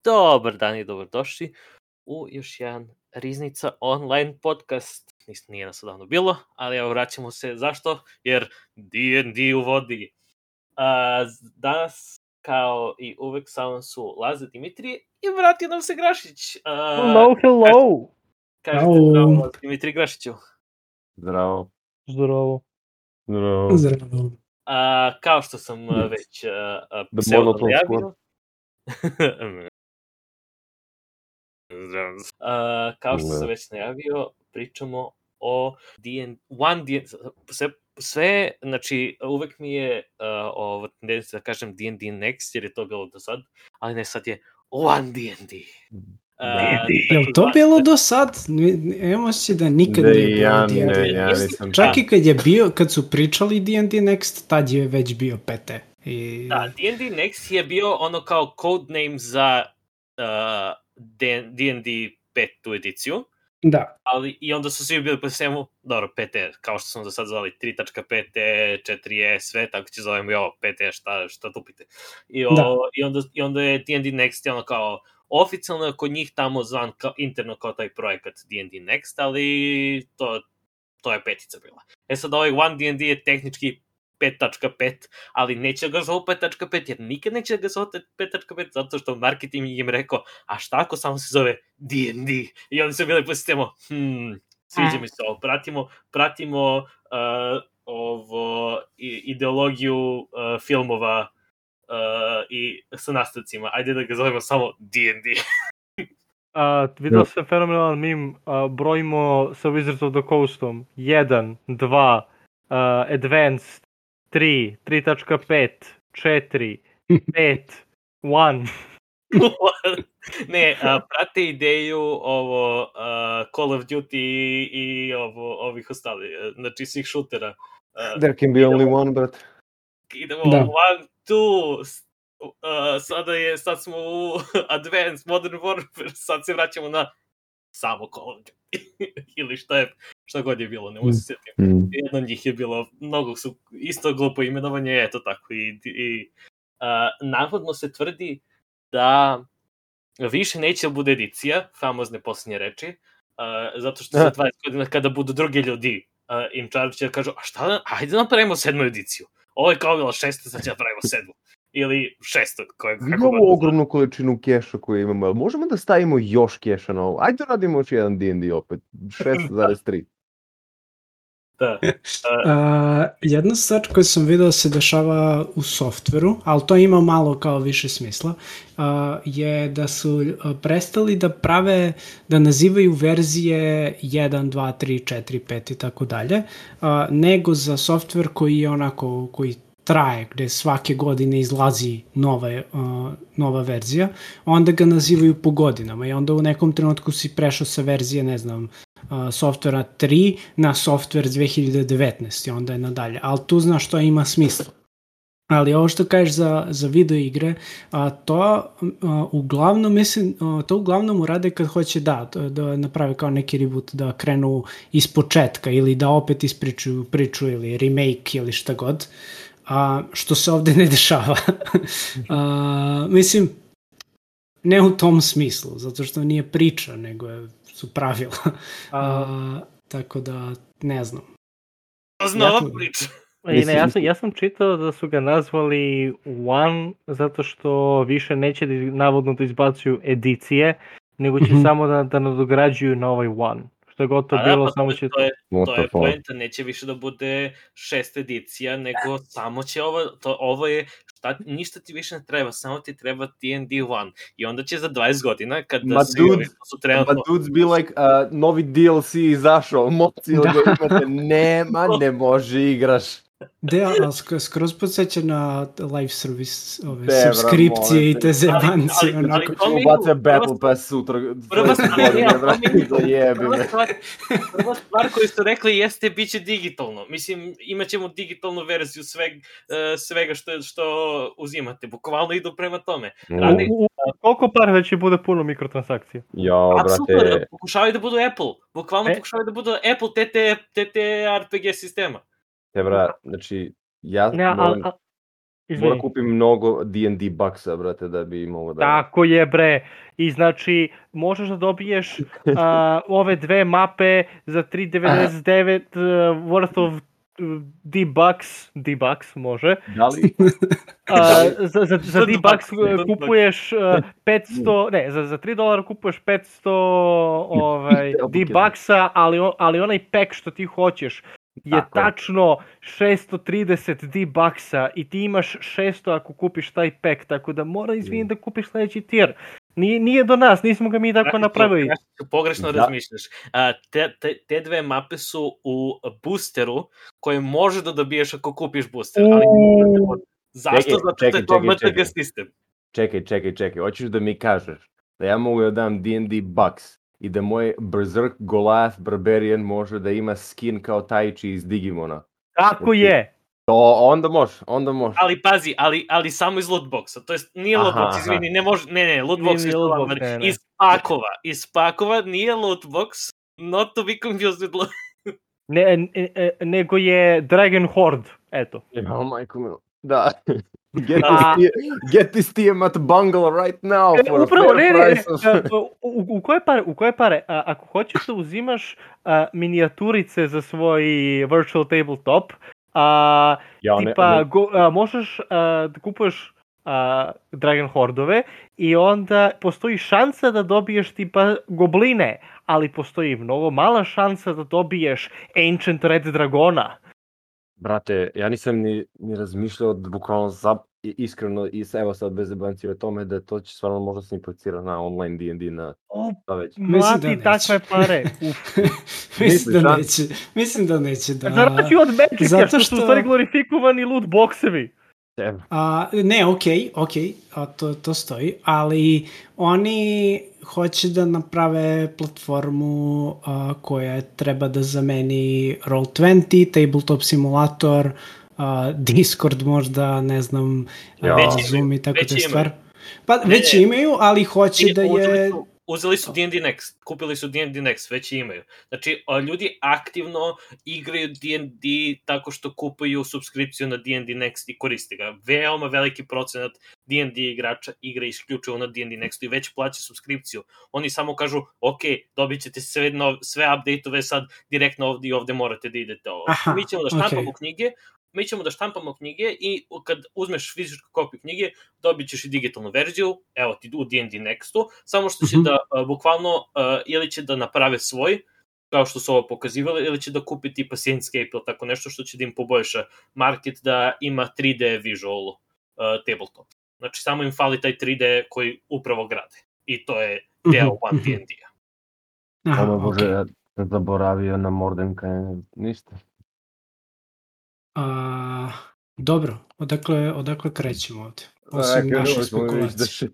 Dobar dan i dobrodošli u još jedan Riznica online podcast. Nije nas odavno bilo, ali evo vraćamo se. Zašto? Jer D&D u vodi. Danas, kao i uvek, sa mnom su Laza, Dimitrije i vratio nam se Grašić. Hello! Kažete zdravo, Dimitrij Grašiću. Zdravo. Kao što sam već najavio, kao što sam već najavio, pričamo o sve, znači uvek mi je tendencija da kažem D&D Next, jer je to bilo do sad, ali ne, sad je One D&D. Je to bilo do sad? Imamo se da nikad nije bilo D&D. Čak i kad su pričali D&D Next, tad je već bio PT. Da, D&D Next je bio ono kao codename za D&D 5. ediciju. Da. Ali i onda su svi bili po svemu, dobro, PT, kao što smo do sad zvali 3.PT, 4E, sve, tako će zovemo i ovo, PT, šta tupite. I onda je D&D Next ono kao oficijalno kod njih tamo zvan interno kao taj projekat D&D Next, ali to je petica bila. Sad ovaj One D&D je tehnički 5.5, ali neće ga zovu 5.5, jer nikad neće ga zovu 5.5, zato što marketing im rekao, a šta ako samo se zove D&D? I oni su bili po sistemu, sviđa mi se ovo, pratimo ideologiju filmova i sa nastavcima, ajde da ga zovemo samo D&D. Vidio sam fenomenalan meme, brojimo sa Wizards of the Coastom, 1, 2, Advanced, 3, 3.5, 4, 5, 1. Ne, prate ideju ovo Call of Duty i ovih ostali, znači svih šutera. There can be only one, but... Idemo 1, 2, sad smo u Advanced Modern Warfare, sad se vraćamo na samo Call of Duty. Ili šta god je bilo, ne mogu se sjetim. Jedno od njih je bilo, mnogo su isto glupo imenovanje, eto tako. I navodno se tvrdi da više neće bude edicija, famozne posljednje reči, zato što za 20 godina kada budu drugi ljudi im čarči da kažu, a šta, ajde da napravimo 7. ediciju. Ovo je kao bilo 6, sad će napravimo 7. Ili 6. Imamo ogromnu količinu keša koju imamo, ali možemo da stavimo još keša na ovo? Ajde da radimo još jedan D&D opet, 6.3. Da. Jedna stvar koju sam vidio se dešava u softveru, ali to ima malo kao više smisla, je da su prestali da prave, da nazivaju verzije 1, 2, 3, 4, 5 i tako dalje, nego za softver koji je onako, koji traje, gde svake godine izlazi nova verzija, onda ga nazivaju po godinama i onda u nekom trenutku si prešao sa verzije, ne znam, softvera 3 na softver 2019 i onda je nadalje, ali tu znaš što ima smisla. Ali ovo što kažeš za video igre, to uglavnom urade kad hoće da naprave kao neki reboot, da krenu iz početka ili da opet ispričaju priču ili remake ili šta god. Što se ovde ne dešava. Mislim, ne u tom smislu, zato što nije priča, nego su pravila. Tako da, ne znam. Znala priča. Ja sam čitao da su ga nazvali One, zato što više neće navodno da izbacuju edicije, nego će samo da nadograđuju na ovaj One. Što je gotovo bilo, samo će... To je poenta, neće više da bude 6 edicija, nego samo će ovo je, ništa ti više ne treba, samo ti treba D&D 1. I onda će za 20 godina, kada svi ovi su trenutno... Ma dudes be like, novi DLC izašao, moci ili ga imate, ne može igraš. Da, ali skroz podsjeća na live service, subskripcije i te zebanci. Ali ćemo bacati Battle Pass sutra. Prva stvar koju ste rekli jeste bit će digitalno. Mislim, imat ćemo digitalnu verziju svega što uzimate. Bukvalno idu prema tome. Koliko par već bude puno mikrotransakcija? Apsolutno, pokušavaju da budu Apple. Bukvalno pokušavaju da budu Apple TT RPG sistema. Znači, Mora kupim mnogo D&D baksa, brate, da bi mogo da... Tako je, bre. I znači, možeš da dobiješ ove dve mape za 3.99 worth of D-Bucks može. Da li? Za D-Bucks kupuješ 500, ne, za $3 kupuješ 500 D-Bucksa, ali onaj pack što ti hoćeš je tačno 630 D-Bucksa i ti imaš 600 ako kupiš taj pack, tako da mora da kupiš sledeći tier. Nije do nas, nismo ga mi tako napravili. Pogrešno razmišljaš. Te dve mape su u boosteru koje može da dobiješ ako kupiš booster. Ali zašto? Zato što je to MTG sistem. Čekaj. Hoćeš da mi kažeš da ja mogu da dam D&D Bucks i da moj Berserk Goliath Barbarian može da ima skin kao Taichi iz Digimona? Tako je! Onda može. Ali pazi, ali samo iz lootboxa. To jest, nije lootbox, izvini, ne može, ne, lootbox je lootbox, iz pakova, nije lootbox, not to be confused with lootbox. Nego je Dragon Horde, eto. Majko milo, da. Get this Tiamat bungle right now for upravo, a fair price. U koje pare? Ako hoćeš da uzimaš minijaturice za svoj virtual tabletop, možeš da kupuješ Dragon Hordove i onda postoji šansa da dobiješ tipa gobline, ali postoji mnogo mala šansa da dobiješ Ancient Red Dragona. Brate, ja nisam ni razmišljao bukvalno iskreno i evo sad bez jebancije o tome da to će stvarno možda se implicira na online D&D na već. Mlati takve pare. Mislim da neće. Znači od Magica što su u stvari glorifikovani loot boxevi. Ne, okej, to stoji, ali oni hoće da naprave platformu koja treba da zameni Roll20, Tabletop Simulator, Discord možda, ne znam, Zoom i tako te stvari. Pa već imaju, ali hoće da je... Uzeli su D&D Next, kupili su D&D Next, već imaju. Znači, ljudi aktivno igraju D&D tako što kupuju subskripciju na D&D Next i koriste ga. Veoma veliki procenat D&D igrača igra isključivo na D&D Nextu i već plaća subskripciju. Oni samo kažu, ok, dobit ćete sve update-ove sad direktno ovde i ovde morate da idete ovo. Mi ćemo da štampamo knjige i kad uzmeš fizičku kopiju knjige, dobit ćeš i digitalnu verziju, evo ti u D&D Nextu, samo što će da bukvalno ili će da naprave svoj, kao što su ovo pokazivali, ili će da kupi tipa Scenescape ili tako nešto što će da im poboljša market da ima 3D visual tabletop. Znači samo im fali taj 3D koji upravo grade. I to je deo One D&D-a. Ono bože, ja zaboravio na Mordenka, ništa. Dobro, odakle krećemo ovde? Osim naše spekulacije.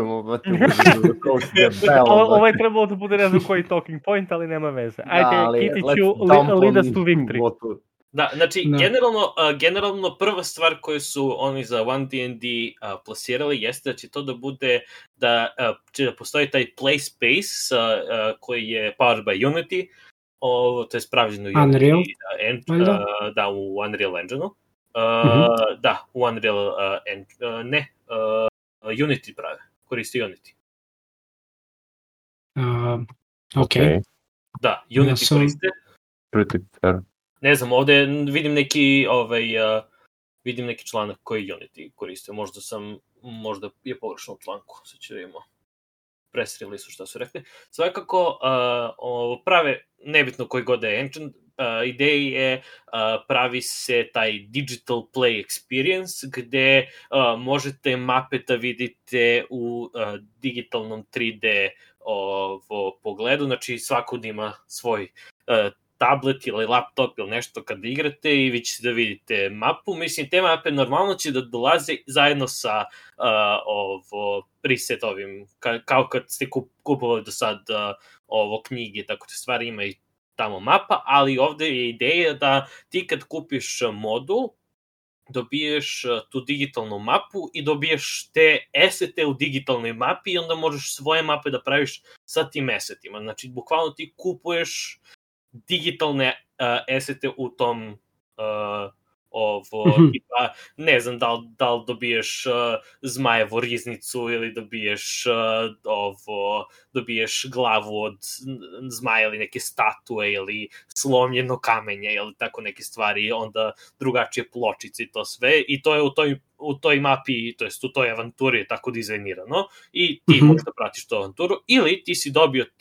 Ovo je trebalo da bude ne znam koji talking point, ali nema veze. Ajde, Kitiću, lead us to victory. Da, znači, generalno prva stvar koju su oni za One D&D plasirali jeste da će to da bude da će da postoji taj play space koji je powered by Unity, to je spravljeno Unreal? Da, u Unreal Engine-u. Da, u Unreal Unity prave, koristi Unity. Ok. Da, Unity koriste. Ne znam, ovde vidim neki članak koji Unity koriste, možda je pogrešno u članku, sad ću vidimo press release-u šta su rekli. Svakako prave, nebitno koji god je engine, ideja je pravi se taj digital play experience gde možete mape da vidite u digitalnom 3D pogledu, znači svako da ima svoj tablet ili laptop ili nešto kad igrate i vi ćete da vidite mapu. Mislim, te mape normalno će da dolaze zajedno sa preset ovim, kao kad ste kupovali do sad knjige, tako te stvari ima i tamo mapa, ali ovde je ideja da ti kad kupiš modul, dobiješ tu digitalnu mapu i dobiješ te asete u digitalnoj mapi i onda možeš svoje mape da praviš sa tim asetima. Znači, bukvalno ti kupuješ digitalne asete u tom tipa, ne znam da li dobiješ zmajevu riznicu ili dobiješ glavu od zmaja ili neke statue ili slomljeno kamenje ili tako neke stvari, onda drugačije pločice i to sve, i to je u toj mapi, to jest u toj avanturi je tako dizajnirano i ti možeš da pratiš tu avanturu, ili ti si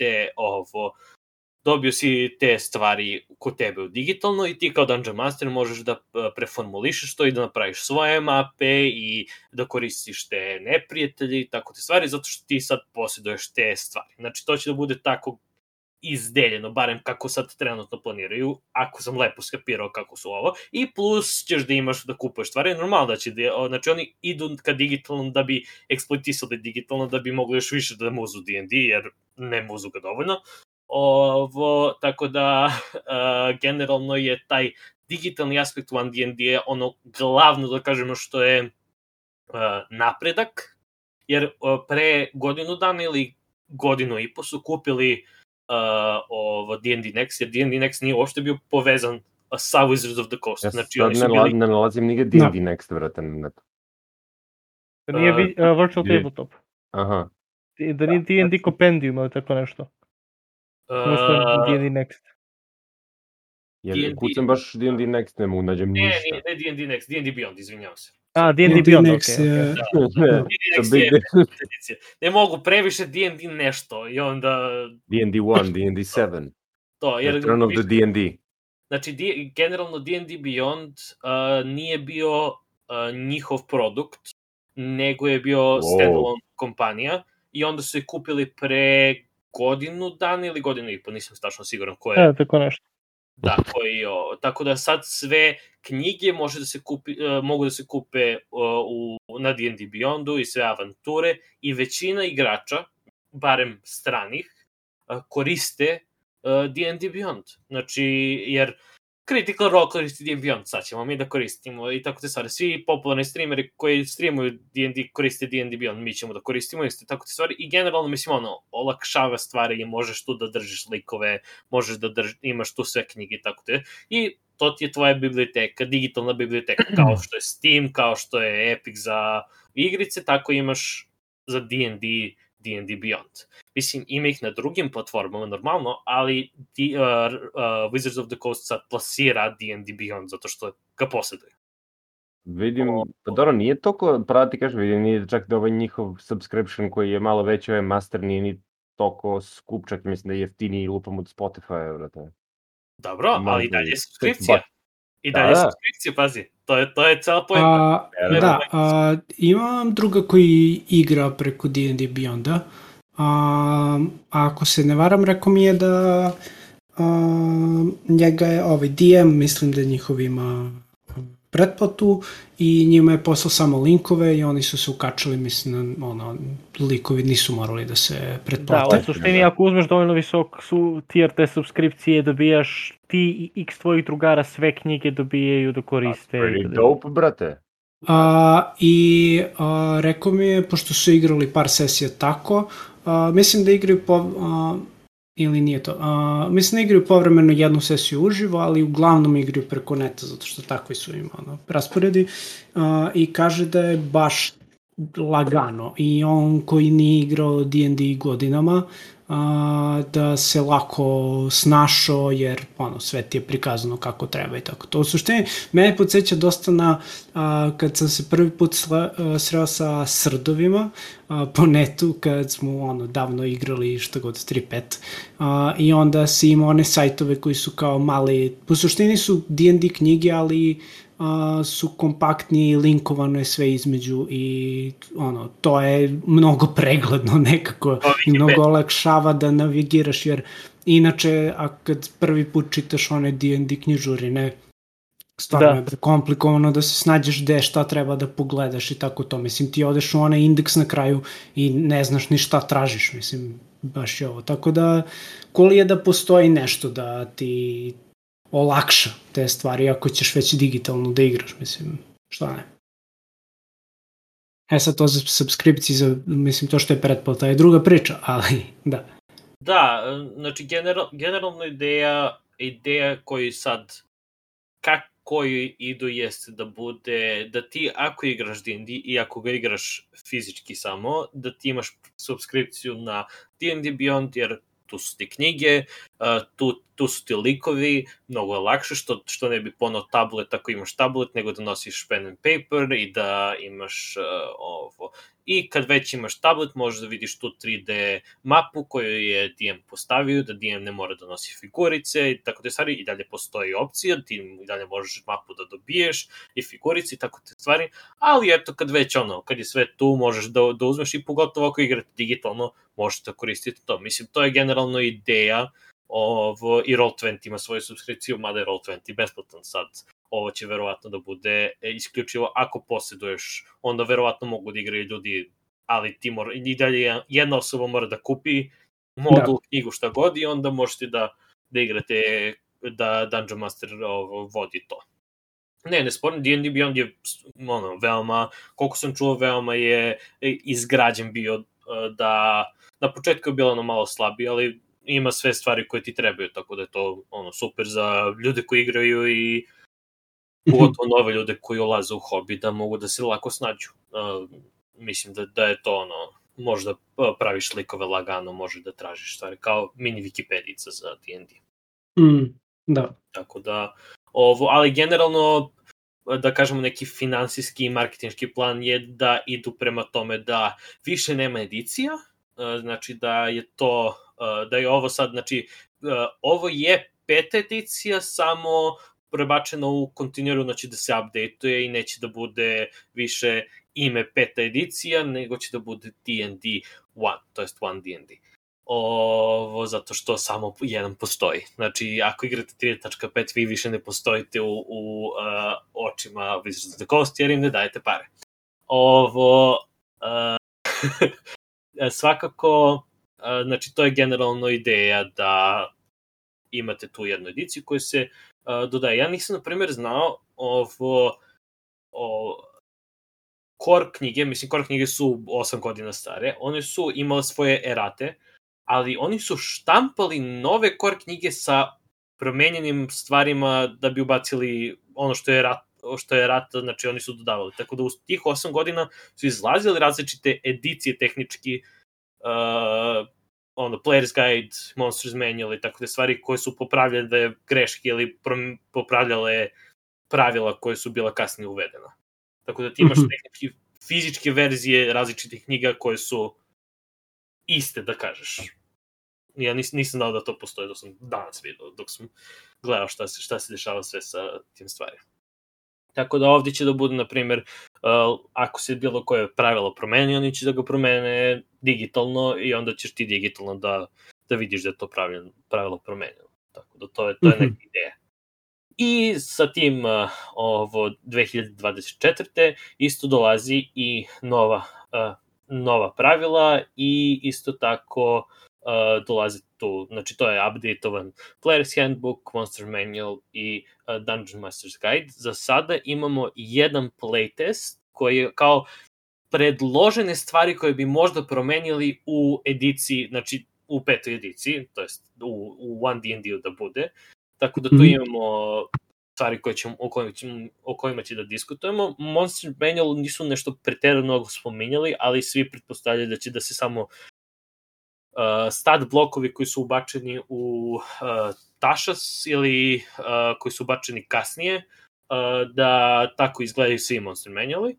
dobio si te stvari kod tebe u digitalno i ti kao Dungeon Master možeš da preformulišeš to i da napraviš svoje mape i da koristiš te neprijatelji i tako te stvari, zato što ti sad posjeduješ te stvari. Znači, to će da bude tako izdeljeno, barem kako sad trenutno planiraju, ako sam lepo skapirao kako su ovo, i plus ćeš da imaš da kupuješ stvari, normalno da će, znači oni idu ka digitalnom da bi eksploitisali digitalno, da bi mogli još više da muzu D&D, jer ne muzu ga dovoljno. Tako da generalno je taj digitalni aspekt u D&D je ono glavno, da kažemo, što je napredak, jer pre godinu dana ili godinu i po su kupili D&D Next, jer D&D Next nije uopšte bio povezan sa Wizards of the Coast. Ja znači, ne nalazim nigde D&D Next, vrate, na netu. Da nije Virtual Tabletop. Aha. Da nije D&D Compendium ili tako nešto. D&D Next. Jer kucam baš D&D Next, ne mogu nađem ništa. Ne D&D Next, D&D Beyond, izvinjavam se. D&D Beyond, okej. Ne mogu previše D&D nešto i onda... D&D 1, D&D 7. To, jer... Return of the D&D. Znači, generalno D&D Beyond nije bio njihov produkt, nego je bio standalone kompanija i onda su je kupili pre godinu dana ili godinu i po, nisam tačno siguran ko je. Tako nešto. Da, tako da sad sve knjige mogu da se kupe na D&D Beyondu i sve avanture i većina igrača, barem stranih, koriste D&D Beyond. Znači, jer Critical Role koristi D&D Beyond, sad ćemo mi da koristimo i tako te stvari. Svi popularni streameri koji streamuju D&D koriste D&D Beyond, mi ćemo da koristimo isto tako te stvari i generalno, mislim, olakšava stvari i možeš tu da držiš likove, možeš da imaš tu sve knjige i tako te. I to ti je tvoja biblioteka, digitalna biblioteka, kao što je Steam, kao što je Epic za igrice, tako imaš za D&D Beyond. Mislim, ima ih na drugim platformama normalno, ali Wizards of the Coast sad plasira D&D Beyond zato što ga posjeduje. Vidim, pa dobro, nije toliko, pravo ti kažem, vidim, nije čak da ovaj njihov subscription koji je malo veći, ovaj master nije ni toliko skup, čak mislim da je jeftiniji lupam od Spotify, vrate. Dobro, ali i dalje je subskripcija. I dalje je subskripcija, pazi. To je cela pojenta. Imam druga koji igra preko D&D Beyonda. Ako se ne varam, rekao mi je da njega je DM, mislim da njihov ima pretplatu i njima je poslao samo linkove i oni su se ukačali, mislim, likovi nisu morali da se pretplate. Da, u suštini ako uzmeš dovoljno visok tier te subskripcije, dobijaš ti i x tvojih drugara sve knjige dobijaju da koriste. Pretty dope, brate. I rekao mi je, pošto su igrali par sesija tako, mislim da igraju ili nije to. Mislim da igraju povremeno jednu sesiju uživo, ali uglavnom igraju preko neta, zato što takvi su im rasporedi. I kaže da je baš lagano. I on koji nije igrao D&D godinama, da se lako snašao, jer sve ti je prikazano kako treba i tako. To u suštini mene podsjeća dosta na kad sam se prvi put sreo sa srdovima po netu, kad smo davno igrali šta god 3-5 i onda si imao one sajtove koji su kao mali, po suštini su D&D knjige, ali su kompaktni i linkovano je sve između i to je mnogo pregledno nekako i mnogo olakšava da navigiraš, jer inače kad prvi put čitaš one D&D knjižurine, stvarno je komplikovano da se snađeš gde šta treba da pogledaš i tako to. Mislim, ti odeš u onaj indeks na kraju i ne znaš ni šta tražiš, mislim, baš je ovo. Tako da, cool je da postoji nešto da ti olakša te stvari ako ćeš već digitalno da igraš, mislim, šta ne. Sad to za subskripciji, mislim, to što je pretplata je druga priča, ali da. Da, znači generalno ideja koju sad koji idu jeste da bude, da ti ako igraš D&D i ako ga igraš fizički samo, da ti imaš subskripciju na D&D Beyond, jer tu su ti knjige, tu su ti likovi, mnogo je lakše, što ne bi ponao tablet ako imaš tablet, nego da nosiš pen and paper i da imaš ovo. I kad već imaš tablet, možeš da vidiš tu 3D mapu koju je DM postavio, da DM ne mora da nosi figurice i tako te stvari, i dalje postoji opcija, ti i dalje možeš mapu da dobiješ i figurice i tako te stvari, ali eto, kad je sve tu, možeš da uzmeš i pogotovo ako igrate digitalno, možete koristiti to. Mislim, to je generalno ideja, i Roll20 ima svoju subskripciju, mada je Roll20 besplatan sad. Ovo će verovatno da bude isključivo ako posjeduješ, onda verovatno mogu da igraju ljudi, ali ti i dalje jedna osoba mora da kupi modul, knjigu, šta god, i onda možete da igrate, da Dungeon Master vodi to. Ne sporno, D&D Beyond je veoma, koliko sam čuo, veoma je izgrađen bio, da na početku je bilo malo slabije, ali ima sve stvari koje ti trebaju, tako da je to super za ljude koji igraju i pogotovo nove ljude koji ulaze u hobi, da mogu da se lako snađu. Mislim da je to možda praviš likove lagano, može da tražiš stvari, kao mini Wikipedica za D&D. Da. Tako da, ali generalno, da kažemo, neki finansijski i marketinški plan je da idu prema tome da više nema edicija, znači da je to, da je ovo sad, znači, ovo je 5. edicija, samo prebačeno u kontinuiru, znači da se updateuje i neće da bude više ime 5. edicija, nego će da bude D&D 1, to jest 1 D&D. Zato što samo jedan postoji. Znači, ako igrate 3.5, vi više ne postojite u očima Wizards of the Coast, jer im ne dajete pare. Svakako, znači, to je generalno ideja da imate tu jednu ediciju koju se dodaje. Ja nisam, na primjer, znao core knjige, mislim, core knjige su 8 godina stare, one su imale svoje erate, ali oni su štampali nove core knjige sa promenjenim stvarima da bi ubacili ono što je rat, znači oni su dodavali. Tako da u tih 8 godina su izlazili različite edicije tehnički, Player's Guide, Monster's Manual i tako te stvari koje su popravljale greške ili popravljale pravila koje su bila kasnije uvedena. Tako da ti imaš tehnički fizičke verzije različitih knjiga koje su iste, da kažeš. Ja nisam znao da to postoje, dok sam danas vidio, dok sam gledao šta se dešava sve sa tim stvarima. Tako da ovdje će da bude, na primjer, ako se bilo koje pravilo promeni, oni će da ga promene digitalno i onda ćeš ti digitalno da vidiš da je to pravilo promenjeno. Tako da to je neka ideja. I sa tim 2024. isto dolazi i nova pravila i isto tako dolazi tu, znači to je updateovan Player's Handbook, Monster Manual i Dungeon Master's Guide. Za sada imamo jedan playtest koji je kao predložene stvari koje bi možda promenili u ediciji, znači u 5. ediciji, to jest u 1D&D-u da bude. Tako da tu imamo stvari o kojima će da diskutujemo. Monster Manual nisu nešto preterano mnogo spominjali, ali svi pretpostavljaju da će da se samo stat blokovi koji su ubačeni u Tašas ili koji su ubačeni kasnije, da tako izgledaju svi Monster Manuali.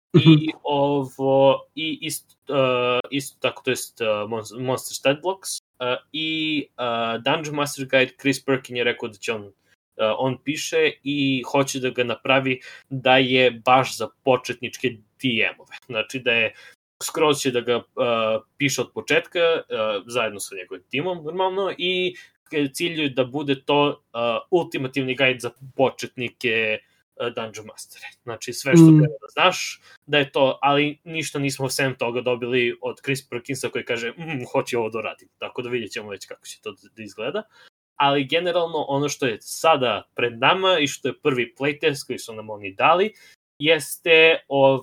I isto tako, to jest Monster Stat Blocks i Dungeon Master Guide. Chris Perkin je rekao da će on piše i hoće da ga napravi da je baš za početničke DM-ove. Znači da je skroz će da ga piše od početka zajedno sa njegovim timom normalno i cilj je da bude to ultimativni guide za početnike Dungeon Mastere. Znači sve što treba da znaš da je to, ali ništa nismo sem toga dobili od Chris Perkinsa koji kaže hoće ovo da radim. Tako da vidjet ćemo već kako će to da izgleda. Ali generalno ono što je sada pred nama i što je prvi playtest koji su nam oni dali jeste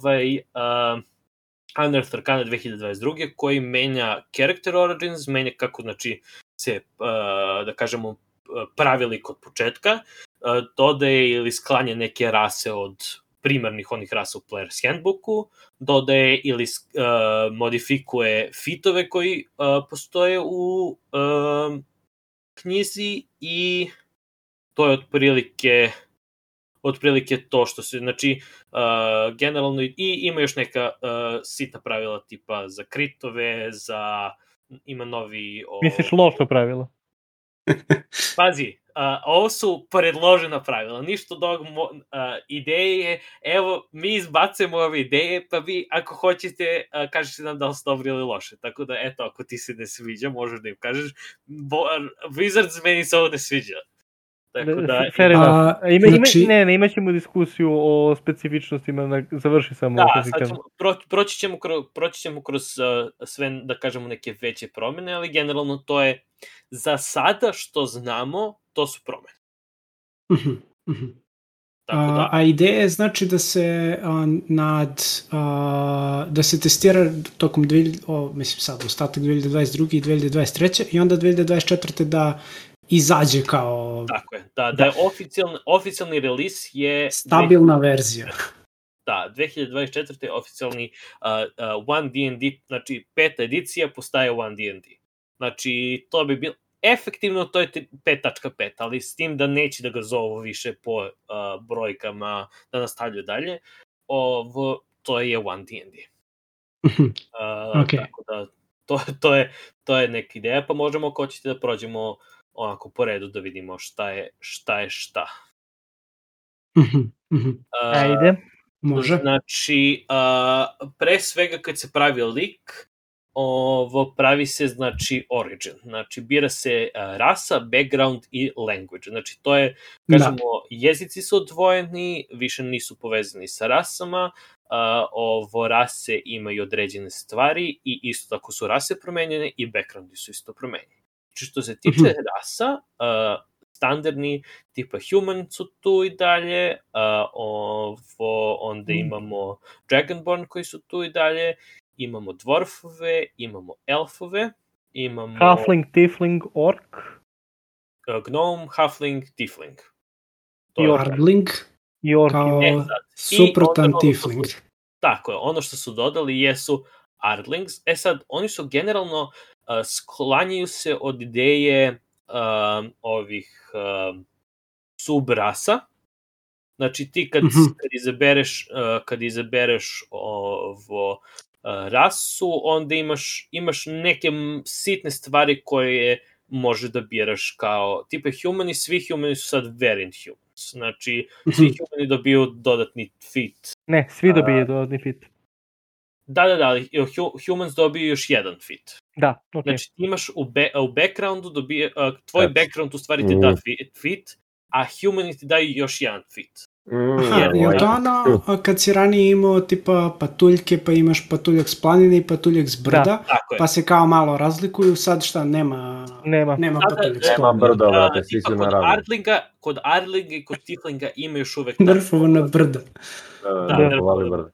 Unearthed Arcana 2022. koji menja Character Origins, menja kako, znači, se, da kažemo, pravili kod početka, dodaje ili sklanja neke rase od primarnih onih rasa u Player's Handbooku, dodaje ili modifikuje fitove koji postoje u knjizi i to je otprilike to što se, znači, generalno, i ima još neka sitna pravila tipa za kritove, ima novi... Misliš loša pravila? Pazi, ovo su predložena pravila, ništa od ideje, evo, mi izbacujemo ove ideje, pa vi, ako hoćete, kažete nam da li su dobri ili loše, tako da, eto, ako ti se ne sviđa, možeš da im kažeš, Wizards meni se ovo ne sviđa. Tako da... Fair enough. Imat ćemo diskusiju o specifičnostima, završi samo. Da, sad ćemo, proći ćemo kroz sve, da kažemo, neke veće promene, ali generalno to je, za sada što znamo, to su promene. A ideja je znači da se da se testira tokom ostatak 2022. i 2023. i onda 2024. da izađe kao... Tako je, da je oficijalni release je... Stabilna verzija. Da, 2024. je oficijalni One D&D, znači 5. edicija postaje One D&D. Znači, to bi bilo... Efektivno to je 5.5, ali s tim da neće da ga zovu više po brojkama, da nastavljaju dalje. To je One D&D. Tako da, to je neka ideja, pa možemo, ako ćete, da prođemo onako po redu da vidimo šta je šta. Ajde. Može. Znači, pre svega kad se pravi lik, pravi se, znači, origin. Znači, bira se rasa, background i language. Znači, to je, kažemo, jezici su odvojeni, više nisu povezani sa rasama, rase imaju određene stvari i isto tako su rase promenjene i backgroundi su isto promenjeni. Znači, što se tiče rasa, standardni tipa human su tu i dalje, onda imamo Dragonborn koji su tu i dalje, imamo dwarfove, imamo elfove, imamo... Halfling, tiefling, orc. Gnome, halfling, tiefling. I Ardling, kao suprotan tiefling. Tako je, ono što su dodali jesu Ardlings. Sad, oni su generalno sklanjaju se od ideje ovih subrasa. Znači, ti kad izabereš rasu, onda imaš neke sitne stvari koje može da biraš kao tipa humani, svi humani su sad variant humans. Znači, svi humani dobiju dodatni fit. Ne, svi dobiju dodatni fit. Da, ali humans dobiju još jedan fit. Da, ok. Znači, ti imaš u backgroundu, tvoj background u stvari ti da fit, a humani ti daju još jedan fit. Je to ono kad si ranije imao tipa patuljke, pa imaš patuljak s planine i patuljak s brda, pa se kao malo razlikuju, sad šta, nema patuljak s planine. Nema brda, vrate, svi su naravno. Kod Ardlinga i kod Tieflinga ima još uvek... Nerfovana brda. Da, nerfovali brda.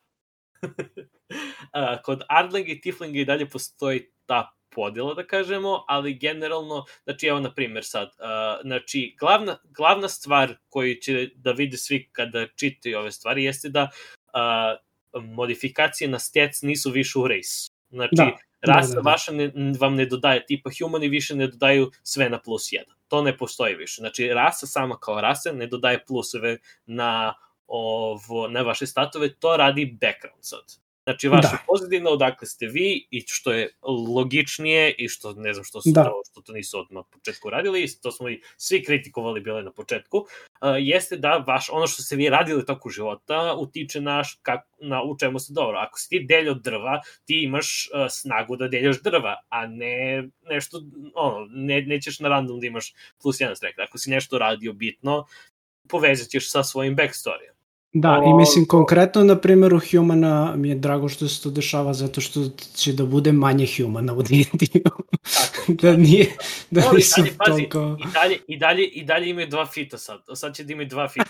Kod Ardlinga i Tieflinga i dalje postoji ta podjela, da kažemo, ali generalno, znači, evo, na primjer, sad, znači, glavna stvar koju će da vide svi kada čitaju ove stvari jeste da modifikacije na stats nisu više u race. Znači, rasa vaša vam ne dodaje, tipa humani više ne dodaju sve na +1. To ne postoji više. Znači, rasa sama kao rasa ne dodaje pluseve na vaše statove, to radi background sad. Znači, vaša pozadina, odakle ste vi, i što je logičnije, i što, ne znam što to nisu odmah na početku radili, i to smo i svi kritikovali bile na početku, jeste da ono što ste vi radili toku života utiče u čemu ste dobro. Ako si ti delj od drva, ti imaš snagu da deljaš drva, a ne nešto, nećeš na random da imaš +1 strek. Ako si nešto radio bitno, povezat ćeš sa svojim backstoryjem. Da, i mislim konkretno na primjeru humana mi je drago što se to dešava zato što će da bude manje humana u D&D-u. Da nisu toliko... I dalje imaju 2 fita sad će da imaju 2 fita.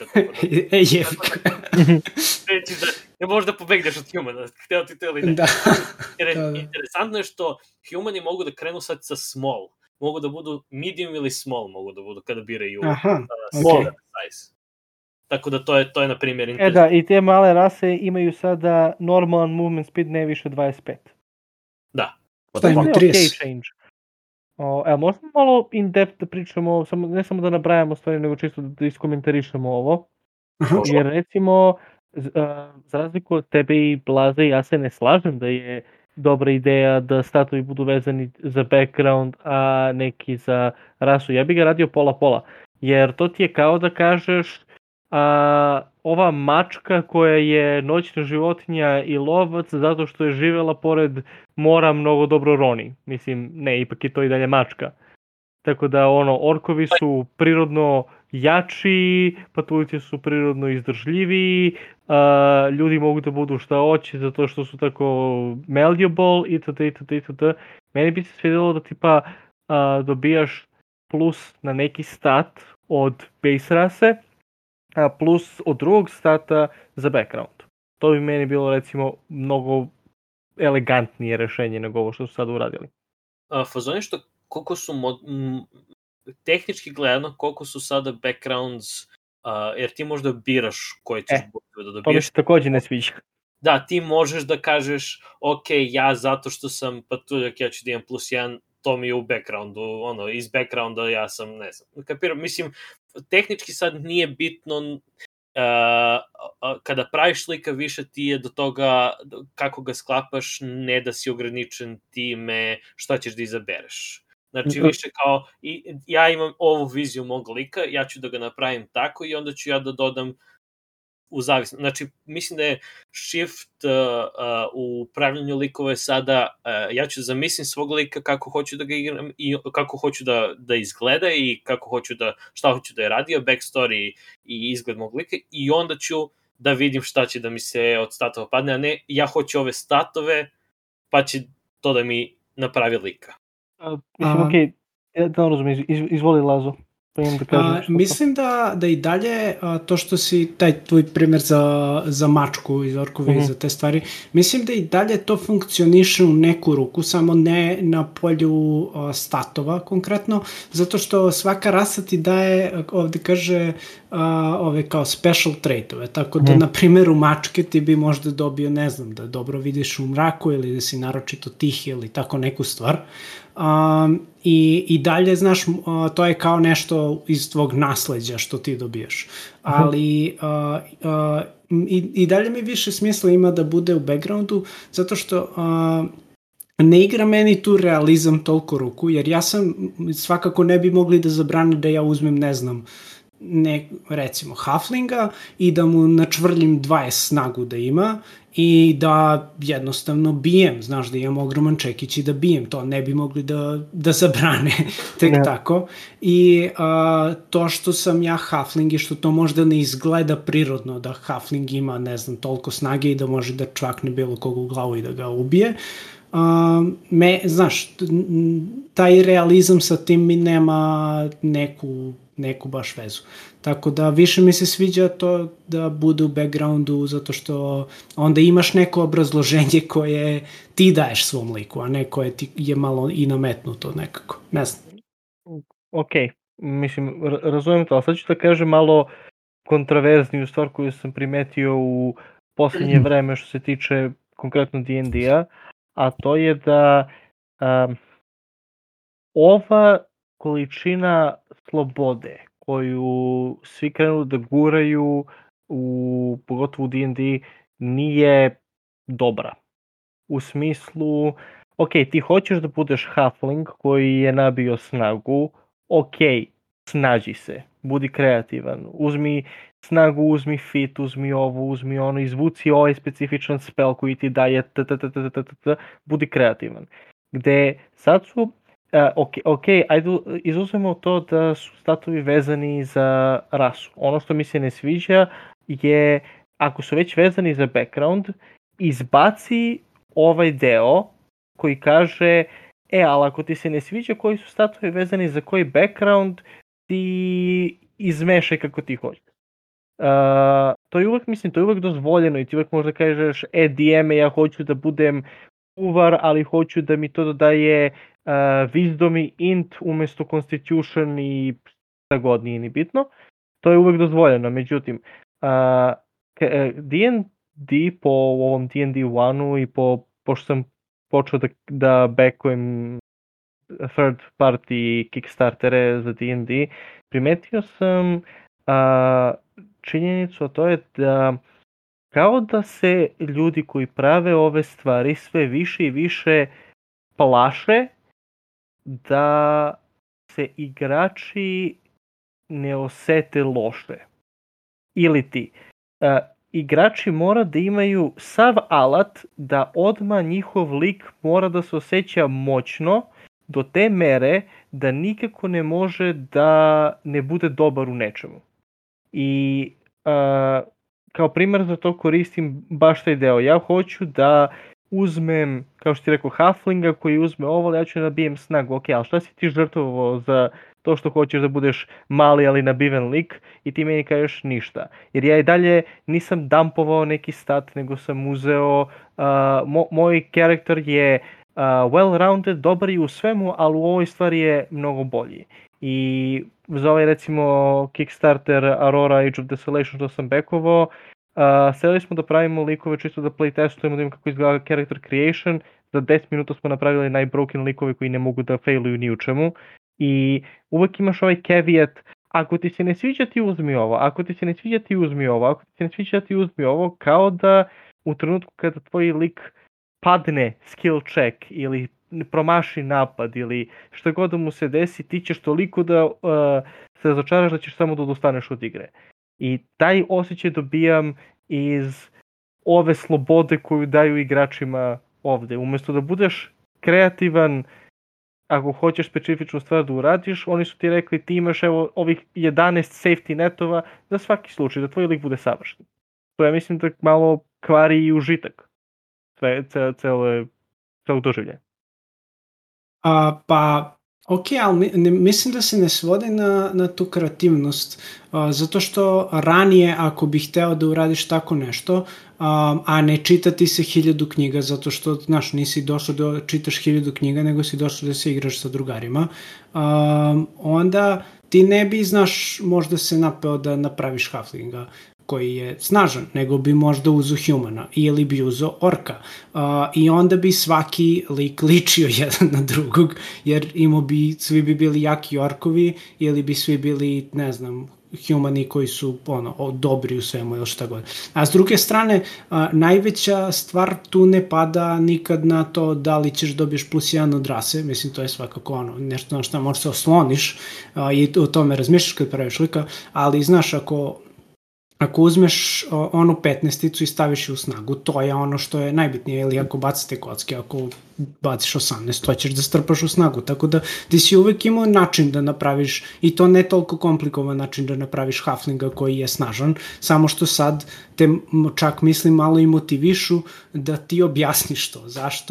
Ne možeš da pobegneš od humana, hteo ti to ili ne. Interesantno je što humani mogu da krenu sad sa small. mogu da budu medium ili small, mogu da budu kada biraju okej. size. Tako da to je na primjer Da, i te male rase imaju sada normalan movement speed ne više 25. Da. Šta ima, To je 30? okay change. Evo, možemo malo in depth da pričamo, ne samo da nabrajamo stvari, nego čisto da iskomentarišemo ovo. Aha. Jer recimo, za razliku od tebe i Blaze, ja se ne slažem da je dobra ideja da statovi budu vezani za background, a neki za rasu. Ja bih ga radio pola-pola, jer to ti je kao da kažeš ova mačka koja je noćna životinja i lovac zato što je živela pored mora mnogo dobro roni. Mislim, ne, ipak je to i dalje mačka. Tako da, orkovi su prirodno jači, patuljci su prirodno izdržljiviji, ljudi mogu da budu šta hoće zato što su tako malleable, itd. Meni bi se svidjelo da tipa dobijaš plus na neki stat od base rase, plus od drugog stata za background. To bi meni bilo recimo mnogo elegantnije rešenje nego ovo što su sad uradili. Fazon je što koliko su tehnički gledano, koliko su sada backgrounds, jer ti možda biraš koje ćeš da dobiješ. To mi se takođe ne sviđa. Da, ti možeš da kažeš, ok, ja zato što sam patuljak, ja ću da imam +1, to mi je u backgroundu, iz backgrounda ja sam, ne znam. Kapiram, mislim, tehnički sad nije bitno, kada praviš lika više ti je do toga kako ga sklapaš, ne da si ograničen time šta ćeš da izabereš. Znači više kao, ja imam ovu viziju mog lika, ja ću da ga napravim tako i onda ću ja da dodam u zavisno. Znači, mislim da je shift u pravljenju likova je sada, ja ću zamislim svog lika kako hoću da ga igram i kako hoću da izgleda i kako hoću šta hoću da je radio, backstory i izgled mog lika i onda ću da vidim šta će da mi se od statova padne, a ne ja hoću ove statove pa će to da mi napravi lika. Mislim, okej, da razumem, izvoli Lazo. Mislim da i dalje to što si taj tvoj primjer za mačku iz orkovi i za te stvari, mislim da i dalje to funkcioniše u neku ruku, samo ne na polju statova konkretno, zato što svaka rasa ti daje, ovde kaže, ove kao special traitove, tako da na primjer u mačke ti bi možda dobio, ne znam, da dobro vidiš u mraku ili da si naročito tih ili tako neku stvar. I dalje, znaš, to je kao nešto iz tvog nasleđa što ti dobijaš. Ali i dalje mi više smisla ima da bude u backgroundu, zato što ne igra meni tu realizam toliko ruku, jer ja sam, svakako ne bi mogli da zabrane da ja uzmem, ne znam, recimo halflinga i da mu načvrljim 20 snagu da ima i da jednostavno bijem, znaš, da imam ogroman čekić i da bijem, to ne bi mogli da zabrane tek tako. I to što sam ja halfling i što to možda ne izgleda prirodno da halfling ima, ne znam, toliko snage i da može da čvakne bilo koga u glavu i da ga ubije, znaš, taj realizam sa tim mi nema neku baš vezu. Tako da više mi se sviđa to da bude u backgroundu, zato što onda imaš neko obrazloženje koje ti daješ svom liku, a ne koje ti je malo i nametnuto nekako. Ne znam. Ok, mislim, razumijem to, ali sad ću da kažem malo kontraverzniju stvar koju sam primetio u poslednje vreme što se tiče konkretno D&D-a, a to je da ova količina slobode koju svi krenu da guraju pogotovo u D&D nije dobra. U smislu, ok, ti hoćeš da budeš halfling koji je nabio snagu, ok, snađi se, budi kreativan, uzmi snagu, uzmi fit, uzmi ovo, uzmi ono, izvuci ovaj specifičan spell koji ti daje budi kreativan. Gde sad su ok, ajde izuzmemo to da su statovi vezani za rasu. Ono što mi se ne sviđa je, ako su već vezani za background, izbaci ovaj deo koji kaže, ali ako ti se ne sviđa koji su statovi vezani za koji background, ti izmešaj kako ti hoćeš. To je uvek, mislim, to je uvek dozvoljeno i ti uvek možda kažeš, DM-e, ja hoću da budem uvar, ali hoću da mi to dodaje wisdom i int umjesto constitution i šta god, nije ni bitno. To je uvek dozvoljeno, međutim, D&D po ovom D&D 1-u i pošto sam počeo da backujem third party Kickstartere za D&D, primetio sam činjenicu, a to je da kao da se ljudi koji prave ove stvari sve više i više plaše da se igrači ne osete loše. Ili ti, igrači mora da imaju sav alat da odmah njihov lik mora da se osjeća moćno do te mere da nikako ne može da ne bude dobar u nečemu. I kao primjer za to koristim baš taj deo. Ja hoću da uzmem, kao što ti rekao, halflinga koji uzme ovo, ja ću nabijem snagu. Ok, ali šta si ti žrtvovao za to što hoćeš da budeš mali ali nabiven lik i ti meni kažeš ništa. Jer ja i dalje nisam dumpovao neki stat, nego sam uzeo, moj karakter je well-rounded, dobar i u svemu, ali u ovoj stvari je mnogo bolji. I za ovaj recimo Kickstarter Aurora Age of Desolation što sam backovao, hteli smo da pravimo likove čisto da playtestujemo, da imamo kako izgleda character creation. Za 10 minuta smo napravili najbroken likove koji ne mogu da failuju ni u čemu. I uvek imaš ovaj caveat, ako ti se ne sviđa ti uzmi ovo, ako ti se ne sviđa ti uzmi ovo, ako ti se ne sviđa ti uzmi ovo, kao da u trenutku kada tvoj lik padne skill check ili promaši napad ili što god da mu se desi, ti ćeš toliko da se razočaraš da ćeš samo da odustaneš od igre. I taj osjećaj dobijam iz ove slobode koju daju igračima ovde. Umjesto da budeš kreativan, ako hoćeš specifičnu stvar da uradiš, oni su ti rekli ti imaš evo ovih 11 safety netova za svaki slučaj, da tvoj lik bude savršen. To ja mislim da malo kvari i užitak celog doživljaja. Pa, ok, ali mislim da se ne svode na tu kreativnost, zato što ranije ako bih hteo da uradiš tako nešto, a ne čitati se 1000 knjiga, zato što, znaš, nisi došao da čitaš 1000 knjiga, nego si došao da se igraš sa drugarima, onda ti ne bi, znaš, možda se napeo da napraviš halflinga koji je snažan, nego bi možda uzeo humana ili bi uzeo orka. I onda bi svaki lik ličio jedan na drugog, jer svi bi bili jaki orkovi ili bi svi bili, ne znam, humani koji su dobri u svemu ili šta god. A s druge strane, najveća stvar tu ne pada nikad na to da li ćeš dobiješ +1 od rase, mislim to je svakako nešto na što možeš se osloniš i o tome razmišljaš kad praviš lika, ali znaš, ako uzmeš onu 15-icu i staviš ju u snagu, to je ono što je najbitnije, ili ako bacite kocke, ako baciš 18, to ćeš da strpaš u snagu, tako da ti si uvek imao način da napraviš, i to ne toliko komplikovan način da napraviš halflinga koji je snažan, samo što sad te čak mislim malo i motivišu da ti objasniš to,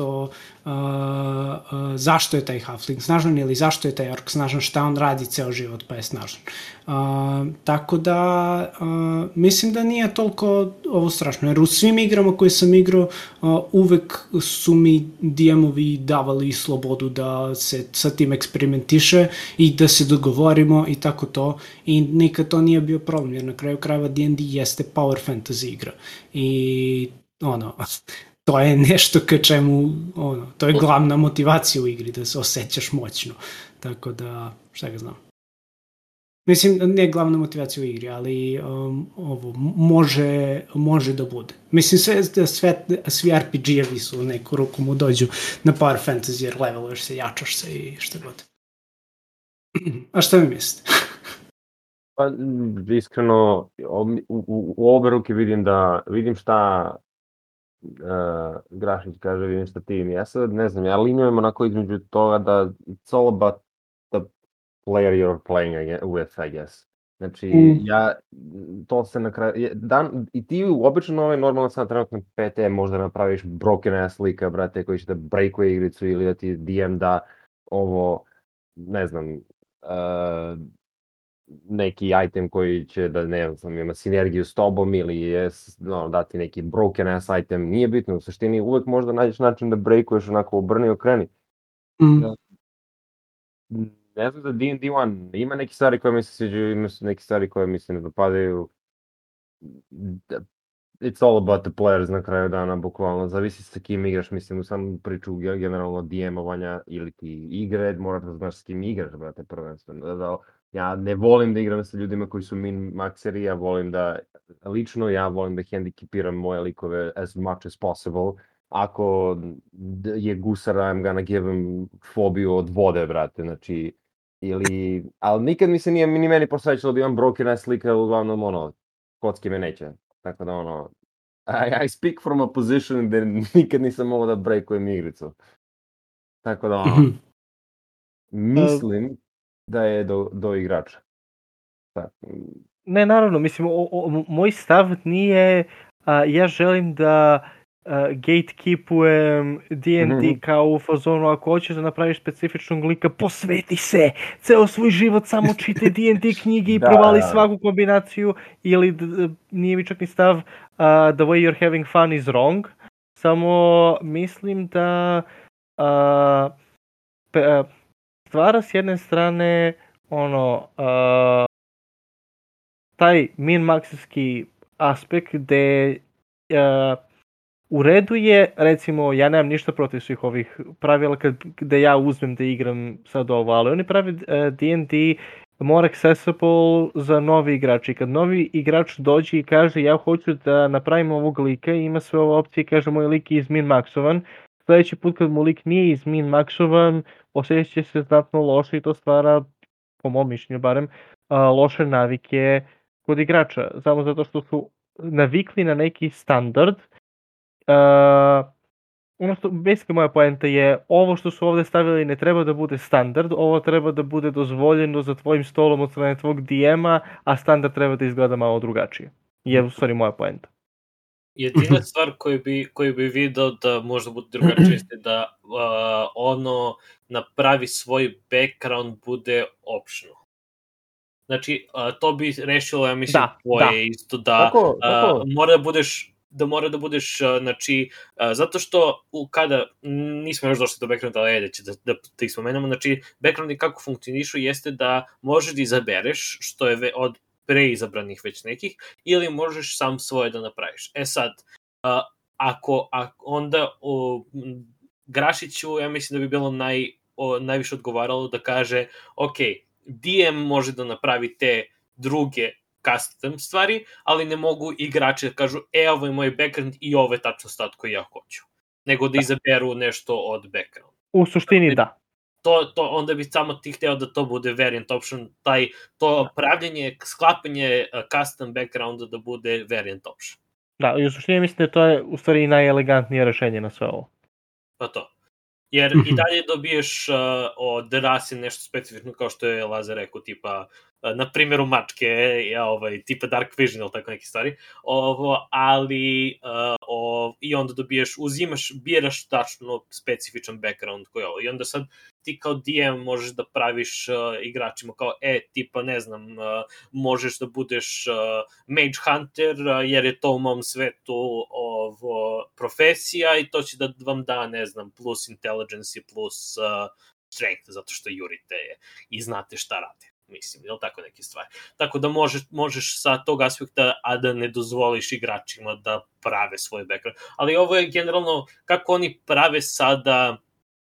zašto je taj halfling snažan ili zašto je taj ork snažan, šta on radi ceo život pa je snažan. Tako da mislim da nije toliko ovo strašno, jer u svim igrama koje sam igrao uvek su mi DM-ovi davali slobodu da se sa tim eksperimentiše i da se dogovorimo i tako to, i nikad to nije bio problem, jer na kraju krajeva D&D jeste power fantasy igra i to je nešto ka čemu, to je glavna motivacija u igri, da se osjećaš moćno, tako da, šta ga znam. Mislim, ne glavna motivacija u igri, ali ovo može da bude. Mislim, svi RPG-evi su u neku ruku mu dođu na power fantasy, jer leveluješ se, jačaš se i šta god. A šta mi mislite? Pa, iskreno, u obe ruke vidim šta Grašić kaže, vidim šta ti. Ja sad ne znam, ja linujem onako između toga da it's all about the player you're playing with, I guess. Znači, to se na kraju, i ti obično normalno sad trenutno PT možda napraviš broken ass lika, brate, koji će da breakuje igricu ili da ti DM da ovo, ne znam, neki item koji će da ne znam, ima sinergiju s tobom ili je dati neki broken ass item, nije bitno, u suštini uvek možda nađeš način da breakuješ onako obrni i okreni. Ne znam da D&D 1 ima neke stvari koje mi se sviđaju, ima neke stvari koje mi se ne dopadaju. It's all about the players na kraju dana, bukvalno, zavisi sa kim igraš, mislim, sam priču generalno DM-ovanja ili ti igre, moraš da znaš s kim igraš, brate, prvenstveno. Ja ne volim da igram sa ljudima koji su min-maxeri, ja volim da hendikepiram moje likove as much as possible. Ako je gusar, I'm gonna give him fobiju od vode, brate, znači, ali nikad mi se nije ni meni posvećalo da imam broken ass slika, uglavnom, kocki me neće. Tako da, I speak from a position gde nikad nisam mogao da breakujem igricu. Tako da, mislim da je do igrača. Ne, naravno, mislim, moj stav nije, ja želim da gatekeepujem D&D kao u fazonu, ako hoćeš da napraviš specifičnog lika, posveti se ceo svoj život, samo čite D&D knjige i provali svaku kombinaciju, ili nije mi čak ni stav the way you're having fun is wrong, samo mislim da stvara s jedne strane taj min-maxerski aspekt gde u redu je, recimo, ja nemam ništa protiv svih ovih pravila gde ja uzmem da igram sad ovo, ali oni pravi D&D more accessible za novi igrači. Kad novi igrač dođe i kaže ja hoću da napravim ovog lika i ima sve ove opcije i kaže moj lik je min-maxovan, sledeći put kad mu lik nije min-maxovan, osjećat će se znatno loše i to stvara, po mom mišljenju barem, loše navike kod igrača, samo zato što su navikli na neki standard. Basically moja poenta je, ovo što su ovde stavili ne treba da bude standard, ovo treba da bude dozvoljeno za tvojim stolom od strane tvog DM-a, a standard treba da izgleda malo drugačije. Je u stvari moja poenta. Jedina stvar koju bi video da možda bude drugačije jeste da napravi svoj background bude optional. Znači, to bi rešilo, ja mislim, tvoje isto da mora da budeš, znači, zato što kada nismo još došli do backgrounda, ali ajde da ih spomenemo, znači, backgroundi kako funkcionišu jeste da možeš da izabereš, što je od preizabranih već nekih, ili možeš sam svoje da napraviš. Sad, ako onda Grašiću, ja mislim da bi bilo najviše odgovaralo da kaže, ok, DM može da napravi te druge custom stvari, ali ne mogu igrači da kažu, ovo je moj background i ovo je tačno stat koji ja hoću. Nego da izaberu nešto od background. U suštini da. To onda bi samo ti hteo da to bude variant option, to pravljenje, sklapanje custom backgrounda da bude variant option. Da, i u suštini mislim da to je u stvari najelegantnije rešenje na sve ovo. Pa to. Jer i dalje dobiješ od rase nešto specifično, kao što je Lazar rekao, tipa, na primjeru mačke, tipa Dark Vision ili tako neke stvari, ali i onda biraš tačno specifičan background koji je ovo. I onda sad ti kao DM možeš da praviš igračima kao, tipa, ne znam, možeš da budeš Mage Hunter, jer je to u mom svetu profesija i to će da vam da, ne znam, plus intelligence i plus strength, zato što jurite je i znate šta rade. Mislim, ili tako neke stvari. Tako da možeš sa tog aspekta, a da ne dozvoliš igračima da prave svoj background. Ali ovo je generalno, kako oni prave sada,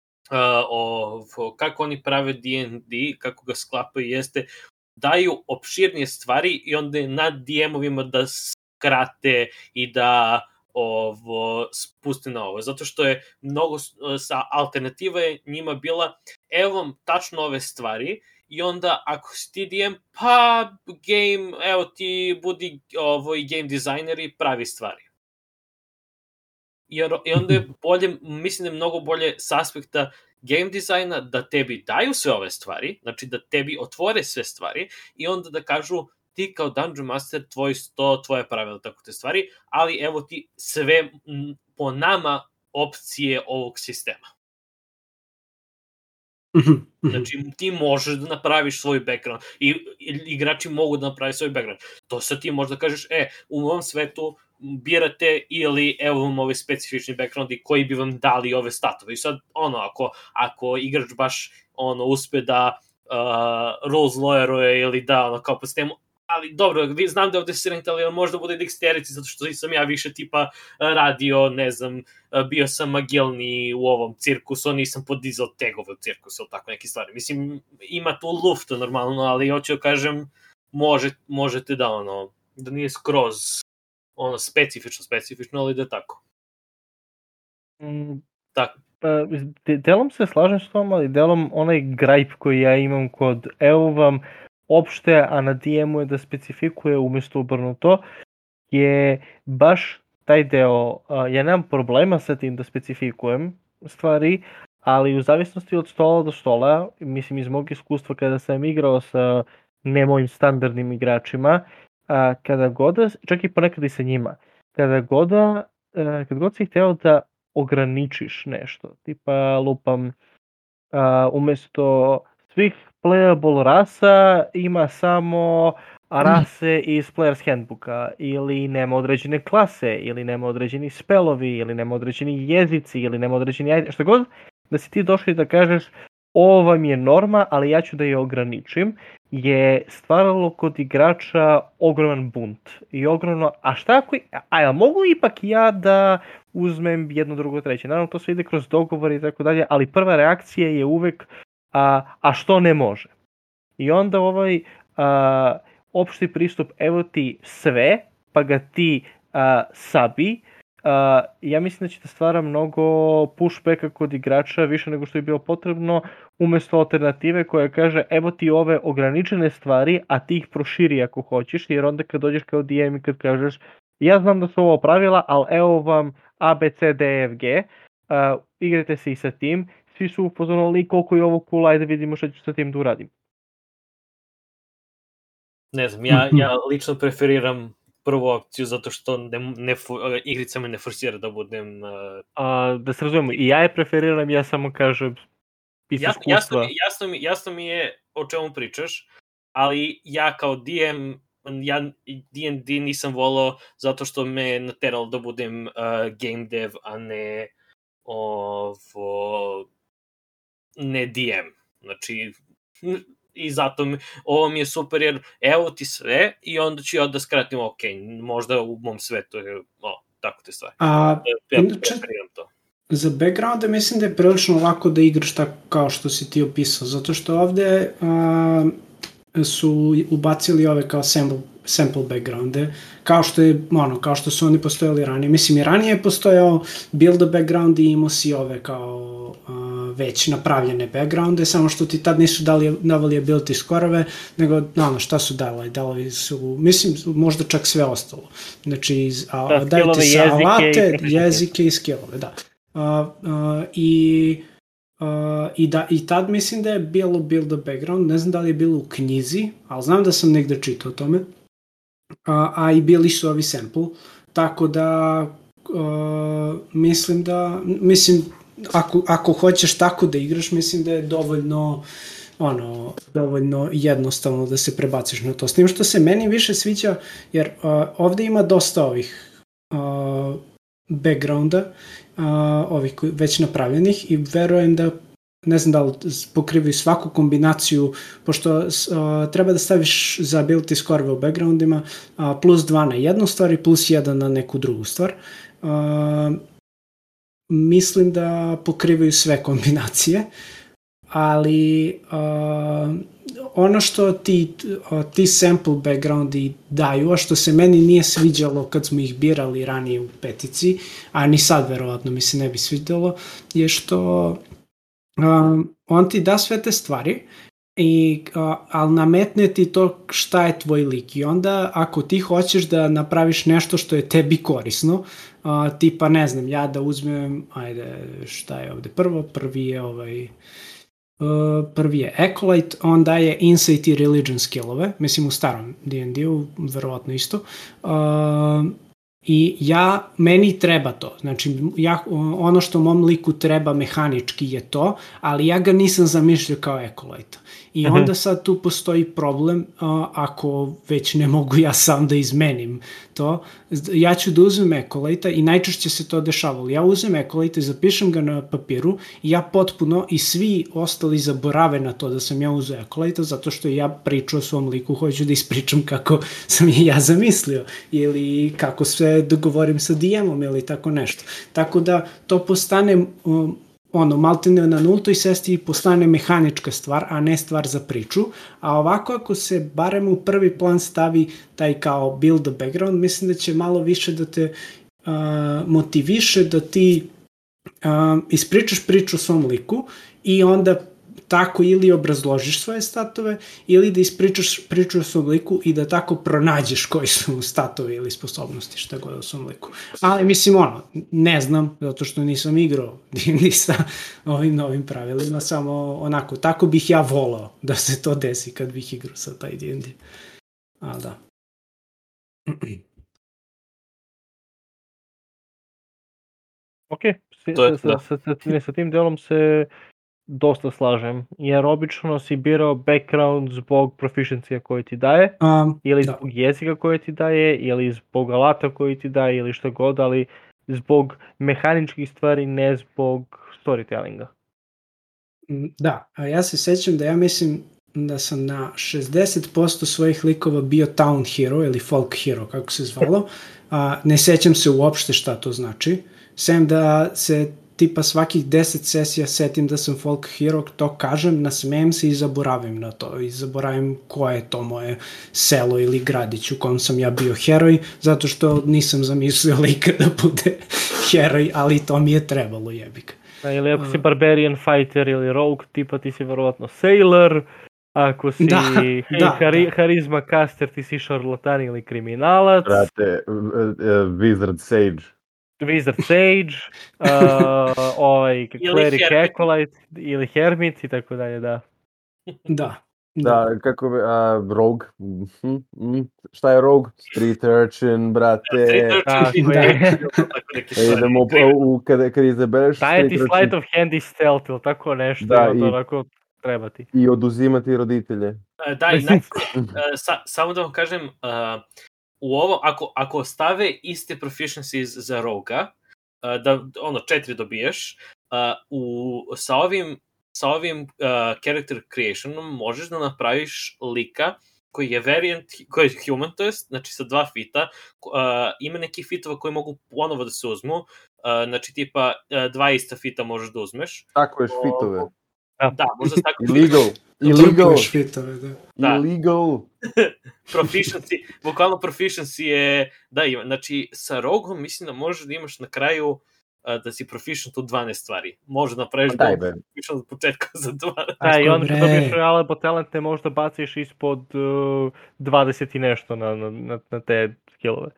kako oni prave D&D, kako ga sklapaju, jeste daju opširnije stvari i onda na DM-ovima da skrate i da spuste na ovo. Zato što je mnogo alternativa je njima bila, evo vam tačno ove stvari, i onda ako si ti DM, pa game, evo ti budi game designer i pravi stvari. I onda je bolje, mislim da je mnogo bolje s aspekta game dizajna da tebi daju sve ove stvari, znači da tebi otvore sve stvari i onda da kažu ti kao Dungeon Master, tvoj sto, tvoje pravila, tako te stvari, ali evo ti sve po nama opcije ovog sistema. Znači, ti možeš da napraviš svoj background i igrači mogu da napravi svoj background. To sad ti možda kažeš, u mom svetu birate ili evo vam ove specifični backgroundi koji bi vam dali ove statove. I sad, ako igrač baš uspe da rules lawyeruje ili da kao po sistemu, ali dobro, znam da je ovde strength, ali možda bude dexterity, zato što sam ja više tipa radio, ne znam, bio sam agilni u ovom cirkusu, nisam podizao tegove u cirkusu, ili tako neke stvari. Mislim, ima tu lufta normalno, ali hoću da kažem, možete da da nije skroz specifično, ali da je tako. Tako. Delom se slažem s tom, ali delom onaj gripe koji ja imam kod evo vam opšte, a na DM-u je da specifikuje umjesto obrnuto, je baš taj deo, ja nemam problema sa tim da specifikujem stvari, ali u zavisnosti od stola do stola, mislim iz mog iskustva kada sam igrao sa ne mojim standardnim igračima, kada god, čak i ponekad i sa njima, kad god si hteo da ograničiš nešto, tipa lupam, umjesto svih playable rasa ima samo rase iz Player's Handbooka, ili nema određene klase, ili nema određeni spelovi, ili nema određeni jezici, ili nema određeni što god, da si ti došli da kažeš ovo vam je norma, ali ja ću da je ograničim, je stvaralo kod igrača ogroman bunt. I ogromno, a šta ako, ja mogu ipak ja da uzmem jedno, drugo, treće. Naravno, to sve ide kroz dogovor i tako dalje, ali prva reakcija je uvek a što ne može. I onda ovaj opšti pristup, evo ti sve, pa ga ti sabi, ja mislim da će da stvara mnogo pushbacka kod igrača više nego što je bilo potrebno, umjesto alternative koja kaže evo ti ove ograničene stvari, a ti ih proširi ako hoćeš, jer onda kad dođeš kao DM i kad kažeš ja znam da su ovo pravila, ali evo vam A, B, C, D, E, F, G, igrajte se i sa tim, svi su upozorili koliko je ovo cool, ajde vidimo što ću sa tim da uradim. Ne znam, ja lično preferiram prvu opciju zato što igrica me ne forsira da budem... Da se razumemo, i ja je preferiram, ja samo kažem iz iskustva. Jasno mi je o čemu pričaš, ali ja kao DM, D&D nisam volao zato što me nateralo da budem game dev, a ne ne DM. Znači, i zato ovo mi je super jer evo ti sve i onda ću ja da skratim, ok, možda u mom svetu je tako te stvari. Za backgrounde mislim da je prilično lako da igraš tako kao što si ti opisao, zato što ovde su ubacili ove kao sample backgrounde, kao što su oni postojali ranije. Mislim, i ranije je postojao build background i imao si ove kao već napravljene backgrounde, samo što ti tad nisu davali ability skorove, nego šta su davali? Davali su, mislim, možda čak sve ostalo. Znači, daju ti sa alate, jezike i skillove, da. I tad mislim da je bilo build a background, ne znam da li je bilo u knjizi, ali znam da sam negde čitao o tome, a i bili su ovi sample, tako da mislim, ako hoćeš tako da igraš, mislim da je dovoljno jednostavno da se prebaciš na to. S tim što se meni više sviđa, jer ovde ima dosta ovih backgrounda, ovih već napravljenih i verujem da, ne znam da li pokrivaju svaku kombinaciju, pošto treba da staviš za ability score u backgroundima plus 2 na jednu stvar i plus 1 na neku drugu stvar. Mislim da pokrivaju sve kombinacije, ali ono što ti sample backgroundi daju, a što se meni nije sviđalo kad smo ih birali ranije u petici, a ni sad verovatno mi se ne bi svidjelo, je što on ti da sve te stvari, ali nametne ti to šta je tvoj lik i onda ako ti hoćeš da napraviš nešto što je tebi korisno, tipa ne znam, ja da uzmem, ajde šta je ovde prvi je Acolyte, on daje Insight i Religion skillove, mislim u starom D&D-u, verovatno isto, I meni treba to, znači ono što mom liku treba mehanički je to, ali ja ga nisam zamišljao kao Acolyte. I onda sad tu postoji problem, ako već ne mogu ja sam da izmenim to, ja ću da uzmem Acolyte i najčešće se to dešavalo. Ja uzmem Acolyte i zapišem ga na papiru i ja potpuno i svi ostali zaborave na to da sam ja uzeo Acolyte, zato što ja priču o svom liku, hoću da ispričam kako sam je ja zamislio ili kako sve dogovorim sa DM-om ili tako nešto. Tako da to postane maltene na nultoj sesti postane mehanička stvar, a ne stvar za priču. A ovako ako se barem u prvi plan stavi taj kao build the background, mislim da će malo više da te motiviše da ti ispričaš priču o svom liku i onda tako ili obrazložiš svoje statove ili da ispričaš priču o svom liku i da tako pronađeš koji su statovi ili sposobnosti šta god o svom liku. Ali mislim ne znam, zato što nisam igrao D&D sa ovim novim pravilima, samo onako, tako bih ja volao da se to desi kad bih igrao sa taj D&D. A da. Ok, sa tim delom se dosta slažem, jer obično si birao background zbog proficiencija koji ti daje, ili zbog jezika koji ti daje, ili zbog alata koji ti daje, ili što god, ali zbog mehaničkih stvari, ne zbog storytellinga. Da, a ja se sećam da ja mislim da sam na 60% svojih likova bio town hero ili folk hero, kako se zvalo. Ne sećam se uopšte šta to znači, sem da se tipa svakih 10 sesija setim da sam folk hero, to kažem, nasmejem se i zaboravim na to. I zaboravim koje je to moje selo ili gradić u kom sam ja bio heroj, zato što nisam zamislio lika da bude heroj, ali to mi je trebalo, jebik. Ili ako si barbarian fighter ili rogue, tipa ti si verovatno sailor, ako si harizma caster, ti si šarlatan ili kriminalac. Brate, wizard sage. Wizard Sage, Cleric Acolyte ili Hermit i tako dalje, da. Da, kako bi, Rogue, šta je Rogue? Street Urchin, brate. Idemo kad izabereš Šta je ti Sleight of Hand i Stealth ili tako nešto, onako treba ti. I oduzimati roditelje. Da, i samo da vam kažem, u ovo, ako stave iste proficiencies za roga, da 4 dobiješ, sa ovim character creationom možeš da napraviš lika koji je variant, koji je human, to jest, znači sa 2 fita, ima neki fitova koji mogu ponovo da se uzmu, znači tipa 2 ista fita možeš da uzmeš. Tako je fitove. Da, možda se tako Illegal. Illegal. Proficiency, bukvalno proficiency je, da ima, znači sa rogom mislim da možeš da imaš na kraju da si proficient u 12 stvari. Može da napraviš proficient od početka za 12. Da, i onda kad dobiješ reliable talente možda baciš ispod 20 i nešto na te skillove.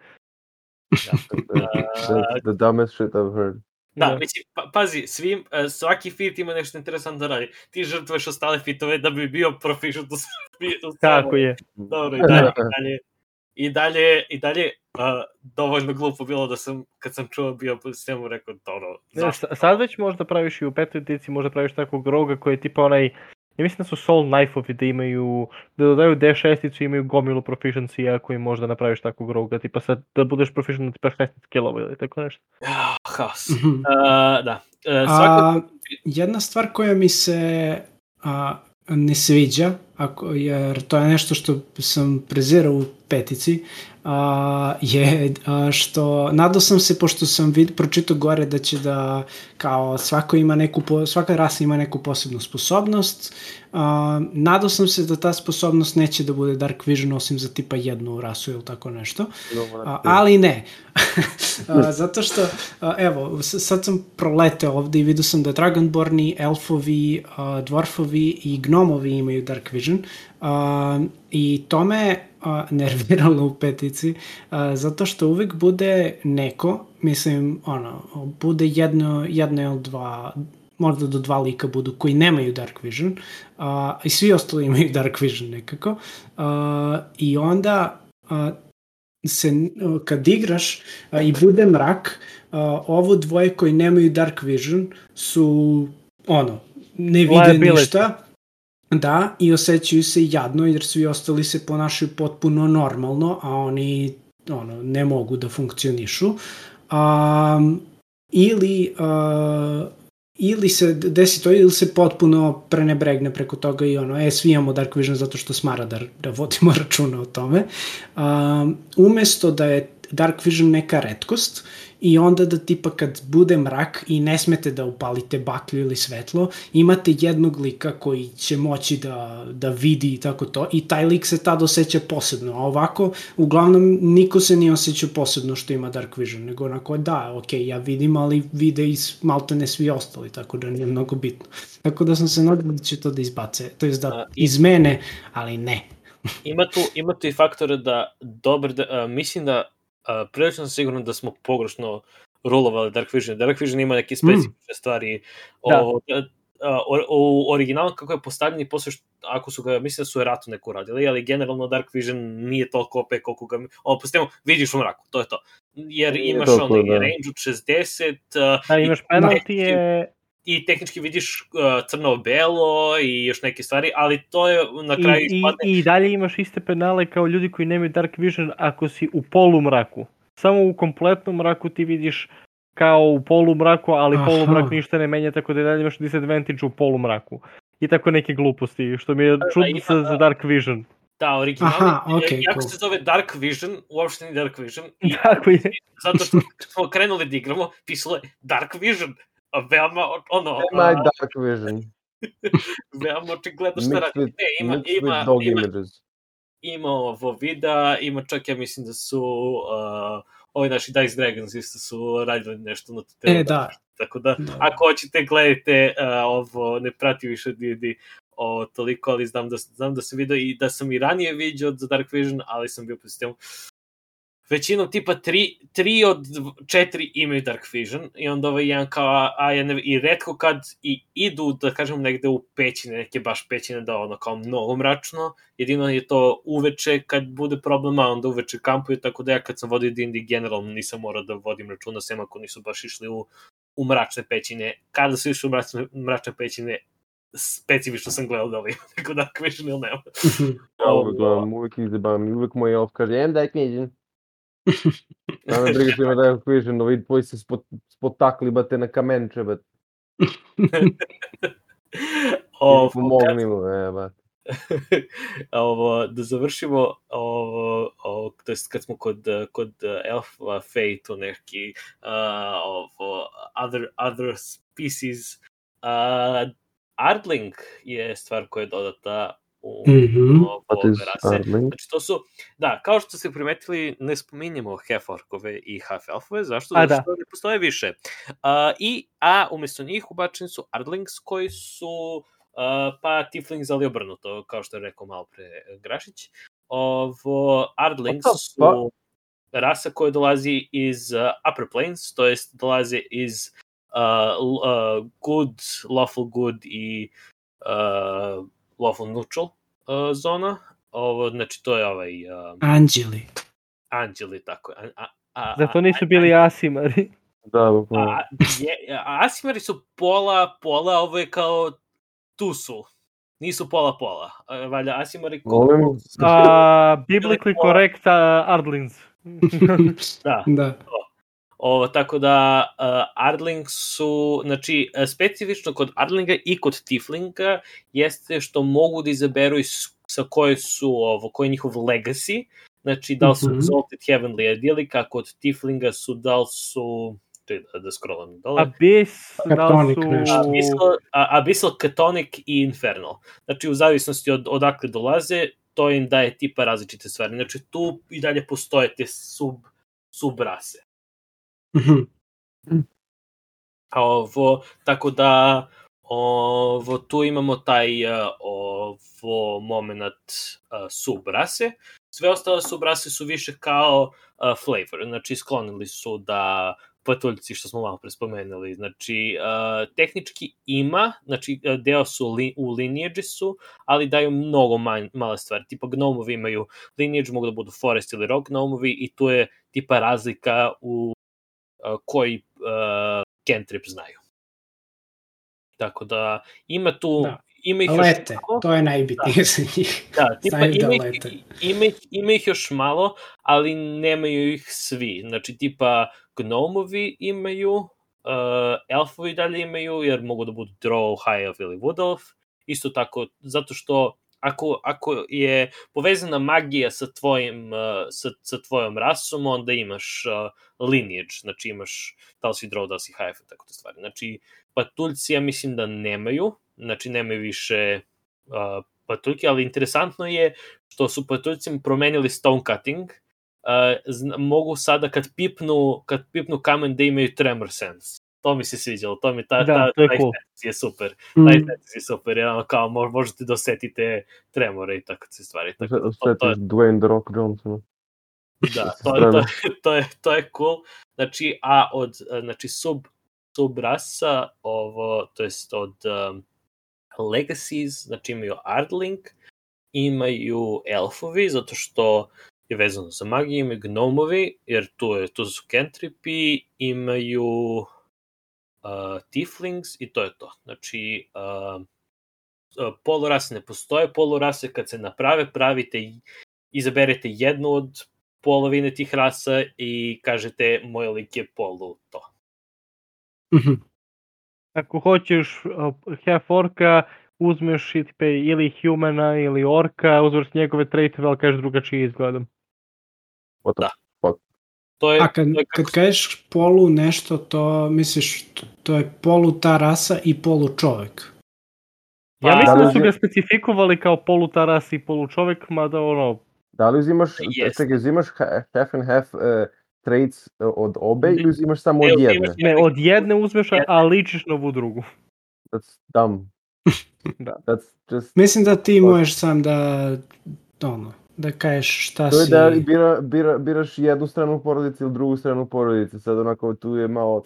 The dumbest shit I've heard. Da, mislim, pazi, svaki fit ima nešto interesantno da radi. Ti žrtvuješ ostale fitove da bi bio proficient u svemu. Tako je. Dobro, i dalje dovoljno glupo bilo da sam, kad sam čuo, bio po svemu rekao, dobro, zašto? Sad već možda praviš i u petoj edici, možda praviš takvog roga koji je tipa onaj, ja mislim da su soul knife-ovi da dodaju D6-icu i imaju gomilu proficiency, ako im možda napraviš takvog roga, tipa sad da budeš proficient na tipa 16 skillova ili tako nešto. Haos. Da. Jedna stvar koja mi se ne sviđa, jer to je nešto što sam prezirao u petici, je što nadao sam se, pošto sam pročitao gore da će da kao svaka rasa ima neku posebnu sposobnost, nadao sam se da ta sposobnost neće da bude Dark Vision osim za tipa jednu rasu ili tako nešto, ali ne. Zato što, evo, sad sam proleteo ovde i vidio sam da Dragonborni, elfovi, dwarfovi i gnomovi imaju Dark Vision, i to me nerviralo u petici, zato što uvijek bude neko, mislim, bude jedno ili dva, možda do 2 lika budu koji nemaju Dark Vision, i svi ostali imaju Dark Vision nekako, i onda kad igraš i bude mrak, ovo dvoje koji nemaju Dark Vision su ne vide ništa. Da, i osjećaju se jadno jer svi ostali se ponašaju potpuno normalno, a oni ne mogu da funkcionišu. Ili se desi to, ili se potpuno prenebregne preko toga i svi imamo Dark Vision zato što smara da vodimo računa o tome. Umesto da je Dark Vision neka retkost i onda da tipa kad bude mrak i ne smete da upalite baklju ili svetlo, imate jednog lika koji će moći da vidi i tako to i taj lik se tad osjeća posebno, a ovako uglavnom niko se nije osjećao posebno što ima Dark Vision, nego onako ja vidim, ali vide i maltene svi ostali, tako da nije mnogo bitno. Tako da sam se nadao da će to da izbace, to je da izmene, ali ne. Ima tu i faktore da mislim da prilično sam sigurno da smo pogrešno rulovali Dark Vision. Dark Vision ima neke specifične stvari. U originalu kako je postavljen i posle ako su ga, mislim da su Eratu neko uradili, ali generalno Dark Vision nije toliko OP koliko ga... postavimo, vidiš u mraku, to je to. Jer imaš range od 60... imaš penaltije... I tehnički vidiš crno-belo i još neke stvari, ali to je na kraju ispadne... I dalje imaš iste penale kao ljudi koji nemaju Dark Vision ako si u polumraku. Samo u kompletnom mraku ti vidiš kao u polumraku, ali polumrak ništa ne menja, tako da dalje imaš disadvantage u polumraku. I tako neke gluposti, što mi je čudno za Dark Vision. Da, originalni, jako se zove Dark Vision, uopšte ni Dark Vision. Tako je. Zato što smo krenuli da igramo, pisalo je Dark Vision. Veoma, Nema Dark Vision. Veoma očigledno šta radi. Ima ovo videa, ima čak, ja mislim da su ovi naši Dice Dragons isto su radili nešto na temu. Da. Tako da, ako hoćete, gledajte, ovo ne prati više D&D toliko, ali znam da sam video i da sam i ranije vidio za Dark Vision, ali sam bio po sistemu. Većinom tipa 3 od 4 imaju Dark Vision i onda ovaj jedan kao i retko kad i idu, da kažem, negde u pećine, neke baš pećine da kao mnogo mračno, jedino je to uveče kad bude problema, onda uveče kampuju, tako da ja kad sam vodio D&D generalno nisam morao da vodim računa, sem ako nisu baš išli u mračne pećine. Kada su išli u mračne pećine, specifično sam gledao da li ima neko Dark Vision ili nema. Ja uvek gledam, uvek izdebavam i uvek moj elf kaže, imam Dark Vision. Da me briga što ima Dark Vision, da vidi tvoji se spotakli, bate na kamenče, bate. Pomogni mu, bate. Da završimo, to jest kad smo kod elfa, fey, tu neki other species, Ardling je stvar koja je dodata u ove rase. Znači to su, kao što ste primetili, ne spominjemo half-orkove i half-elfove, zašto? Zato što ne postoje više. A umjesto njih ubačeni su Ardlings koji su pa tieflings, ali obrnuto, kao što je rekao malo pre Grašić. Ardlings su rasa koja dolazi iz Upper Plains, to jest dolaze iz good, lawful good i lawful neutral zona. Znači to je Anđeli, tako je. Zato nisu bili Asimari. Asimari su pola, ovo je kao tu su. Nisu pola. Valjda Asimari... Biblically correct Ardlings. Da. Tako da Ardlings su, znači specifično kod Ardlinga i kod Tieflinga jeste što mogu da izaberu sa koje su koji je njihov legacy, znači da li su Exalted Heavenly Idyllic, kod Tieflinga su da li su, da scrollam dole, Abyssal, Chthonic i Infernal. Znači u zavisnosti od odakle dolaze, to im daje tipa različite stvari. Znači tu i dalje postoje te subrase. Tako da tu imamo taj moment subrase. Sve ostale subrase su više kao flavor, znači sklonili su da patuljci što smo malo pre spomenuli. Znači, tehnički ima, znači deo su u lineage su, ali daju mnogo male stvari. Tipa gnomovi imaju lineage, mogu da budu forest ili rock gnomovi i tu je tipa razlika u koji cantrip znaju. Tako da ima tu... Da. Ima ih lete, još malo. To je najbitnije za njih. Da, tipa Znaju ima ih još malo, ali nemaju ih svi. Znači, tipa gnomovi imaju, elfovi dalje imaju, jer mogu da budu drow, high elf ili wood elf. Isto tako, zato što ako je povezana magija sa tvojom rasom, onda imaš lineage, znači imaš da li si drow, da li si high elf, tako te stvari. Znači, patuljci ja mislim da nemaju, znači nemaju više patuljke, ali interesantno je što su patuljci promenili stone cutting, mogu sada kad pipnu kamen da imaju tremor sense. To mi se sviđalo, to mi taj cool. Je super. Taj fantasy je super, jer kao možete da osetite tremore i tako se stvari. Osetiš Dwayne The Rock Johnson. Da, to je cool. Znači, znači subrasa ovo, to jest od Legacies, znači imaju Ardling, imaju elfovi, zato što je vezano za magiju, imaju gnomovi, jer tu su cantripi, imaju tieflings i to je to. Znači, polurase ne postoje, polurase kad se naprave, izaberete jednu od polovine tih rasa i kažete moj lik je polu to. Ako hoćeš half orka, uzmeš ili humana ili orka, uzmeš njegove traitove, ali kažeš drugačije izgledam. Da. A kad kažeš polu nešto, to misliš, to je polu ta rasa i polu čovek? Ja mislim da su ga specifikovali kao polu ta rasa i polu čovek, mada Da li uzimaš half and half traits od obe ili uzimaš samo od jedne? Ne, od jedne uzmeš, a ličiš na ovu drugu. That's dumb. Mislim da ti možeš sam da kažeš šta si... To je da biraš jednu stranu porodice ili drugu stranu porodice. Sad onako tu je malo...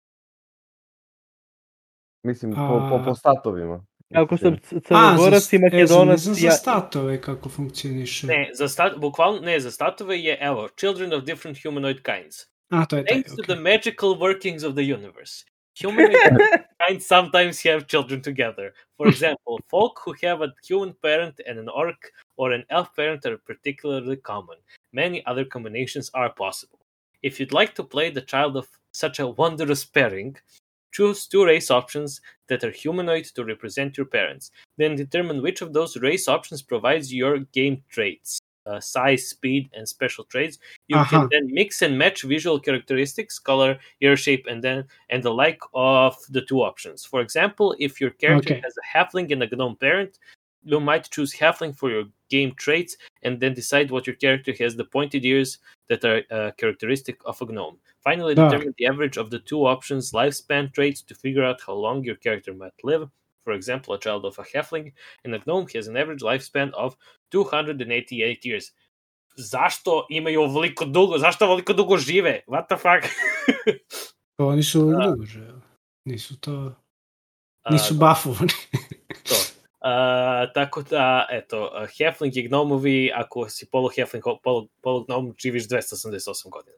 Mislim, po statovima. Ako sam Crnogorac i Makedonac... Ne znam za statove kako funkcioniše. Za statove je, evo, Children of Different Humanoid Kinds. To je Thanks to the magical workings of the universe, humanoid kinds sometimes have children together. For example, folk who have a human parent and an orc or an elf parent are particularly common. Many other combinations are possible. If you'd like to play the child of such a wondrous pairing, choose 2 race options that are humanoid to represent your parents. Then determine which of those race options provides your game traits, size, speed, and special traits. You can then mix and match visual characteristics, color, ear shape, and the like of the 2 options. For example, if your character has a halfling and a gnome parent, you might choose halfling for your game traits and then decide what your character has the pointed ears that are characteristic of a gnome. Finally, determine the average of the 2 options' lifespan traits to figure out how long your character might live. For example, a child of a halfling and a gnome has an average lifespan of 288 years. Zašto imaju ovoliko dugo? Zašto ovoliko dugo žive? What the fuck? Oni su dugo žive. Nisu to... Nisu buffovani. To. Tako da, eto, halfling i gnomovi, ako si polu halfling, polu gnome, živiš 288 godina.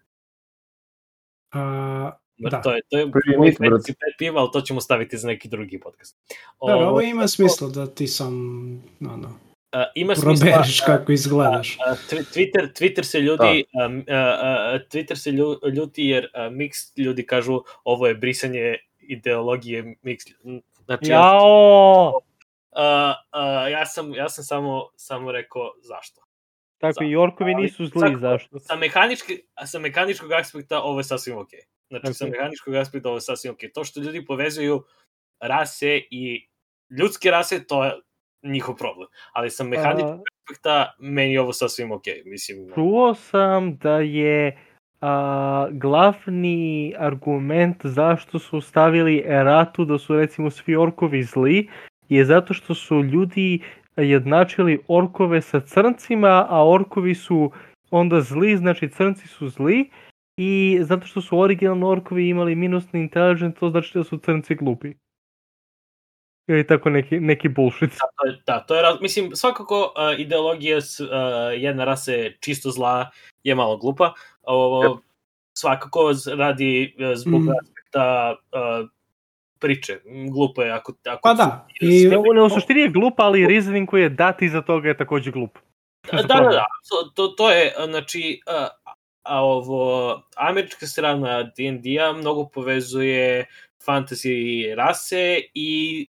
Da. To je moj fantasy pet piva, ali to ćemo staviti za neki drugi podcast. Ovo ima smisla da ti sam proberiš kako izgledaš. Twitter se ljuti jer mixed ljudi kažu ovo je brisanje ideologije mixed. Znači, ja sam samo rekao zašto. Tako i orkovi nisu zli, zašto? Sa mehaničkog aspekta ovo je sasvim okej. Znači, sa mehaničkog aspekta ovo je sasvim okej. To što ljudi povezuju rase i ljudske rase, to je njihov problem. Ali sa mehaničkog aspekta, meni je ovo sasvim okej. Čuo sam da je glavni argument zašto su stavili eratu da su recimo svi orkovi zli je zato što su ljudi jednačili orkove sa crncima, a orkovi su onda zli, znači crnci su zli i zato što su originalno orkovi imali minusni intelligence, to znači da su crnci glupi. Ili tako neki bullshit. To je mislim, svakako ideologija jedna rase čisto zla je malo glupa. Svakako radi zbog aspekta priče. Glupo je ako pa da. U suštini je glupa, ali reasoning koji je dat iza toga je takođe glup. Da. To je, znači, američka strana D&D-a mnogo povezuje fantasy rase i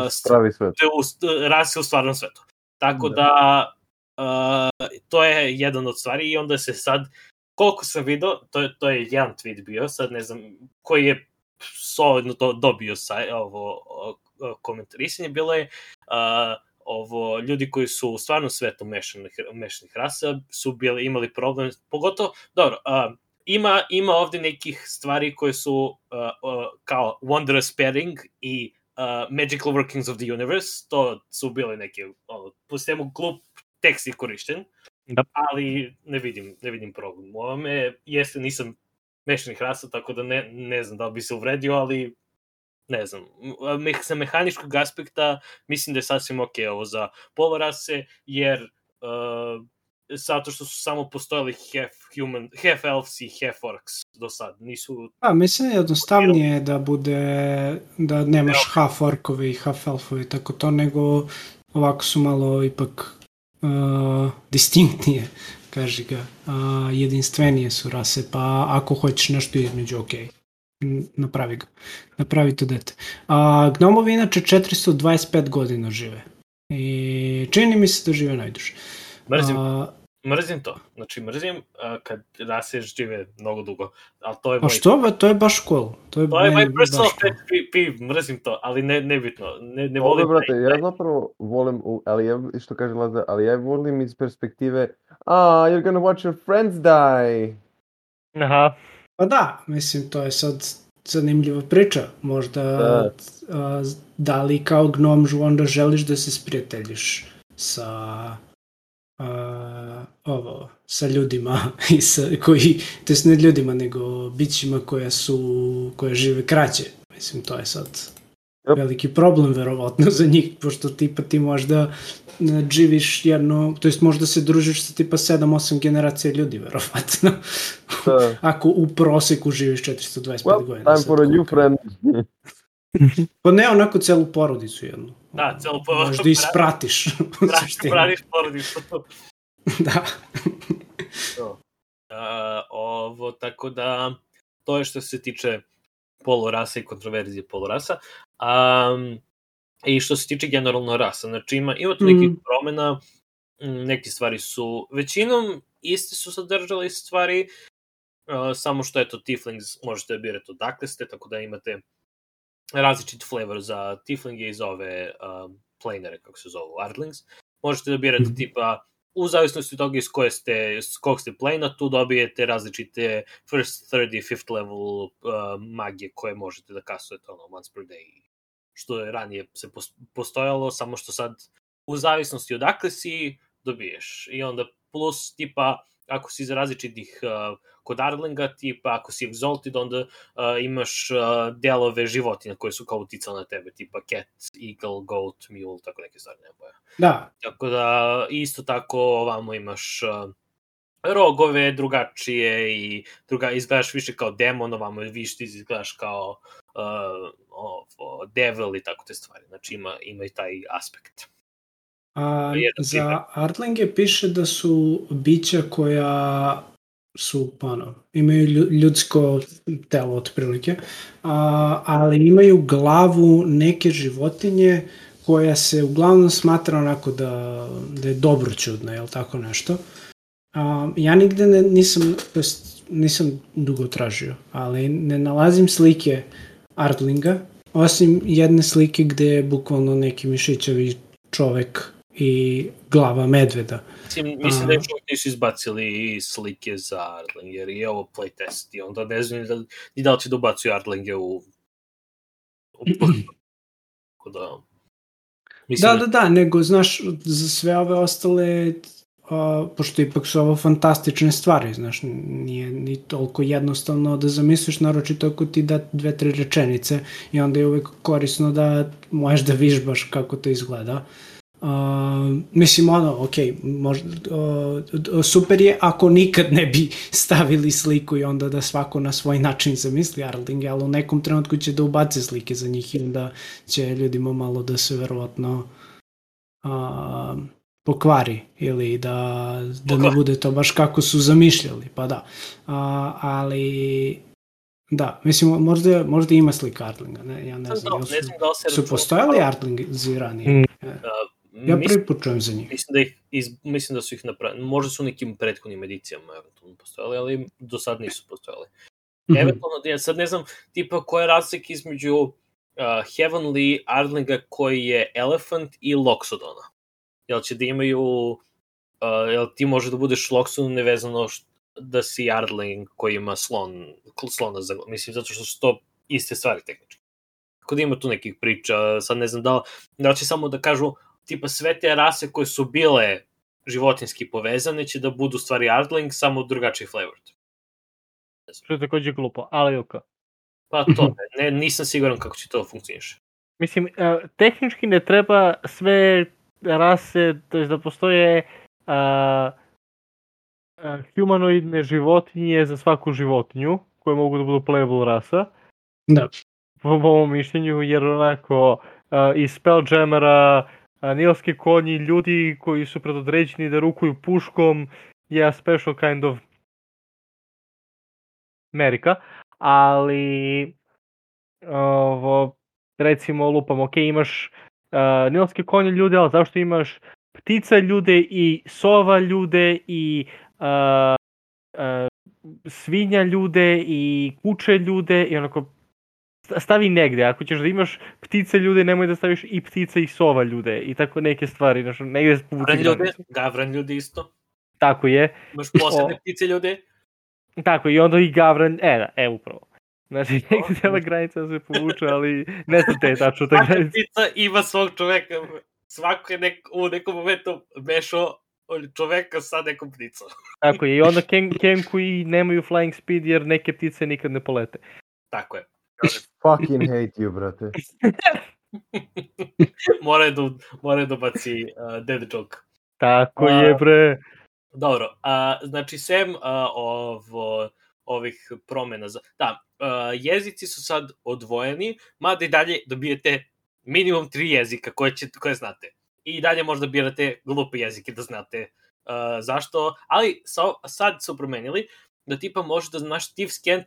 rase u stvarnom svetu. Tako da to je jedan od stvari i onda se sad, koliko sam vidio, to je jedan tweet bio, sad ne znam koji je solidno to dobio ovo komentarisanje, bilo je ljudi koji su u stvarnom svetu mešanih rasa su imali problem, pogotovo, dobro, ima ovde nekih stvari koje su kao wondrous pairing i magical workings of the universe, to su bile neke, pustimo glup tekst je korišten, ali ne vidim problem. U ovome, jeste, nisam mešanih rasa, tako da ne znam da li bi se uvredio, ali ne znam. Sa mehaničkog aspekta mislim da je sasvim ok ovo za polorase, jer zato što su samo postojali half elves i half orcs do sad. Mislim jednostavnije da bude, da nemaš half orkovi i half elfovi, tako to, nego ovako su malo ipak distinktnije, kaži ga, jedinstvenije su rase, pa ako hoćeš nešto između, ok, napravi to dete. Gnomovi inače 425 godina žive i čini mi se da žive najduže. Mrzim to, znači mrzim kad rase žive mnogo dugo, ali to je moj... što? To je baš cool. To je moj personal pet peeve, mrzim to, ali nebitno, ne volim... Brate, ja zapravo volim, ali ja, što kaže Lazar, ali ja volim iz perspektive you're gonna watch your friends die. Aha. Pa da, mislim, to je sad zanimljiva priča, možda da li kao gnom onda želiš da se sprijateljiš sa sa ljudima koji, to jest ne ljudima, nego bićima koja žive kraće. Mislim, to je sad veliki problem verovatno za njih, pošto tipa ti možda živiš jedno, to jest možda se družiš sa tipa 7-8 generacija ljudi verovatno. Ako u proseku živiš 425 godina. Time for a new friend. Pa ne, onako celu porodicu jednu. Da, celu porodicu. Možda ispratiš. Pratiš porodicu. Da. Tako da, to je što se tiče polorasa i kontroverzije polorasa. I što se tiče generalno rasa, znači ima tu nekih promjena, neke stvari su, većinom iste su sadržale stvari, samo što eto tieflings možete birati odakle ste, tako da imate različit flavor za tieflinge i za ove planere, kako se zovu, ardlings. Možete da birate tipa, u zavisnosti od toga iz kog ste plana, tu dobijete različite first, third i fifth level magije koje možete da kastujete once per day, što je ranije se postojalo, samo što sad u zavisnosti odakle si dobiješ. I onda plus tipa ako si za različitih kod Ardlinga, tipa ako si exalted, onda imaš delove životinja koje su kao uticali na tebe, tipa cat, eagle, goat, mule, tako neke stvari, ne boja. Da. Tako da isto tako ovamo imaš rogove drugačije i izgledaš više kao demon, ovamo više izgledaš kao devil i tako te stvari. Znači ima i taj aspekt. Za Ardlinge piše da su bića koja su, imaju ljudsko telo otprilike, ali imaju glavu neke životinje koja se uglavnom smatra onako da je dobroćudna, jel tako nešto. Ja nigde nisam dugo tražio, ali ne nalazim slike Ardlinga, osim jedne slike gde je bukvalno neki mišićevi čovek i glava medveda. Mislim da još uvijek nisu izbacili slike za Ardling, jer je ovo playtest i onda ne znam ni da li će da ubacuju Ardlinge u Da, nego, znaš, za sve ove ostale pošto ipak su ovo fantastične stvari, znaš, nije ni toliko jednostavno da zamisliš, naročito ako ti da 2-3 rečenice i onda je uvek korisno da možeš da vižbaš kako to izgleda. Mislim, super je ako nikad ne bi stavili sliku i onda da svako na svoj način zamisli Arling, ali u nekom trenutku će da ubace slike za njih i onda će ljudima malo da se verovatno pokvari ili da ne bude to baš kako su zamišljali, pa da. Ali da, mislim, možda ima slika Arlinga, ne? Ja ne znam, su postojali Arlinzi ranije? Ja prvi put čujem za njih. Mislim da su ih napravili, možda su u nekim prethodnim edicijama eventualno postojali, ali do sad nisu postojali. Eventualno, ja sad ne znam tipa koja je razlika između Heavenly Arlinga koji je Elephant i Loxodona. Jel će da imaju, jel ti može da budeš Loxodon nevezano da si Arling koji ima slona za glavu, mislim, zato što su to iste stvari tehnički. Tako da ima tu nekih priča, sad ne znam da će samo da kažu tipa sve te rase koje su bile životinski povezane će da budu stvari Arling, samo drugačiji flavor. Što je takođe glupo, ali ok. Pa to, nisam siguran kako će to funkcioniše. Mislim, tehnički ne treba sve rase, to je da postoje humanoidne životinje za svaku životinju, koje mogu da budu playable rasa. Da. Po ovom mišljenju, jer onako iz Spelljammera, nilski konji, ljudi koji su predodređeni da rukuju puškom je a special kind of Amerika, ali recimo lupam, ok, imaš nilske konje ljude, ali zašto imaš ptica ljude i sova ljude i svinja ljude i kuće ljude i onako stavi negde, ako ćeš da imaš ptice ljude, nemoj da staviš i ptice i sova ljude i tako neke stvari, znači negde povuci granicu. Gavran ljudi isto. Tako je. Imaš posebne ptice ljude. Tako, i onda i Gavran, upravo. Znači, negde treba granica da se povuče, ali ne znam te je tačno ta granica. Svaka ptica ima svog čoveka, svako je u nekom momentu mešao čoveka sa nekom pticom. Tako je, i onda Ken koji nemaju flying speed jer neke ptice nikad ne polete. Tako je. Fucking hate you, brate. Mora da baci dead joke. Tako je, bre. Dobro, znači sem ovih promena, jezici su sad odvojeni, mada i dalje dobijete minimum 3 jezika koje znate. I dalje možda birate glupe jezike da znate zašto, ali sad su promenili da tipa možeš da znaš Tifskent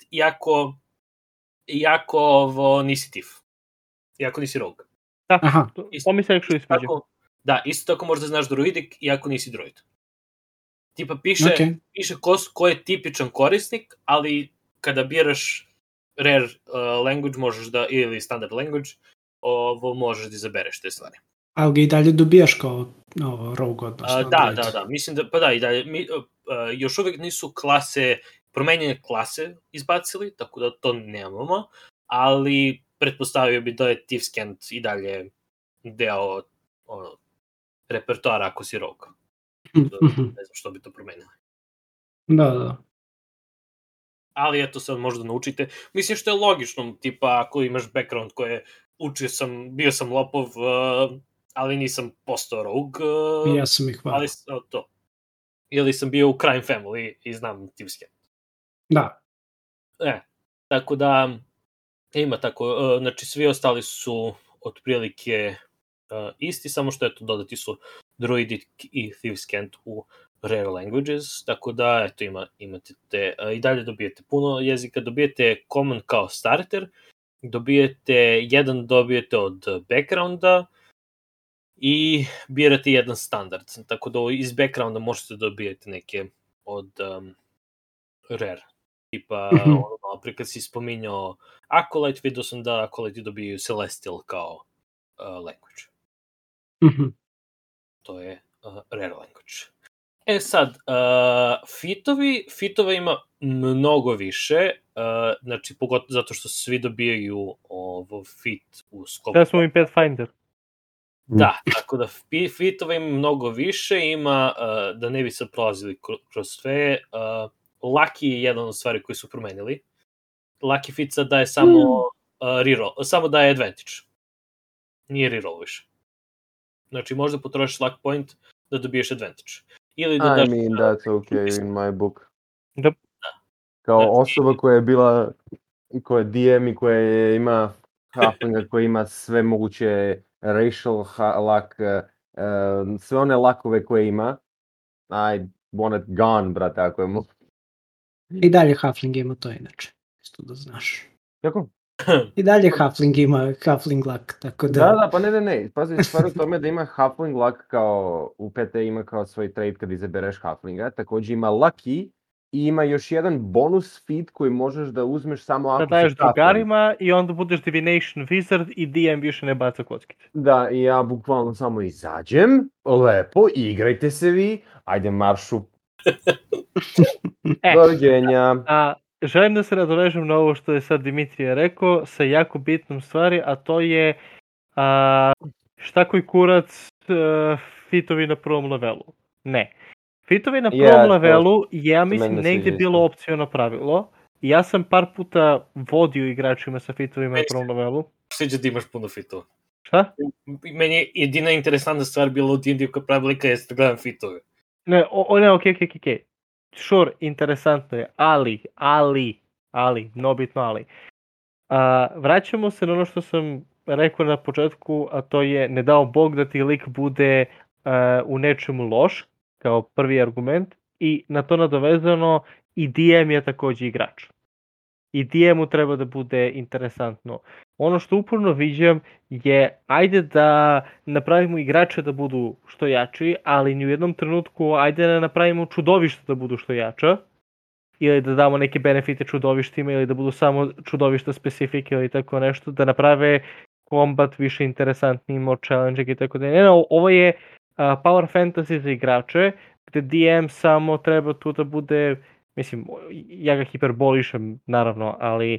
iako nisi Tif. Iako nisi Rogue. Aha, to mi se actually sviđa. Da, isto tako možeš da znaš Druidik iako nisi Druid. Tipa piše ko je tipičan korisnik, ali kada biraš rare language možeš da, ili standard language, možeš da izabereš te stvari. Ali ga i dalje dobijaš kao Rogue, odnosno Da, mislim da, i dalje, još uvek nisu promenjene klase izbacili, tako da to nemamo, ali pretpostavio bi da je Tifskent i dalje deo repertoara ako si Rogue. Ne znam što bi to promenilo. Da. Ali eto sad možda naučite. Mislim što je logično, tipa ako imaš background koje bio sam lopov, ali nisam postao Rogue. Ja sam ih hvala. Ili sam bio u Crime Family i znam Tifskent. Da. Tako da ima tako, znači svi ostali su otprilike isti, samo što eto dodati su Druidic i Tifskent u rare languages, tako da eto imate i dalje dobijete puno jezika, dobijete common kao starter, dobijete od backgrounda i birate jedan standard, tako da iz backgrounda možete dobijete neke od rare, tipa naprijed kad si spominjao Acolyte, vidio sam da Acolyte dobijaju Celestial kao language. To je rare language. Sad, fitova ima mnogo više, znači pogotovo zato što svi dobijaju fit u skopu. Da smo im Pathfinder. Da, tako da fitova ima mnogo više, ima, da ne bi sad prolazili kroz sve, Lucky je jedan od stvari koji su promenili. Lucky fit sad daje samo reroll, samo daje advantage. Nije reroll više. Znači, možda potrošiš luck point da dobiješ advantage. Ili da daš... I mean, that's okay in my book. Da. Kao Znači, osoba koja je bila, koja je DM i koja ima halflinga, koja ima sve moguće racial luck, sve one lakove koje ima, I want it gone, brate, ako je mogu. I dalje Halfling ima to inače, isto da znaš. Kako? I dalje Halfling ima Halfling luck, tako da... Da, pa ne. Pazi, stvar u tome da ima halfling luck kao u PT ima kao svoj trade kad izabereš halflinga, takođe ima lucky i ima još jedan bonus feat koji možeš da uzmeš samo ako da daješ drugarima i onda budeš Divination Wizard i DM više ne baca kockice. Da, i ja bukvalno samo izađem, lepo, igrajte se vi, ajde maršu. Doviđenja. Želim da se nadovežem na ovo što je sad Dimitrije rekao sa jako bitnom stvari, a to je šta koji kurac fitovi na prvom levelu. Ne. Fitovi na prvom levelu je, ja mislim, negdje bilo opciono pravilo. I ja sam par puta vodio igračima sa fitovima na prvom levelu. Sviđa da imaš puno fitova. Šta? Meni je jedina interesantna stvar bila u D&D koja pravilika jeste da gledam fitove. Ne, okej. Sure, interesantno je, ali, mnobitno ali. Vraćamo se na ono što sam rekao na početku, a to je ne dao Bog da ti lik bude u nečemu loš, kao prvi argument, i na to nadovezano i DM je također igrač. I DM-u treba da bude interesantno. Ono što uporno viđam je, ajde da napravimo igrače da budu što jači, ali ni u jednom trenutku ajde da napravimo čudovišta da budu što jača, ili da damo neke benefite čudovištima, ili da budu samo čudovišta specifike ili tako nešto, da naprave kombat više interesantniji, more challenging i tako da. Ne, ovo je Power Fantasy za igrače, gde DM samo treba tu da bude, mislim, ja ga hiperbolišem naravno, ali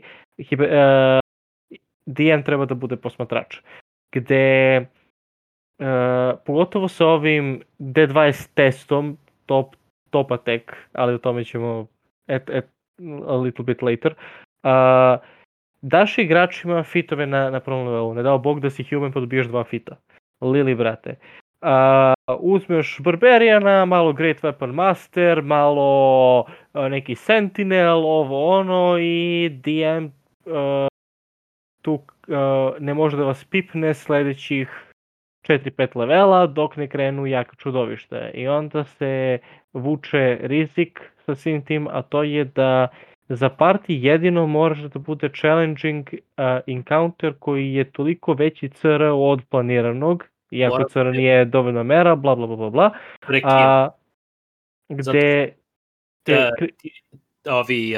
DM treba da bude posmatrač. Gde, pogotovo sa ovim D20 testom, top attack, ali o tome ćemo a little bit later, daš igračima fitove na prvom levelu. Ne dao Bog da si human pa dobiješ 2 fita. Lili, brate. Uzmeš Barbarijana, malo Great Weapon Master, malo neki Sentinel, ovo ono, i DM tu ne može da vas pipne sledećih 4-5 levela dok ne krenu jaka čudovište. I onda se vuče rizik sa svim tim, a to je da za party jedino moraš da bude challenging encounter koji je toliko veći CR od planiranog, iako CR nije dovoljna mera, bla bla bla bla. Gde ovi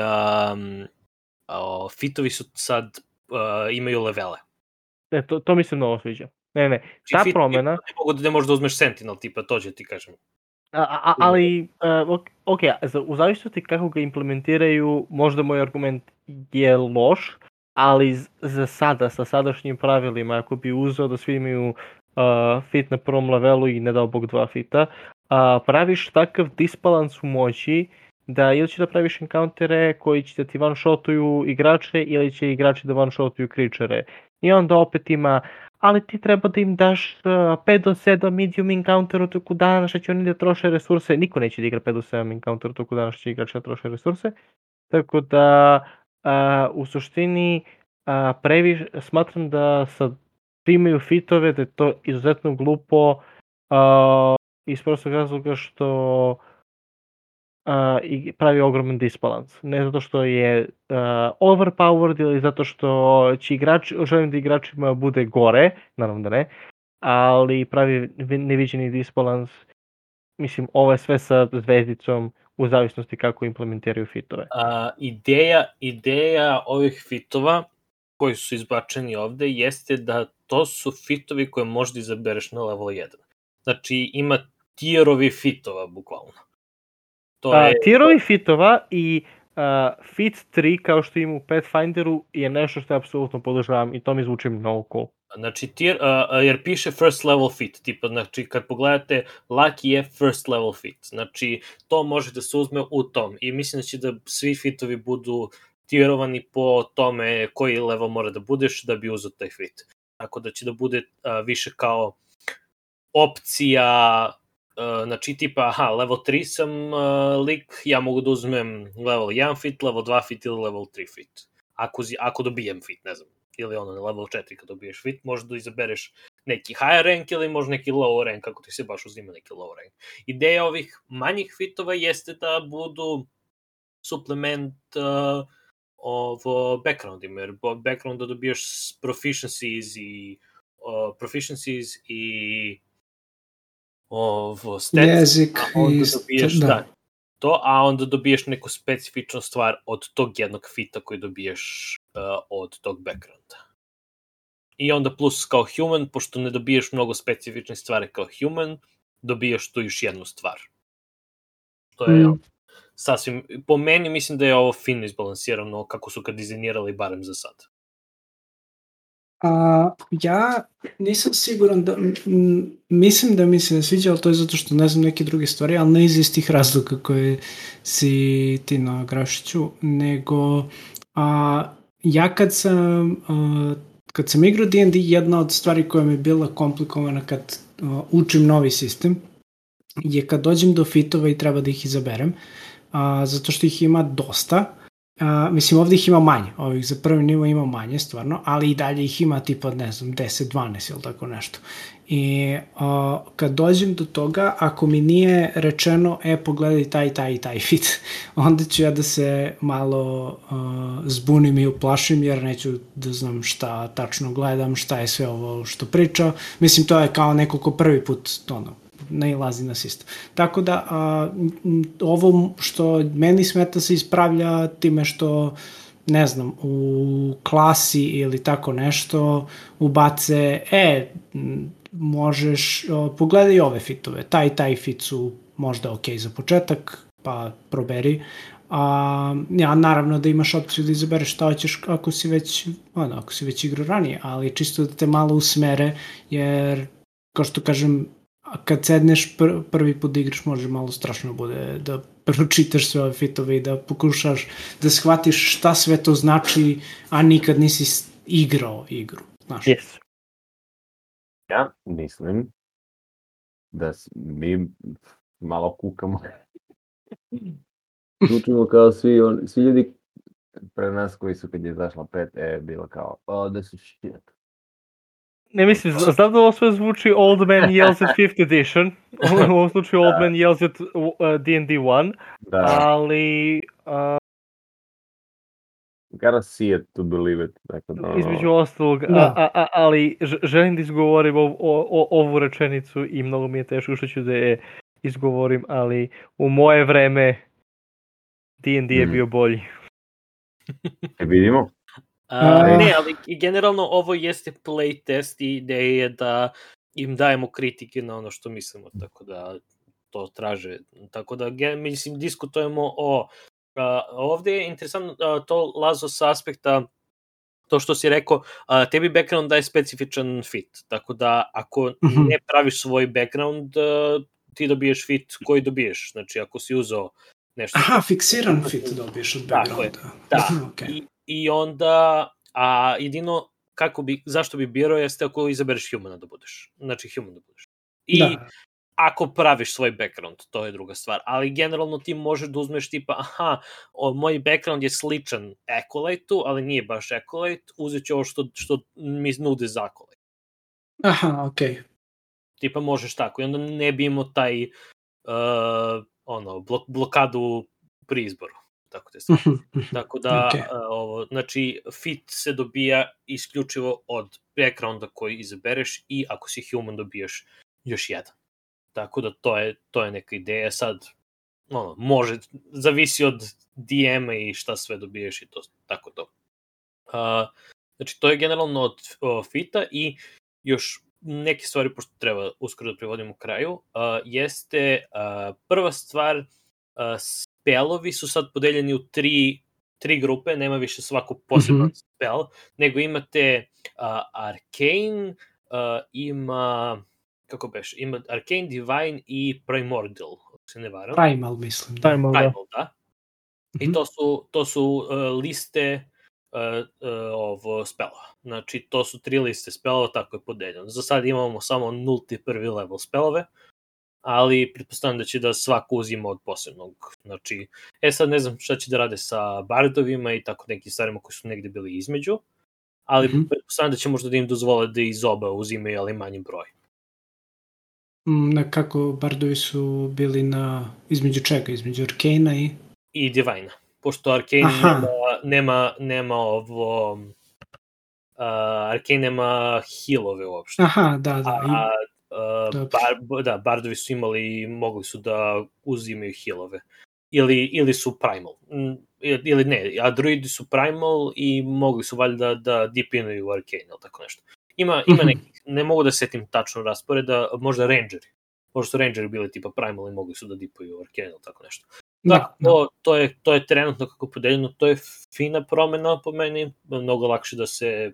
fitovi su sad imaju levele. To mi se mnogo sviđa. Ne, ta promjena... Ne možeš da uzmeš Sentinel, tipa, to ću ti kažem. Ali, ok, u zavisnosti kako ga implementiraju, možda moj argument je loš, ali za sada, sa sadašnjim pravilima, ako bi uzeo da svi imaju fit na prvom levelu i ne dao Bog 2 fita, praviš takav disbalans u moći da ili će da praviš encountere koji će da ti one-shotuju igrače ili će igrači da one-shotuju creature. I onda opet ima, ali ti treba da im daš 5 do 7 medium encounter u toku dana, što će oni da troše resurse. Niko neće da igra 5 do 7 encounter u toku dana, što će igrači da troše resurse. Tako da, u suštini, smatram da sad primaju fitove, da je to izuzetno glupo iz prostog razloga što i pravi ogroman disbalans. Ne zato što je overpowered ili zato što će želim da igračima bude gore, naravno da ne, ali pravi neviđeni disbalans. Mislim, ovo je sve sa zvezdicom u zavisnosti kako implementiraju fitove. Ideja ovih fitova koji su izbačeni ovde jeste da to su fitovi koje možeš da izabereš na level 1. Znači, ima tierovi fitova, bukvalno. Tierovi fitova i fit 3, kao što ima u Pathfinderu, je nešto što apsolutno podržavam i to mi zvuči mnogo cool. Znači, jer piše first level fit, tipa, znači, kad pogledate, Lucky je first level fit, znači, to može da se uzme u tom, i mislim da će da svi fitovi budu tirovani po tome koji level mora da budeš da bi uzeo taj fit. Tako da će da bude više kao opcija, znači, tipa, level 3 sam lik, ja mogu da uzmem level 1 fit, level 2 fit ili level 3 fit, ako dobijem fit, ne znam, ili level 4 kad dobiješ fit, možda da izabereš neki higher rank ili možda neki lower rank, kako ti se baš uzima neki lower rank. Ideja ovih manjih fitova jeste da budu suplement backgroundima, jer backgrounda dobiješ proficiencies i stats, jezik a onda dobiješ, a onda dobiješ neku specifičnu stvar od tog jednog fita koji dobiješ od tog backgrounda. I onda plus kao human, pošto ne dobiješ mnogo specifične stvari kao human, dobiješ tu još jednu stvar. To je sasvim, po meni mislim da je ovo fino izbalansirano kako su ga dizajnirali, barem za sad. Ja nisam siguran mislim da mi se ne sviđa, ali to je zato što ne znam neke druge stvari, ali ne iz istih razloga koje si ti na Grašiću, nego ja kad sam igrao D&D, jedna od stvari koja mi je bila komplikovana kad učim novi sistem je kad dođem do fitova i treba da ih izaberem, zato što ih ima dosta. Mislim, ovdje ih ima manje, ovih za prvi nivo ima manje stvarno, ali i dalje ih ima tipa, ne znam, 10-12 ili tako nešto. I kad dođem do toga, ako mi nije rečeno, pogledaj taj fit, onda ću ja da se malo zbunim i uplašim, jer neću da znam šta tačno gledam, šta je sve ovo što priča. Mislim, to je kao neko ko prvi put nailazi na sistem. Tako da ovo što meni smeta se ispravlja time što, ne znam, u klasi ili tako nešto ubace, možeš, pogledaj ove fitove, taj fit su možda ok za početak, pa proberi. Naravno da imaš opciju da izabereš šta hoćeš ako si već igrao ranije, ali čisto da te malo usmere, jer, kao što kažem, kad sedneš prvi put da igraš, može malo strašno bude da pročitaš sve ove fitove i da pokušaš da shvatiš šta sve to znači, a nikad nisi igrao igru. Znaš? Yes. Ja mislim da mi malo kukamo. Zvučimo kao svi ljudi pre nas koji su kad je izašla 5 bilo kao, this is shit. Ne mislim, znam da ovo sve zvuči Old Man Yells at 5th edition, u ovom slučaju Old Man Yells at D&D 1, ali... Gotta see it to believe it. Između ostalog, ali želim da izgovorim ovu rečenicu i mnogo mi je teško što ću da je izgovorim, ali u moje vreme D&D je bio bolji. Vidimo. Ne, ali generalno ovo jeste playtest i ideja je da im dajemo kritike na ono što mislimo, tako da to traže. Tako da, mislim, diskutujemo ovde je interesantno to, Lazo, sa aspekta to što si rekao, tebi background daje specifičan fit, tako da ako ne praviš svoj background, ti dobiješ fit koji dobiješ, znači ako si uzeo nešto... Fiksiran fit dobiješ od backgrounda. Da, i onda, jedino zašto bi birao jeste ako izabereš humana da budeš, znači human da budeš. I ako praviš svoj background, to je druga stvar, ali generalno ti možeš da uzmeš tipa, moj background je sličan Acolyte-u, ali nije baš Acolyte, uzet ću ovo što mi nude za Acolyte. Okej. Tipa možeš tako, i onda ne bi imao taj blokadu pri izboru. Tako da, znači, fit se dobija isključivo od backgrounda koji izabereš i ako si human dobijaš još jedan. Tako da to je neka ideja. Sad, može, zavisi od DM-a i šta sve dobiješ i to, tako to. Znači, to je generalno od fita i još neke stvari, pošto treba uskoro da privodimo kraju, jeste prva stvar, spelovi su sad podeljeni u 3 3 grupe, nema više svaku poseban spell, nego imate Arcane, ima, kako beš, ima Arcane, Divine i Primordial, ako se ne varam. Primal, mislim. Da. Primal, da. Primal, da. I to su liste spellova. Znači, to su 3 liste spellova, tako je podeljeno. Za sad imamo samo nulti prvi level spellove, ali pretpostavljam da će da svako uzima od posebnog. Znači, sad ne znam šta će da rade sa bardovima i tako nekim stvarima koji su negde bili između, ali pretpostavljam da će možda da im dozvole da iz oba uzimaju, ali manji broj. Kako bardovi su bili između čega? Između Arcane-a i Divine. Pošto Arcane nema ovo... Arcane nema healove uopšte. Aha, da. Bardovi su imali i mogli su da uzimaju healove. Ili su primal. Ili ne, a druidi su primal i mogli su valjda da dipinuju u Arcane ili tako nešto. Ima nekih, ne mogu da setim tačno rasporeda, možda rangeri. Možda su rangeri bili tipa primal i mogli su da dipuju u Arcane ili tako nešto. To je trenutno kako podeljeno, to je fina promena po meni, mnogo lakše da se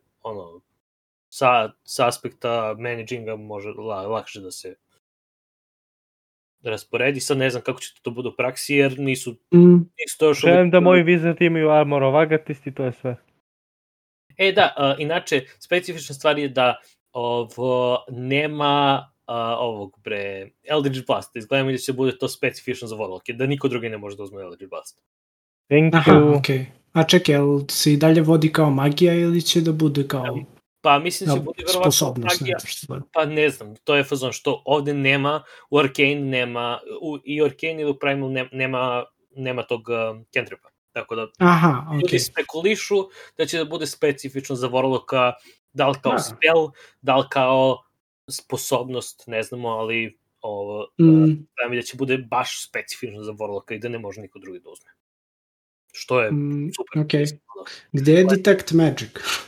sa aspekta managinga može lakše da se rasporedi. Sad ne znam kako će to bude u praksi, jer nisu to još... Želim da moji Wizard imaju Armor of Agathist i to je sve. Inače, specifična stvar je da nema Eldritch Blast. Izgledamo da će bude to specifično za Warlock, da niko drugi ne može da uzme Eldritch Blast. Thank you. Okay. A čekaj, se i dalje vodi kao magija ili će da bude kao... Pa mislim da će bude verovatno magija. Pa ne znam, to je fazon što ovde nema, u Arcane nema, i u Arcane ili u Primal nema tog cantripa. Tako da ljudi spekulišu da će da bude specifično za Warlocka, da li kao spell, da li kao sposobnost, ne znamo, ali da će bude baš specifično za Warlocka i da ne može niko drugi da uzme. Što je super. Okay. Gde je Detect Magic?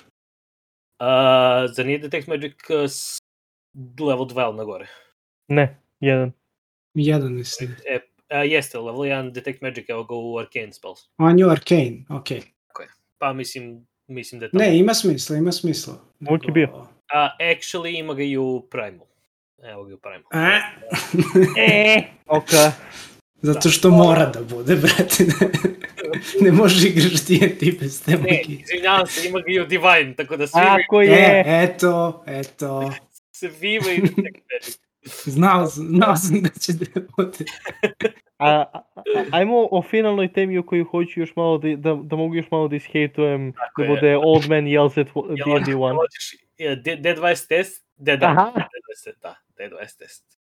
Zar nije Detect Magic level 2 na gore? Ne, 1. 1 mislim. Jeste, level 1 Detect Magic, evo ga u Arcane Spells. On je Arcane, okej. Pa mislim da je tamo. Ne, ima smisla. Uvijek je bio. Actually ima ga i u Primal. Evo ga u Primal. Okay. Zato što mora da bude, brate. Ne može igraš ti bez te magije. Ne, izvinjavam se, ima ga i u Divine, tako da svi... Ako je! Eto. Svi imaju Detect Magic. Znao sam da će da bude. Ajmo o finalnoj temi o kojoj hoću još malo da mogu još malo da ishejtujem, da bude Old Man Yells at D&D 1. D20 test? D20 test.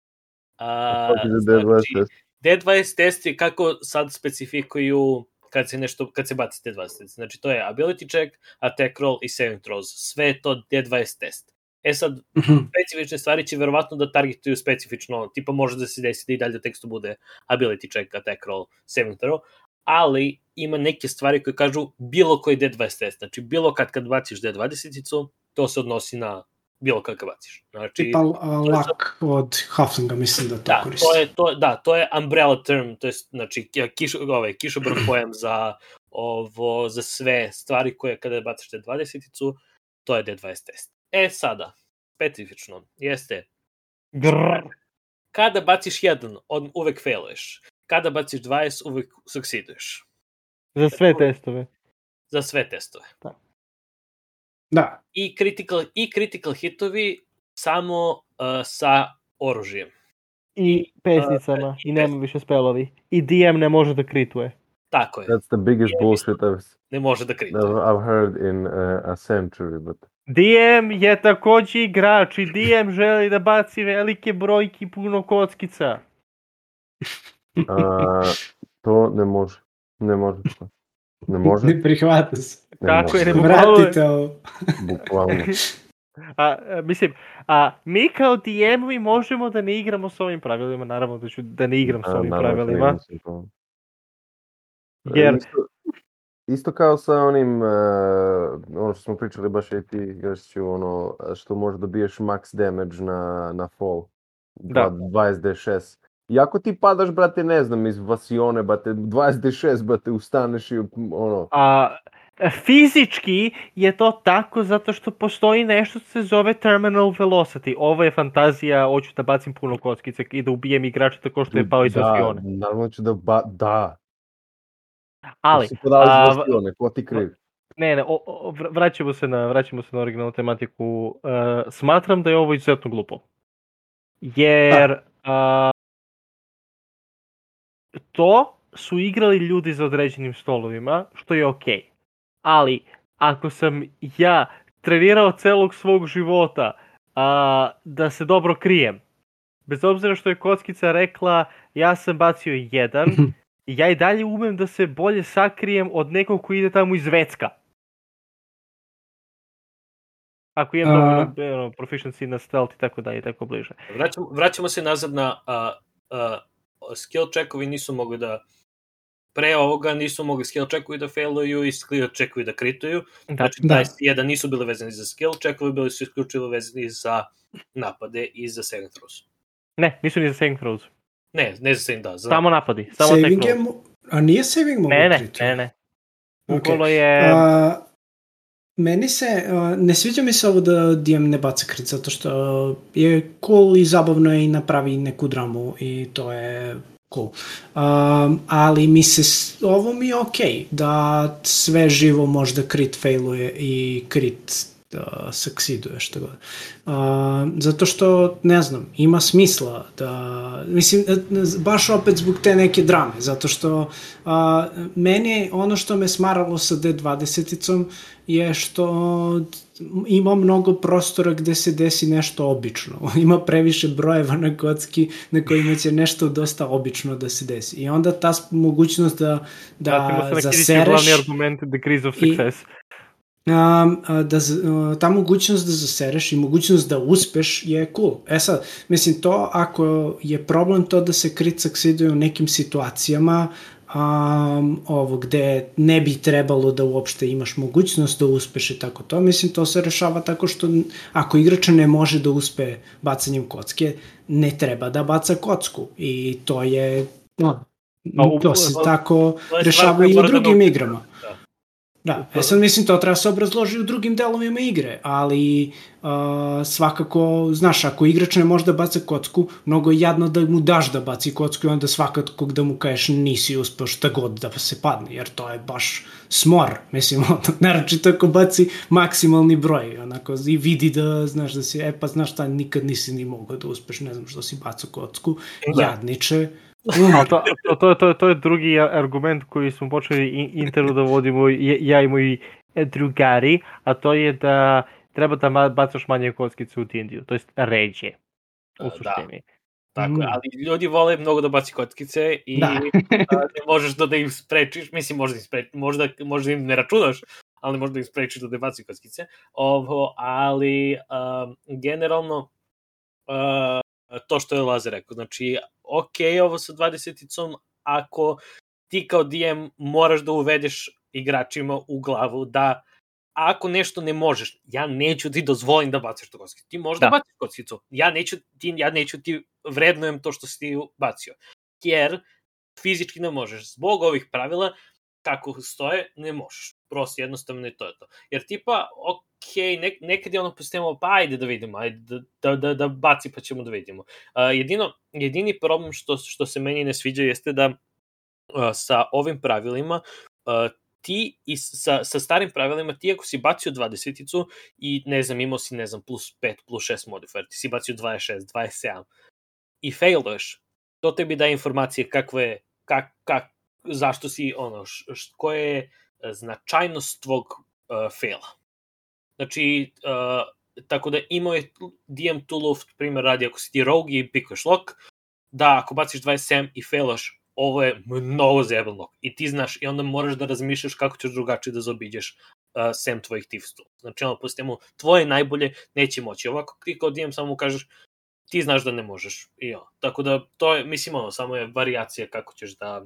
D20 test je kako sad specifikuju kad se baci D20 test. Znači to je ability check, attack roll i saving throws. Sve je to D20 test. Sad, specifične stvari će verovatno da targetuju specifično, tipa može da se desi da i dalje u tekstu bude ability check, attack roll, saving throw, ali ima neke stvari koje kažu bilo koji D20 test. Znači, bilo kad baciš D20-icu, to se odnosi na bilo kad baciš. Znači, tipa lak od Halflinga, mislim da to koristi. To je umbrella term, to je znači, kišobran pojam za sve stvari koje kada baciš D20-icu, to je D20 test. Sada, specifično, jeste kada baciš 1, uvek failuješ. Kada baciš 20, uvek succeeduješ. Za sve testove. Za sve testove. Da. I critical hitovi samo sa oružjem. I pesnicama. I nema više spelovi. I DM ne može da krituje. Tako je. That's the biggest bullshit ne može da krituje. I've heard in a century, but... DM je također igrač i DM želi da baci velike brojki puno kockica. To ne može. Ne može. Ne prihvata se. Kako je? Vratite ovo. Bukvalno. Mislim, mi kao DM-ovi možemo da ne igramo s ovim pravilima, naravno da ne igram s ovim pravilima. Jer... Isto kao sa onim, ono što smo pričali baš i ti, Gršću, ono što može dobiješ max damage na fall. 20d6. I ako ti padaš, brate, ne znam, iz Vasione, brate, 26, brate, ustaneš i ono... Fizički je to tako zato što postoji nešto što se zove terminal velocity. Ovo je fantazija, hoću da bacim puno kockice i da ubijem igrača tako što je pao iz Vasione. Naravno ću da. Ali... Si podao iz Vasione, ko ti kriv? Ne, vraćamo se na originalnu tematiku. Smatram da je ovo izuzetno glupo. Jer to su igrali ljudi za određenim stolovima, što je okej. Ali, ako sam ja trenirao celog svog života da se dobro krijem, bez obzira što je kockica rekla ja sam bacio 1, ja i dalje umem da se bolje sakrijem od nekog koji ide tamo iz Vecka. Ako imam dovoljno proficiency na stealth i tako dalje, tako bliže. Vraćamo se nazad na skill checkovi nisu mogli da pre ovoga nisu mogli skill checkovi da failuju i skill checkovi da krituju. Znači, da nisu bili vezani za skill checkovi, bili su isključivo vezani za napade i za saving throws. Ne, nisu ni za saving throws. Ne za saving, da. Samo napadi, samo saving je, a nije saving mogu krituju? Ne. Ukolo je... Meni se, ne sviđa mi se ovo da DM ne baca crit, zato što je cool i zabavno je i napravi neku dramu i to je cool. Ali ovo mi je okej, da sve živo možda crit failuje i crit succeeduje, što god. Zato što, ne znam, ima smisla da, mislim, baš opet zbog te neke drame, zato što meni ono što me smaralo sa D20-icom je što ima mnogo prostora gde se desi nešto obično. Ima previše brojeva na kocki na kojima će nešto dosta obično da se desi. I onda ta mogućnost da zasereš... Glavni argument decrease of success. Ta mogućnost da zasereš i mogućnost da uspeš je cool. Sad, mislim, to ako je problem to da se crit succeeduje u nekim situacijama gde ne bi trebalo da uopšte imaš mogućnost da uspeš i tako to, mislim, to se rešava tako što ako igrač ne može da uspe bacanjem kocke, ne treba da baca kocku i to je to se tako rešava i u drugim igrama. Da, sad mislim to treba se obrazložiti u drugim delovima igre, ali svakako, znaš, ako igrač ne može da baca kocku, mnogo je jadno da mu daš da baci kocku i onda svakako da mu kažeš nisi uspeo šta god da se padne, jer to je baš smor, mislim, naročito ako baci maksimalni broj, onako, i vidi da, znaš, da si, pa znaš šta, nikad nisi ni mogao da uspeš, ne znam što si bacao kocku, jadniče. To je drugi argument koji smo počeli interno da vodimo ja i moji drugari, a to je da treba da bacaš manje kockice u D&D-u, to jest ređe u suštini. Tako je, ali ljudi vole mnogo da baci kockice i ne možeš da im sprečiš, mislim možda im ne računaš, ali možda im sprečiš da ne baci kockice, ali generalno to što je Laza rekao, znači ovo sa 20-icom, ako ti kao DM moraš da uvedeš igračima u glavu da ako nešto ne možeš, ja neću ti dozvolim da baciš to kockicu. Ti možeš da baciš kockicu, ja neću ti vrednujem to što si ti bacio, jer fizički ne možeš. Zbog ovih pravila, kako stoje, ne možeš. Prosto jednostavno je to. Jer tipa, nekad je ono postavimo, pa ajde da vidimo, ajde da baci pa ćemo da vidimo. Jedini problem što se meni ne sviđa jeste da sa ovim pravilima ti i sa starim pravilima ti ako si bacio 20-icu i ne znam, imao si plus 5, plus 6 modifier, ti si bacio 26, 27 i failuješ, to tebi daje informacije kakve, zašto si koja je značajnost tvog faila. Znači, tako da imao je DM Toolov, primjer radi, ako si ti rogue i pikuješ lock, da ako baciš 27 i failaš, ovo je mnogo zajebano. I ti znaš, i onda moraš da razmišljaš kako ćeš drugačije da zaobiđeš sem tvojih thieves tool. Znači, po sistemu, tvoje najbolje neće moći. Ovako, ti kao DM samo kažeš, ti znaš da ne možeš. Tako da, to je, mislim, samo je varijacija kako ćeš da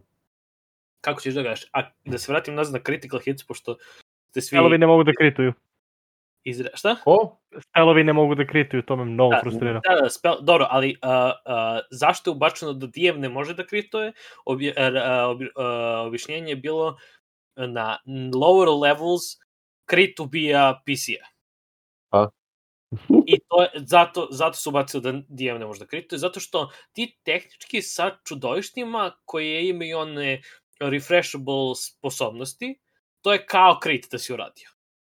gledaš. A da se vratim nazad na critical hits, pošto ste svi... Elovi ne mogu da krituju. Šta? Spelovi ne mogu da krituju, to me mnogo frustrira. Dobro, ali zašto je ubačeno da DM ne može da krituje? Objašnjenje je bilo na lower levels crit ubija PC-a. I to je, zato su ubacili da DM ne može da krituje, zato što ti tehnički sa čudovištima koje imaju one refreshable sposobnosti, to je kao crit da si uradio.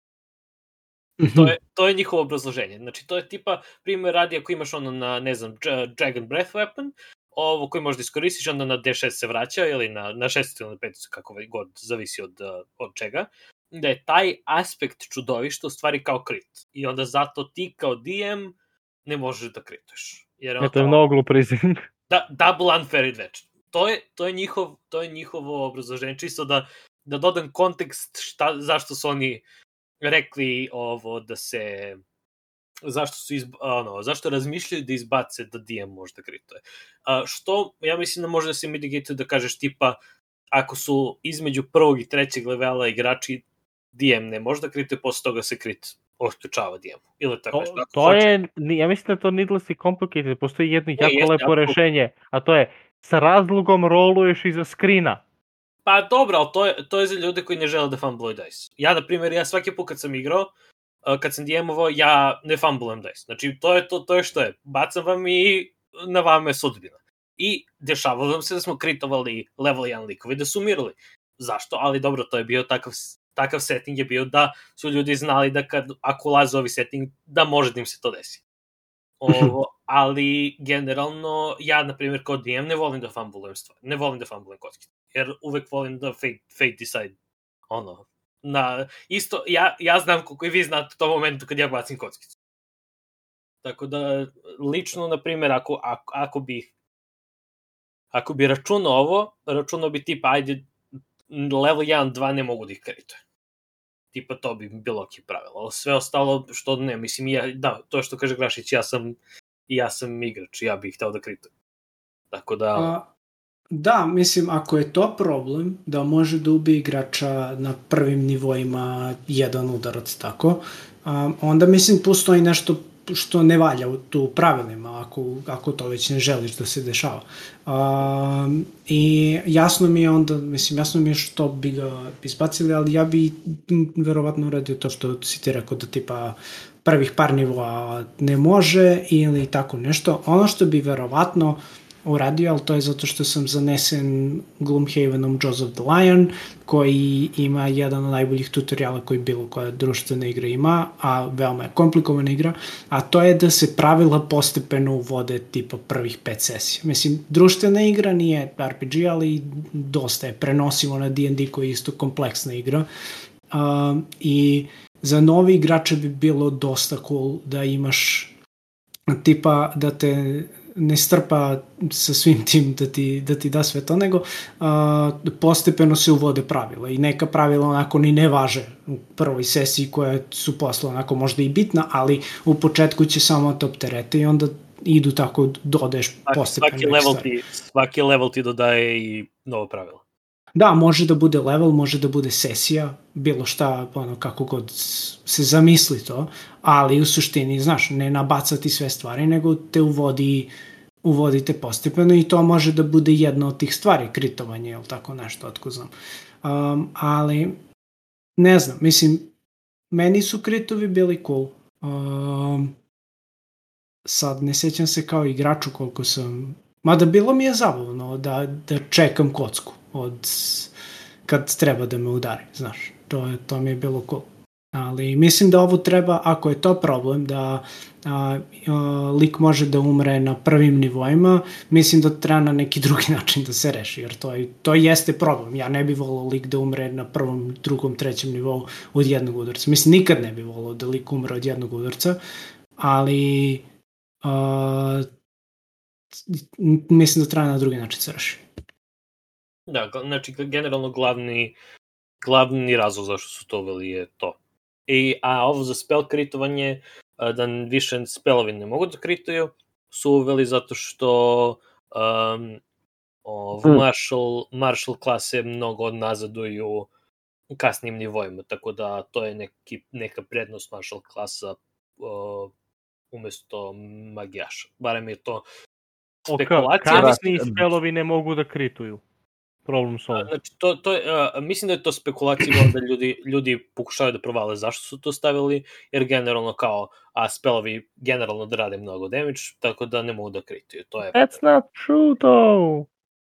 To je njihovo obrazloženje. Znači, to je tipa, primjer radi ako imaš ono na, ne znam, Dragon Breath weapon, ovo koji možda iskoristiš, onda na D6 se vraća, ili na 6 ili na 5, kako god, zavisi od čega, da je taj aspekt čudovišta u stvari kao crit. I onda zato ti kao DM ne možeš da krituješ. To je mnogo glup reason. Double unfair advantage. To je njihovo obrazloženje, čisto da dodam kontekst zašto su oni rekli ovo da se zašto razmišljaju da izbace da DM može da krituje. Što, ja mislim da može da se mitigate da kažeš tipa, ako su između prvog i trećeg levela igrači, DM ne može da krituje, posle toga se crit oštećava DM-u. Ili tako nešto. To je, ja mislim da to needlessly complicated, postoji jedno jako lepo rešenje, a to je sa razlogom roluješ iza skrina. Pa dobro, ali to je za ljude koji ne žele da fumbluju dice. Ja, na primjer, svaki put kad sam igrao, kad sam DM-ovao, ja ne fumblujem dice. Znači, to je što je. Bacam vam i na vama je sudbina. I dešavalo nam se da smo kritovali level 1 likovi, da su umirali. Zašto? Ali dobro, to je bio takav setting je bio da su ljudi znali da ako ulaze ovi setting, da može da im se to desi. Ali, generalno, ja, na primjer, kao DM ne volim da fumblujem stvari. Ne volim da fumblujem kockice. Jer uvek volim da fate decide. Isto, ja znam koliko i vi znate u tom momentu kad ja bacim kockicu. Tako da, lično, na primjer, ako bi računao ovo, računao bi tipa, ajde, level 1, 2 ne mogu da ih kritujem. Tipa, to bi bilo ok pravilo. Ali sve ostalo, što ne, mislim, to što kaže Grašić, ja sam igrač, ja bih hteo da kritujem. Tako da... Da, mislim, ako je to problem, da može da ubije igrača na prvim nivoima jedan udarac, tako, onda, mislim, postoji nešto što ne valja u pravilima, ako to već ne želiš da se dešava. I jasno mi je što bi ga izbacili, ali ja bi verovatno uradio to što si ti rekao, da tipa prvih par nivoa ne može ili tako nešto. Ono što bi verovatno uradio, ali to je zato što sam zanesen Gloomhavenom Jaws of the Lion, koji ima jedan od najboljih tutoriala koji bilo koja društvena igra ima, a veoma je komplikovana igra, a to je da se pravila postepeno uvode tipa prvih 5 sesija. Mislim, društvena igra nije RPG, ali dosta je prenosivo na D&D koji je isto kompleksna igra. I za novi igrače bi bilo dosta cool da imaš tipa da te ne strpa sa svim tim da ti da sve to, nego postepeno se uvode pravila i neka pravila onako ni ne važe u prvoj sesiji koja su posle onako možda i bitna, ali u početku će samo te opterete i onda idu tako, dodaješ postepeno. Svaki level ti dodaje i novo pravilo. Da, može da bude level, može da bude sesija, bilo šta, kako god se zamisli to, ali u suštini, znaš, ne nabacati sve stvari, nego te uvodite postepeno i to može da bude jedna od tih stvari, kritovanje ili tako nešto, otko znam. Ali, ne znam, mislim, meni su kritovi bili cool. Sad, ne sjećam se kao igraču koliko sam... Mada bilo mi je zabavno da čekam kocku kad treba da me udari, znaš. To mi je bilo cool. Ali mislim da ovo treba, ako je to problem, da lik može da umre na prvim nivoima, mislim da treba na neki drugi način da se reši, jer to jeste problem. Ja ne bih volao lik da umre na prvom, drugom, trećem nivou od jednog udarca. Mislim, nikad ne bih volao da lik umre od jednog udarca, ali mislim da treba na drugi način se reši. Da, znači generalno glavni razlog zašto su to uveli je to. A ovo za spell kritovanje, da više spellovi ne mogu da krituju, su uveli zato što Marshall klase mnogo nazaduju kasnim nivoima, tako da to je neka prednost martial klasa umesto magijaša. Barem je to spekulacija. Kasni spelovi ne mogu da krituju. Problem solved. Znači, mislim da je to spekulacija da ljudi pokušavaju da provale zašto su to stavili, jer generalno kao, spelovi generalno da rade mnogo damage, tako da ne mogu da krituju. That's not true, though!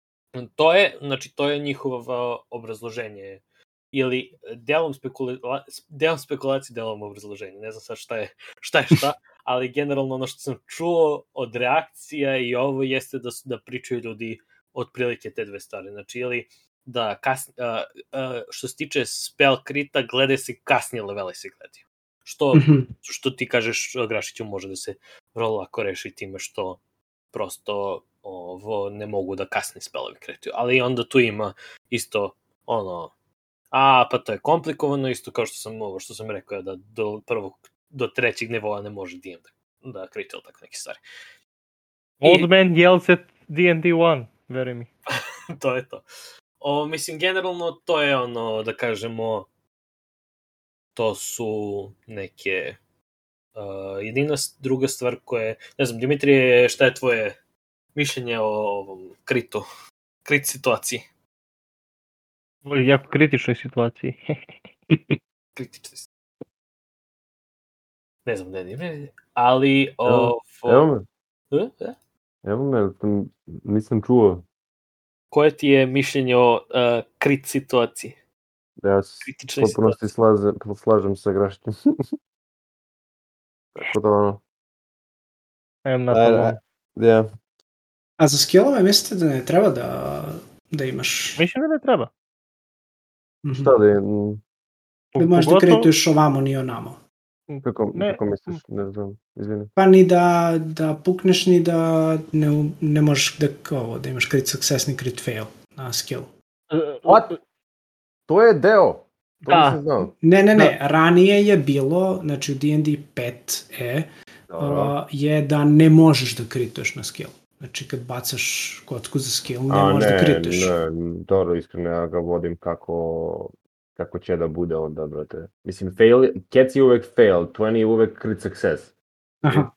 To je njihovo obrazloženje. Ili delom spekulacije, delom obrazloženja. Ne znam sad šta je šta, ali generalno ono što sam čuo od reakcija i ovo jeste da pričaju ljudi otprilike te dve stvari. Znači, ili da što se tiče spell krita, gledaj se kasnije levele se gledaju. Što ti kažeš, Grašiću, može da se vrlo lako reši time što prosto ne mogu da kasnije spellovi kretaju. Ali onda tu ima isto pa to je komplikovano, isto kao što sam rekao, da do trećeg nivoa ne može DM da kriti tako neke stvari. Old man yells at D&D 1, veruj mi. To je to. Mislim, generalno, to je da kažemo, to su neke jedina druga stvar koje, ne znam, Dimitrije, šta je tvoje mišljenje o ovom krit situaciji? Jako kritičnoj situaciji. Kritičnoj situaciji. Ne znam, ne, ali... Evo me, nisam čuo. Koje ti je mišljenje o krit situaciji? Ja se potpuno slažem sa Grašićem. Tako da A za skillove mislite da ne treba da imaš? Mislim da ne treba. Šta da je? Da možeš da kretuješ ovamo, ni onamo. Kako misliš? Ne znam, izvini. Pa ni da pukneš, ni da ne možeš da imaš crit success, ni crit fail na skill. What? To je deo. To nisam znao. Ne. Ranije je bilo, znači u D&D 5e, je da ne možeš da krituješ na skill. Znači kad bacaš kocku za skill, ne možeš da krituješ. Dobro, iskreno ja ga vodim kako će da bude onda, brate. Mislim, Cats je uvek fail, 20 je uvek crit success. Aha.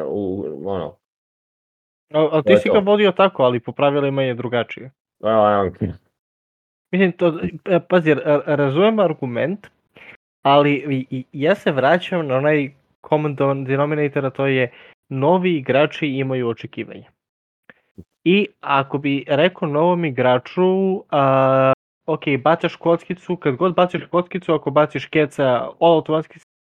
Ali ti si ga vodio tako, ali po pravilima je drugačije. Mislim, pazi, razumem argument, ali ja se vraćam na onaj common denominator, a to je novi igrači imaju očekivanje. I ako bi rekao novom igraču, ok, bacaš kockicu, kad god baciš kockicu, ako baciš keca, automatski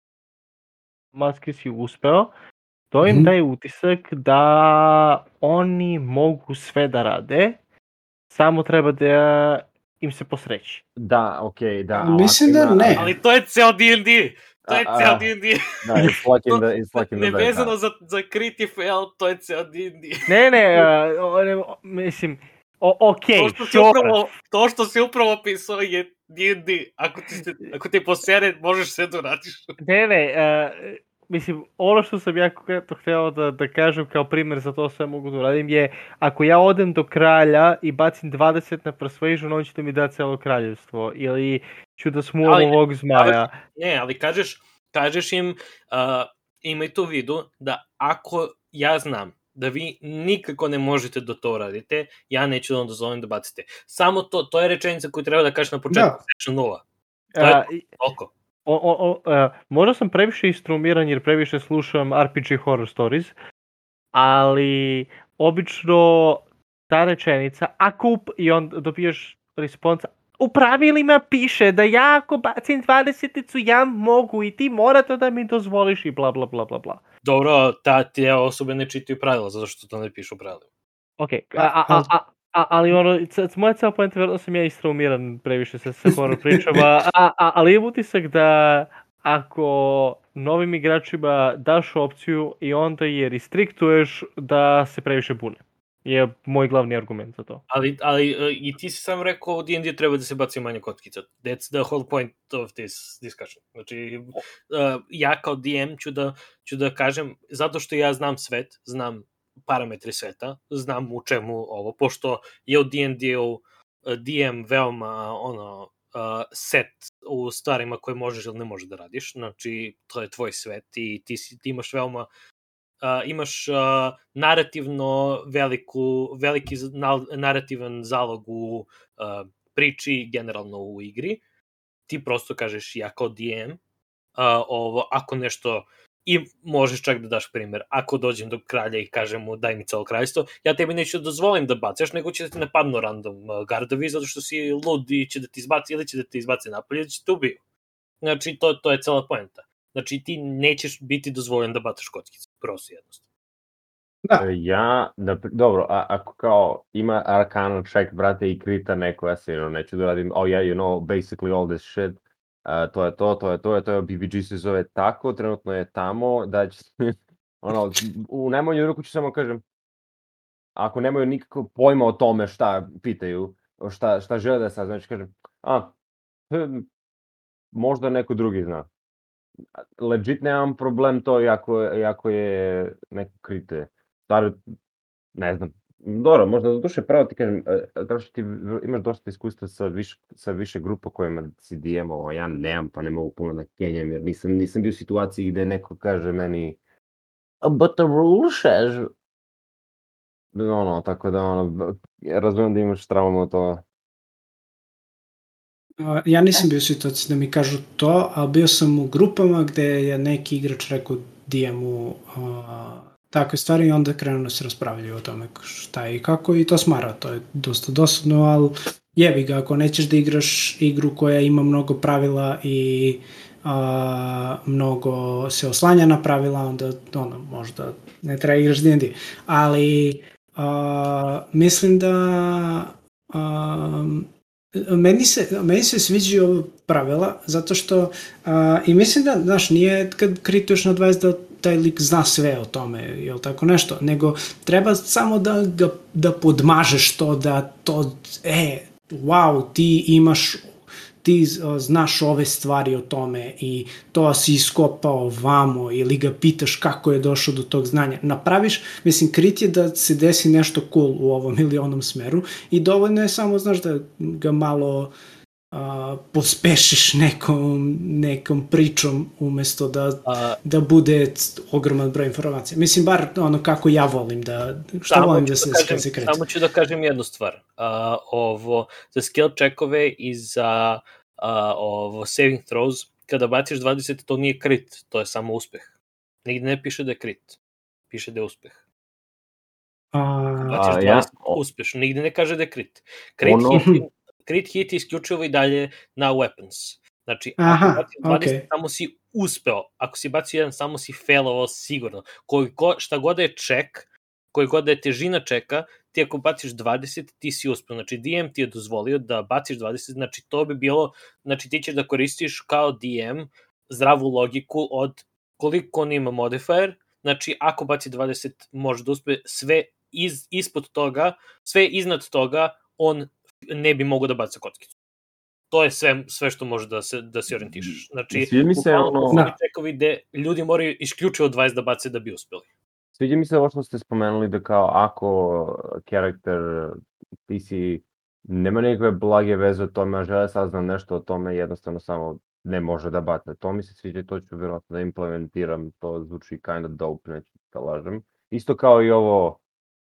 si uspeo, to im daje utisak da oni mogu sve da rade, samo treba da im se posreći. Da, okej, da. Mislim da ne. Ali to je ceo D&D. To je ceo D&D. Da, it's like in the nevezano za crit i fail, to je ceo D&D. Ne, mislim, okej, to što si upravo opisao je D&D. Ako ti posere, možeš sve da uradiš. Ne, mislim, ono što sam ja konkretno hteo da kažem kao primjer za to sve mogu da uradim je, ako ja odem do kralja i bacim 20 na persuasion, on će da mi da celo kraljevstvo, ili ću da smuvam ovog zmaja. Ne, ali kažeš im, imajte u vidu da ako ja znam da vi nikako ne možete da to uradite, ja neću da vam dozvolim da bacite. Samo to je rečenica koju treba da kažeš na početku session 0. To je toliko. Možda sam previše istrumiran jer previše slušam RPG horror stories, ali obično ta rečenica, i onda dobiješ responsa, u pravilima piše da ja ako bacim 20-icu ja mogu i ti morate da mi dozvoliš i bla bla bla bla bla. Dobro, te osobe ne čitaju pravila, zato što to ne piše u pravilima. Ok, ali moja cela poenta je da sam ja istraumiran previše sa horror pričama, ali imam utisak da ako novim igračima daš opciju i onda je restriktuješ da se previše bune. Je moj glavni argument za to. Ali i ti si sam rekao u D&D treba da se baci manje kockica. That's the whole point of this discussion. Znači, ja kao DM ću da kažem, zato što ja znam svet, znam parametri sveta, znam u čemu ovo, pošto je u D&D-u DM veoma set u stvarima koje možeš ili ne možeš da radiš, znači to je tvoj svet i ti imaš veoma imaš narativno veliki narativan zalog u priči, generalno u igri. Ti prosto kažeš ja kao DM, ako nešto, i možeš čak da daš primer, ako dođem do kralja i kažem mu daj mi celo kraljstvo, ja tebi neću da dozvolim da bacaš, nego će da ti napadnu random gardovi, zato što si lud i će da ti izbaci, ili će da ti izbaci napolje, ili će te ubiju. Znači, to je cela poenta. Znači, ti nećeš biti dozvoljen da bacaš kockice, prosto jednostavno. Da. Dobro, ako kao ima Arcana check, brate, i krita neko, ja se neću da radim, basically all this shit, to je BBG se zove tako, trenutno je tamo, da će, u najmanju ruku ću samo kažem, ako nemaju nikakvog pojma o tome šta pitaju, šta žele da sad, znači kažem, možda neko drugi zna. Legit nemam problem to, jako je neko krite. Stvar, ne znam, dobro, možda za duše pravo ti kažem, kao što ti imaš dosta iskustva sa više grupa kojima si DM-ovo, ja nemam, pa ne mogu puno da kenjam, jer nisam bio u situaciji gde neko kaže meni but the rule says, tako da, razumijem da imaš traumu od toga. Ja nisam bio u situaciji da mi kažu to, ali bio sam u grupama gde je neki igrač rekao DM-u takve stvari i onda krenuo da se raspravljaju o tome šta i kako i to smara, to je dosta dosadno, ali jebi ga, ako nećeš da igraš igru koja ima mnogo pravila i mnogo se oslanja na pravila, onda možda ne treba igraš D&D, ali mislim da meni se sviđaju pravila, zato što i mislim da, znaš, nije kad krituješ na 20 da taj lik zna sve o tome, jel tako nešto, nego treba samo da podmažeš to, da to, wow, ti znaš ove stvari o tome i to si iskopao vamo ili ga pitaš kako je došao do tog znanja. Napraviš, mislim, krit je da se desi nešto cool u ovom ili onom smeru i dovoljno je samo, znaš, da ga malo pospešiš nekom pričom umesto da bude ogroman broj informacija. Mislim, bar ono kako ja volim volim da se kreće. Samo ću da kažem jednu stvar. Za skill checkove i za saving throws, kada baciš 20, to nije crit, to je samo uspeh. Nigde ne piše da je crit, piše da je uspeh. Baciš 20, uspešno, nigde ne kaže da je crit. Crit hit je isključivo i dalje na weapons. Znači, ako baciš 20, samo si uspeo. Ako si bacio jedan, samo si failovao sigurno. Šta god je check, koji god je težina čeka, ti ako baciš 20, ti si uspeo. Znači, DM ti je dozvolio da baciš 20, znači to bi bilo, znači ti ćeš da koristiš kao DM zdravu logiku od koliko on ima modifier, znači ako baci 20 može da uspe, sve ispod toga, sve iznad toga, on ne bi mogao da baca kockicu. To je sve što može da se orijentišeš. Znači, čekovi gde ljudi moraju isključivo 20 da bace da bi uspeli. Sviđa mi se ovo što ste spomenuli da kao ako karakter PC nema nekakve blage veze o tome, a žele saznam nešto o tome, jednostavno samo ne može da baca. To mi se sviđa i to ću vjerojatno da implementiram, to zvuči kind of dope, neću da lažem. Isto kao i ovo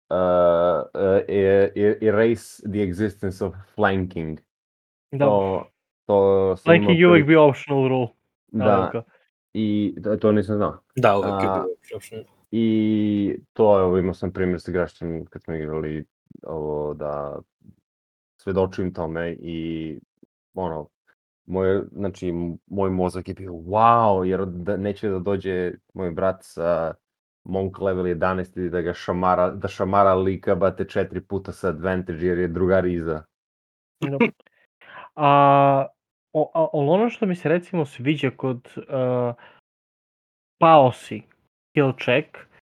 erase the existence of flanking. Flanking je uvijek bio optional rule. Da, i to nisam znao. Da, uvijek je bio optional. I to, imao sam primjer s igračem kad smo igrali ovo da svedočim tome i moj mozak je bio wow, jer neće da dođe moj brat sa Monk level 11 i da ga šamara lika bate 4 puta sa advantage jer je drugar iza. Ono što mi se recimo sviđa kod paosi skill check,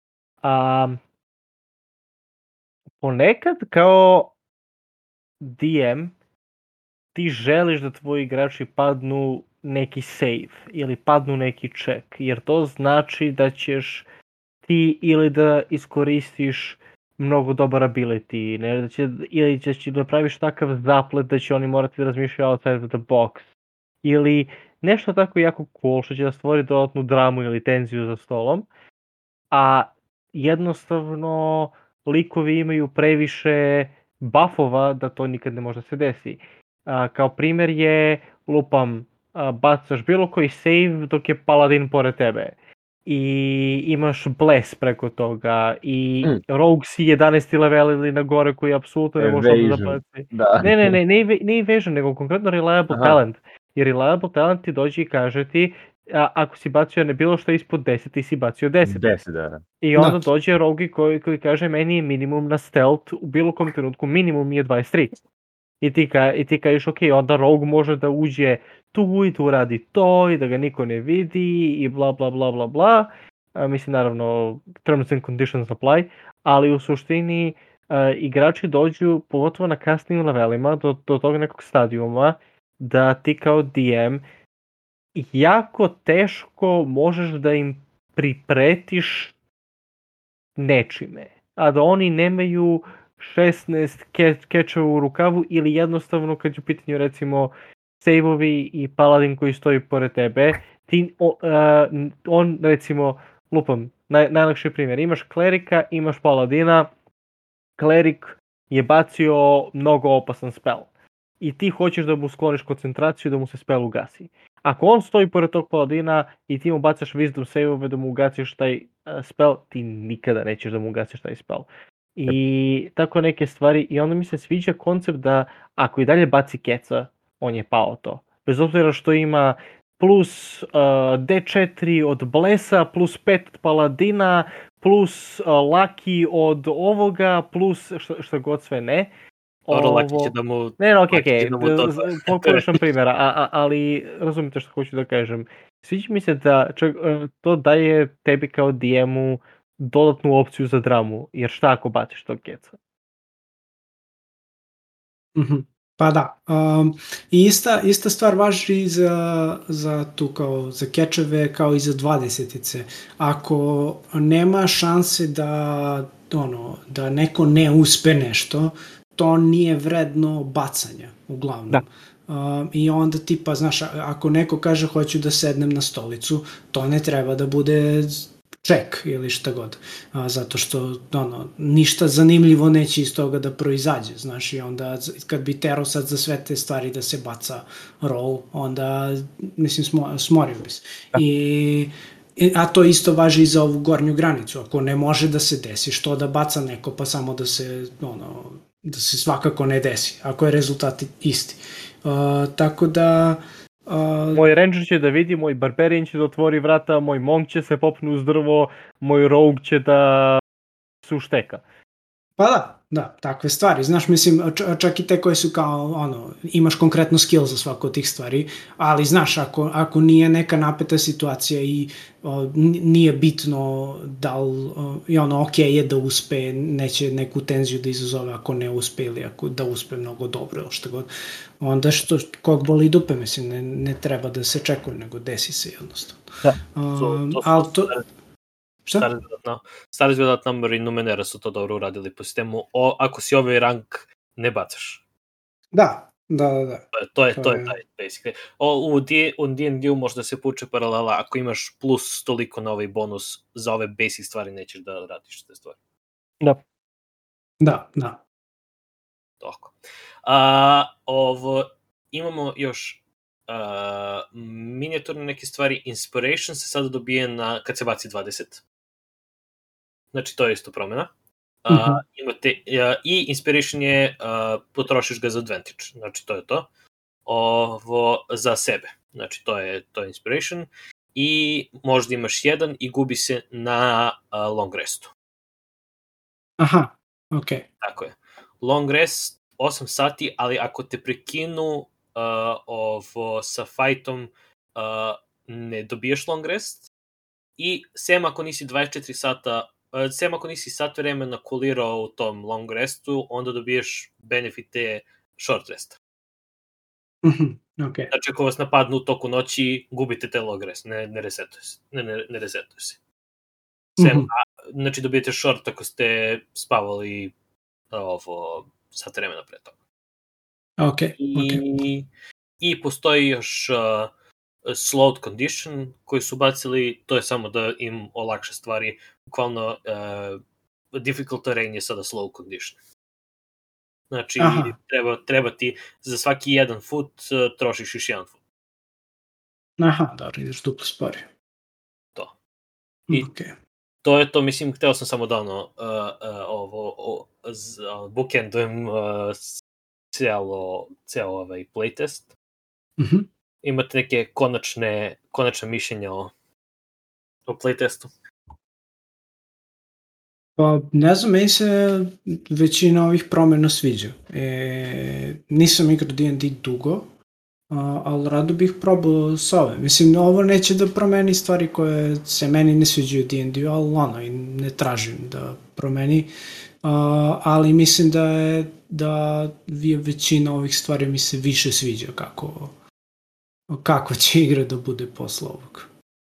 ponekad kao DM ti želiš da tvoji igrači padnu neki save ili padnu neki check, jer to znači da ćeš ti ili da iskoristiš mnogo dobar ability, ne, ili će napraviš takav zaplet da će oni morati da razmišljaju outside of the box, ili nešto tako jako cool što će da stvori dodatnu dramu ili tenziju za stolom, a jednostavno likovi imaju previše buffova da to nikad ne može da se desi. Kao primjer je, lupam, bacaš bilo koji save dok je paladin pored tebe i imaš bless preko toga i rogue si 11. level ili na gore koji apsolutno ne može da baci. Ne evasion, nego konkretno reliable talent. Jer reliable talent ti dođe i kaže ti ako si bacio ne bilo što ispod 10, ti si bacio 10. 10, da. I onda dođe rogue koji kaže meni je minimum na stealth u bilo kom trenutku, minimum je 23. I ti kažeš ok, onda rogue može da uđe tu i tu radi to i da ga niko ne vidi i bla bla bla bla bla. Mislim naravno terms and conditions apply, ali u suštini igrači dođu pogotovo na kasnim levelima do tog nekog stadijuma da ti kao DM jako teško možeš da im pripretiš nečime, a da oni nemaju 16 kečeva u rukavu ili jednostavno kad je u pitanju recimo save-ovi i paladin koji stoji pored tebe, on recimo, lupam, najlakši primjer, imaš klerika, imaš paladina, klerik je bacio mnogo opasan spell i ti hoćeš da mu skloniš koncentraciju da mu se spell ugasi. Ako on stoji pored tog paladina i ti mu bacaš wisdom save-ove da mu ugasiš taj spell, ti nikada nećeš da mu ugasiš taj spell. I tako neke stvari, i onda mi se sviđa koncept da ako i dalje baci keca, on je pao to. Bez obzira što ima plus D4 od Blessa, plus 5 od Paladina, plus Lucky od ovoga, plus što god sve ne. Lucky će da mu... Ne, okej, pogrešan primjer, ali razumite što hoću da kažem. Sviđa mi se da to daje tebi kao DM-u dodatnu opciju za dramu, jer šta ako baciš tog keca? Pa da, i ista stvar važi za tu kao za kečeve kao i za 20-ice. Ako nema šanse da neko ne uspe nešto, to nije vredno bacanja, uglavnom. Da. I onda tipa, znaš, ako neko kaže hoću da sednem na stolicu, to ne treba da bude ček ili šta god, zato što ništa zanimljivo neće iz toga da proizađe, znaš, i onda kad bi terao sad za sve te stvari da se baca roll, onda, mislim, smorio bi se. A to isto važi i za ovu gornju granicu, ako ne može da se desi, što da baca neko, pa samo da se svakako ne desi, ako je rezultat isti. Tako da... Moj ranger će da vidi, moj barbarian će da otvori vrata, moj monk će se popnu uz drvo, moj rogue će da se ušteka. Pa da, takve stvari. Znaš, mislim, čak i te koje su kao, imaš konkretno skill za svako od tih stvari, ali znaš, ako nije neka napeta situacija i nije bitno da li, ok je da uspe, neće neku tenziju da izazove ako ne uspe ili ako da uspe mnogo dobro ili što god, onda kog boli dupe, mislim, ne treba da se čekuje, nego desi se jednostavno. Da. Ali to... Stari zvedat number i Numenera su to dobro uradili po sistemu. Ako si ovaj rank, ne bacaš. Da. To je taj, basically. U D&D-u možda se puče paralela, ako imaš plus toliko na ovaj bonus, za ove basic stvari nećeš da radiš te stvari. Da. Tako. Imamo još minijaturne neke stvari. Inspiration se sada dobije kad se baci 20. Znači, to je isto promjena. Imate, i Inspiration je, potrošiš ga za advantage. Znači, to je to. Ovo za sebe. Znači, to je Inspiration. I možda imaš jedan i gubi se na long restu. Aha, ok. Tako je. Long rest 8 sati, ali ako te prekinu sa fightom, ne dobiješ long rest. I sem ako nisi 24 sata, sem ako nisi sat vremena kulirao u tom long restu, onda dobiješ benefite short resta. Okay. Znači ako vas napadnu u toku noći, gubite te long rest, ne resetuje se. znači dobijete short ako ste spavali sat vremena pre toga. I postoji još slowed condition koji su bacili, to je samo da im olakša stvari, bukvalno difficult terrain je sada slow condition. Znači, treba ti za svaki 1 foot trošiš još 1 foot. Aha, da, ideš duplo sporije. To. I to je to, mislim, hteo sam samo da bookendujem cijel ovaj playtest. Imate neke konačne mišljenja o playtestu? Pa, ne znam, meni se većina ovih promjena sviđa. Nisam igrao D&D dugo, ali rado bih probao s ove. Mislim, ovo neće da promeni stvari koje se meni ne sviđaju D&D, ali i ne tražim da promeni. Ali mislim da većina ovih stvari mi se više sviđa kako će igra da bude posle ovog.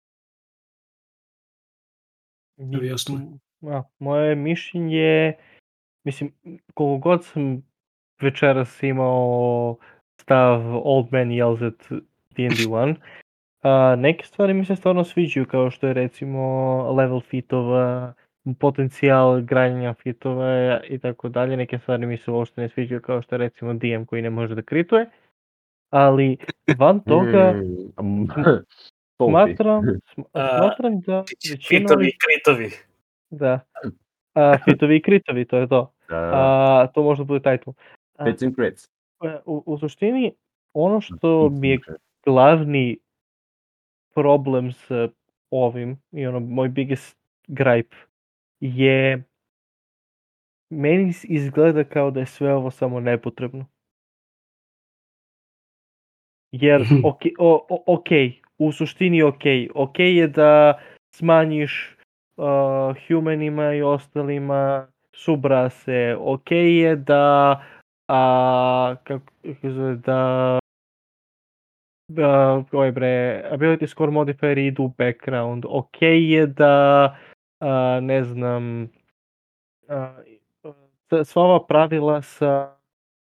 Moje mišljenje, mislim, koliko god sam večeras imao stav Old Man Yells at D&D 1, neke stvari mi se stvarno sviđaju, kao što je recimo level fitova, potencijal granjanja fitova i tako dalje. Neke stvari mi se uopšte ne sviđaju, kao što je recimo DM koji ne može da krituje, ali van toga smatram da fitovi i kritovi. Da. Fitovi i kritovi, to je to. To možda bude title. Fits and crits. U suštini, ono što mi je glavni problem s ovim, i moj biggest gripe, je meni izgleda kao da je sve ovo samo nepotrebno. Jer, u suštini ok je da smanjiš humanima i ostalima subrase, ok je da ability score modifier idu u background, ok je da ne znam sva ova pravila sa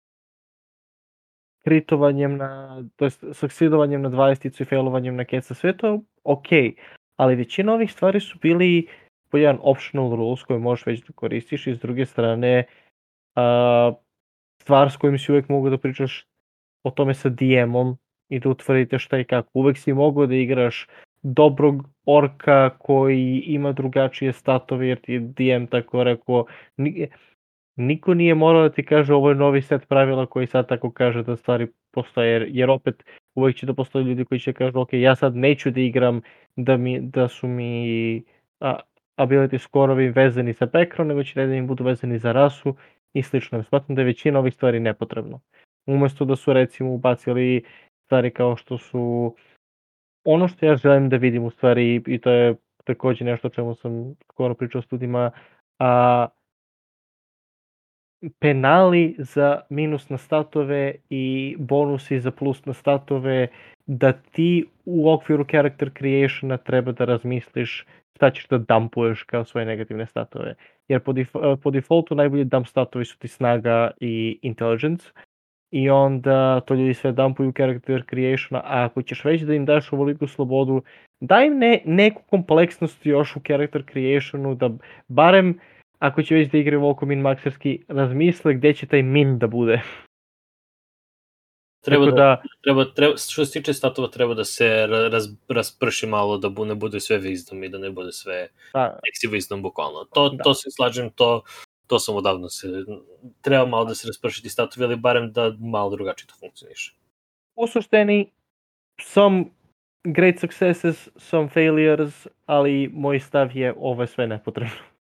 kritovanjem to jest succeedovanjem na 20 i failovanjem na keca, sve to ok, ali većina ovih stvari su bili po jedan optional rules koji možeš već da koristiš i s druge strane stvar s kojim si uvijek mogu da pričaš o tome sa DM-om i da utvrdite šta i kako. Uvijek si mogao da igraš dobrog orka koji ima drugačije statove jer ti je DM tako rekao. Niko nije morao da ti kaže ovo je novi set pravila koji sad tako kaže da stvari postoje, jer opet uvijek će da postoje ljudi koji će kažu ok, ja sad neću da igram da su mi ability score-ovi vezani za background, nego će da im budu vezani za rasu i slično. Smatram da je većina ovih stvari nepotrebno. Umesto da su recimo ubacili stvari kao što su ono što ja želim da vidim u stvari, i to je također nešto o čemu sam skoro pričao s ljudima, penali za minus na statove i bonusi za plus na statove, da ti u okviru character creationa treba da razmisliš šta ćeš da dumpuješ kao svoje negativne statove. Jer po defaultu najbolji dump statovi su ti snaga i intelligence i onda to ljudi sve dumpuju character creationa, a ako ćeš već da im daš ovoliku slobodu, daj im neku kompleksnost još u character creationu, da barem ako će već da igraju ovoliko min-makserski, razmisle gdje će taj min da bude. Što se tiče statova, treba da se rasprši malo, da ne bude sve wisdom i da ne bude sve exi wisdom bukvalno. To se slažem, to sam odavno treba malo da se raspršiti statovi, ali barem da malo drugačije to funkcioniše. U suštini, some great successes, some failures, ali moj stav je ovo je sve nepotrebno.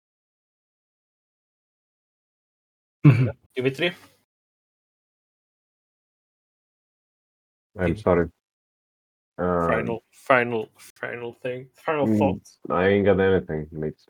Dimitri? I'm sorry. Final thing. Final thoughts. I ain't got anything, mate.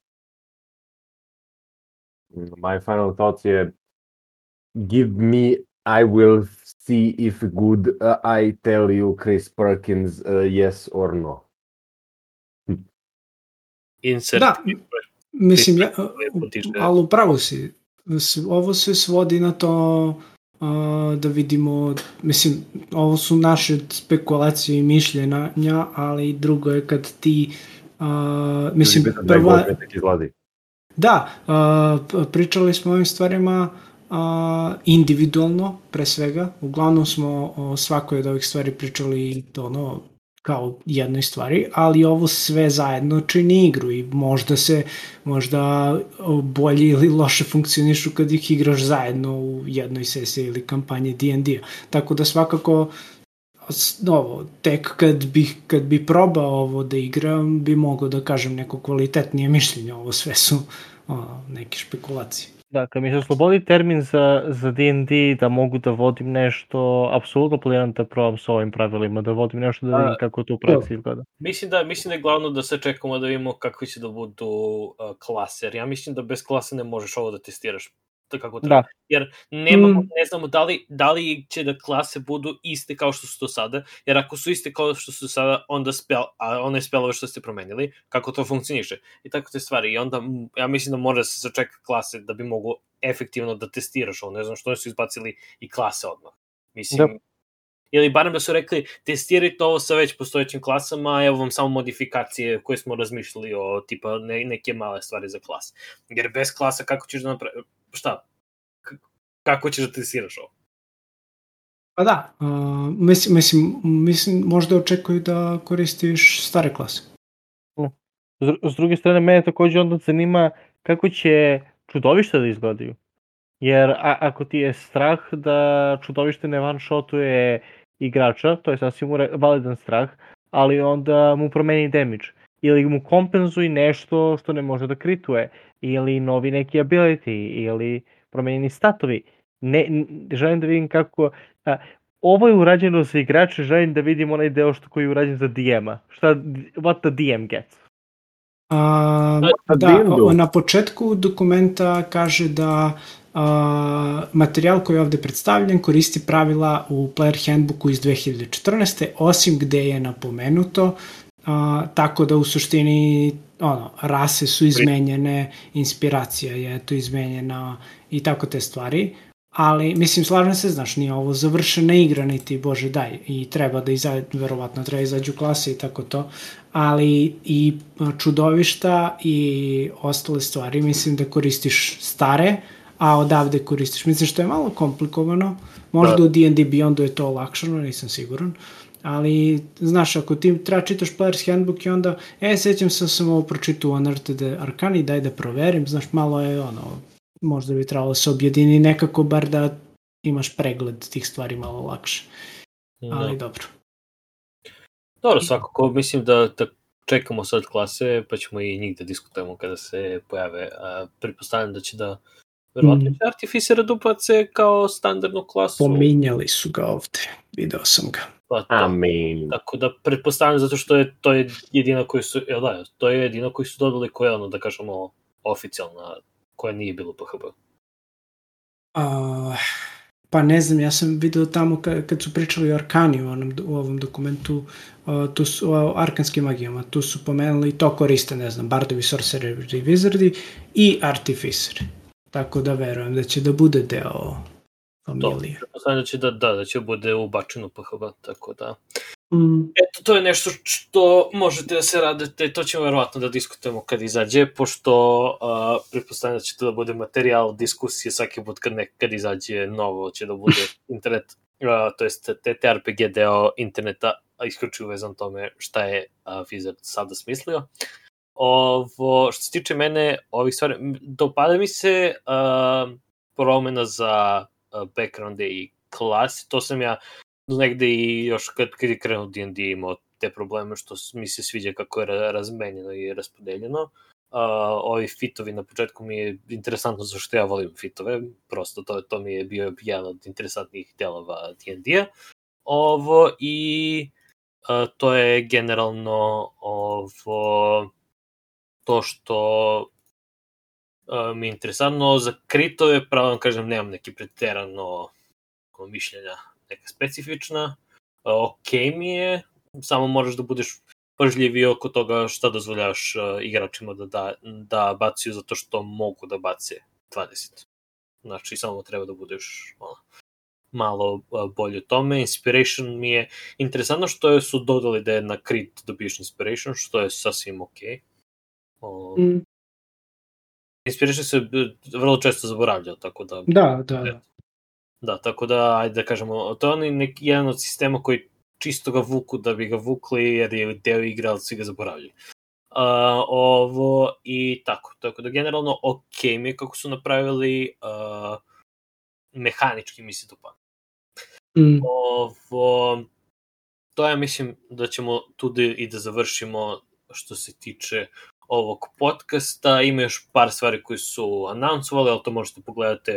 My final thoughts are, give me, I will see if good, I tell you, Chris Perkins, yes or no. Insert Mislim, ali upravo si. Ovo se svodi na to da vidimo, mislim, ovo su naše spekulacije i mišljenja, ali drugo je kad ti mislim, prva... Da, pričali smo o ovim stvarima individualno, pre svega. Uglavnom smo o svakoj od ovih stvari pričali kao jednoj stvari, ali ovo sve zajedno čini igru i možda bolje ili loše funkcionišu kad ih igraš zajedno u jednoj sesiji ili kampanji D&D-a. Tako da svakako tek kad bi probao ovo da igram, bi mogao da kažem neko kvalitetnije mišljenje. Ovo sve su neke špekulacije. Da, kad mi se oslobodi termin za D&D da mogu da vodim nešto, apsolutno planiram da probam s ovim pravilima, da vodim nešto da vidim kako to u praksi izgleda. Mislim da je glavno da se čekamo da vidimo kakvi će da budu klase, jer ja mislim da bez klase ne možeš ovo da testiraš kako treba. Da. Jer ne znamo da li će da klase budu iste kao što su to sada, jer ako su iste kao što su sada, onda one spelove što ste promenili, kako to funkcioniše i tako te stvari. I onda ja mislim da mora da se sačeka klase da bi mogo efektivno da testiraš ovo. Ne znam što su izbacili i klase odmah. Mislim, ili barem da su rekli testirajte ovo sa već postojećim klasama, evo vam samo modifikacije koje smo razmišljali o tipa neke male stvari za klase. Jer bez klasa kako ćeš da napravi... Šta? Kako ćeš da testiraš ovo? Pa da, mislim možda očekuju da koristiš stare klase. S druge strane, mene također onda zanima kako će čudovište da izgledaju. Jer ako ti je strah da čudovište ne one-shotuje igrača, to je sasvim validan strah, ali onda mu promeni damage. Ili mu kompenzuje nešto što ne može da krituje. Ili novi neki ability, ili promenjeni statovi. Želim da vidim kako... ovo je urađeno za igrače, želim da vidim onaj deo koji je urađen za DM-a. What the DM gets? Na početku dokumenta kaže da materijal koji je ovde predstavljen koristi pravila u Player Handbooku iz 2014. Osim gde je napomenuto, tako da u suštini rase su izmenjene, inspiracija je to izmenjena i tako te stvari, ali mislim slažem se, znaš, nije ovo završena igra, niti bože daj, i treba da verovatno treba izađu klase i tako to, ali i čudovišta i ostale stvari mislim da koristiš stare, a odavde koristiš, mislim što je malo komplikovano, možda u D&D Beyondu je to olakšano, nisam siguran, ali, znaš, ako ti treba čitaš Player's Handbook i onda, sećam se da sam ovo pročitao u Unearthed Arcani, daj da proverim, znaš, malo je možda bi trebalo se objedini nekako, bar da imaš pregled tih stvari malo lakše, ali dobro. Dobro, svakako, mislim da čekamo sad klase, pa ćemo i njih da diskutujemo kada se pojave, pretpostavljam da će da verovatno će Artificera da ubace kao standardnu klasu. Pominjali su ga ovde, video sam ga. Tako da pretpostavljam zato što to je jedina koju su, to je jedina koju su dodali koja je da kažemo oficijalna, koja nije bilo PHB. Pa ne znam, ja sam vidio tamo kad su pričali o Arkani u ovom dokumentu, tu su o arkanskim magijama, tu su pomenuli to koriste, ne znam, bardovi, sorcereri, vizardi i artificeri. Tako da verujem da će da bude deo familije. Da će da će bude ubačeno PHB, tako da... Eto, to je nešto što možete da se radite, to ćemo verovatno da diskutujemo kad izađe, pošto pretpostavljam da će to da bude materijal diskusije svaki put kad izađe novo, će da bude internet, to jest TTRPG deo interneta, a isključivo vezan tome šta je Wizard sada smislio. Što se tiče mene, ovih stvari, dopada mi se promena za backgrounde i klase, to sam ja negde i još kad je krenuo D&D imao te probleme što mi se sviđa kako je razmenjeno i raspodeljeno. Ovi fitovi na početku mi je interesantno zašto ja volim fitove, prosto to mi je bio jedan od interesantnih delova D&D-a. I to je generalno to što mi je interesantno za kritove, pravo vam kažem, nemam neki preterano mišljenja neka specifična, ok mi je, samo moraš da budeš pažljiviji oko toga šta dozvoljavaš igračima da bacaju zato što mogu da bace 20. Znači, samo treba da budeš malo bolje u tome. Inspiration mi je interesantno što su dodali da je na crit dobiješ inspiration, što je sasvim okej. Inspiration se vrlo često zaboravlja, tako da... Da, tako da, ajde da kažemo, to je jedan od sistema koji čisto ga vuku da bi ga vukli, jer je deo igre, ali svi ga zaboravljaju. Ovo i tako da generalno okej mi je kako su napravili, mehanički mi se to pa. Ovo, to ja mislim da ćemo tu i da završimo što se tiče ovog podcasta. Ima još par stvari koji su announcovali, ali to možete pogledati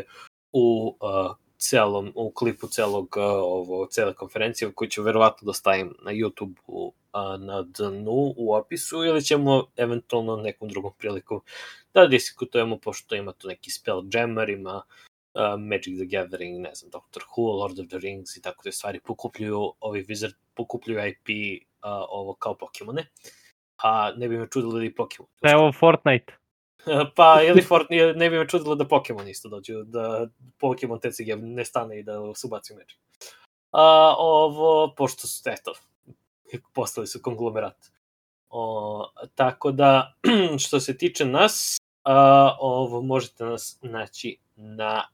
u klipu cele konferencije koji ću verovatno da stavim na YouTube-u na dnu u opisu, ili ćemo eventualno nekom drugom priliku da diskutujemo, pošto ima tu neki Spelljammer, ima Magic the Gathering, ne znam, Doctor Who, Lord of the Rings i tako te stvari pokupljuju, ovi Wizard pokupljuju IP ovo kao Pokemone, a ne bi me čudilo da i Pokemon. Evo Fortnite. Pa, ne bi me čudilo da Pokemon isto dođu, da Pokemon TCG ne stane i da se ubaci u Magic. Ovo, pošto su, eto, postali su konglomerat. Tako da, što se tiče nas, ovo možete nas naći na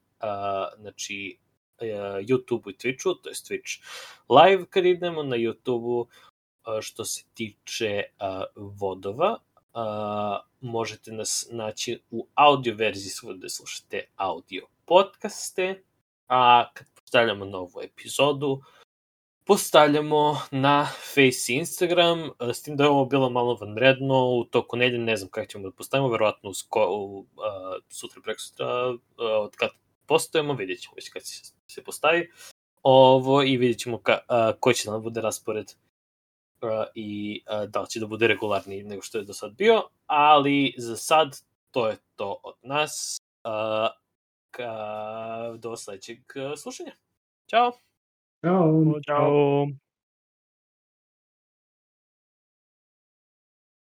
YouTube-u i Twitch-u, to je Twitch live kad idemo na YouTube-u. Što se tiče vodova, možete nas naći u audio verziji svoj da slušate audio podcaste, a kad postavljamo novu epizodu, postavljamo na Face i Instagram, s tim da je ovo bilo malo vanredno, u toku nedelje ne znam kako ćemo da postavimo, verovatno sutra, prekosutra, od kad postojimo, vidjet ćemo već kad se postavi ovo i vidjet ćemo koji će nam bude raspored i da li će da bude regularniji nego što je do sad bio, ali za sad to je to od nas. Do sledećeg slušanja. Ćao! Ćao! Ćao!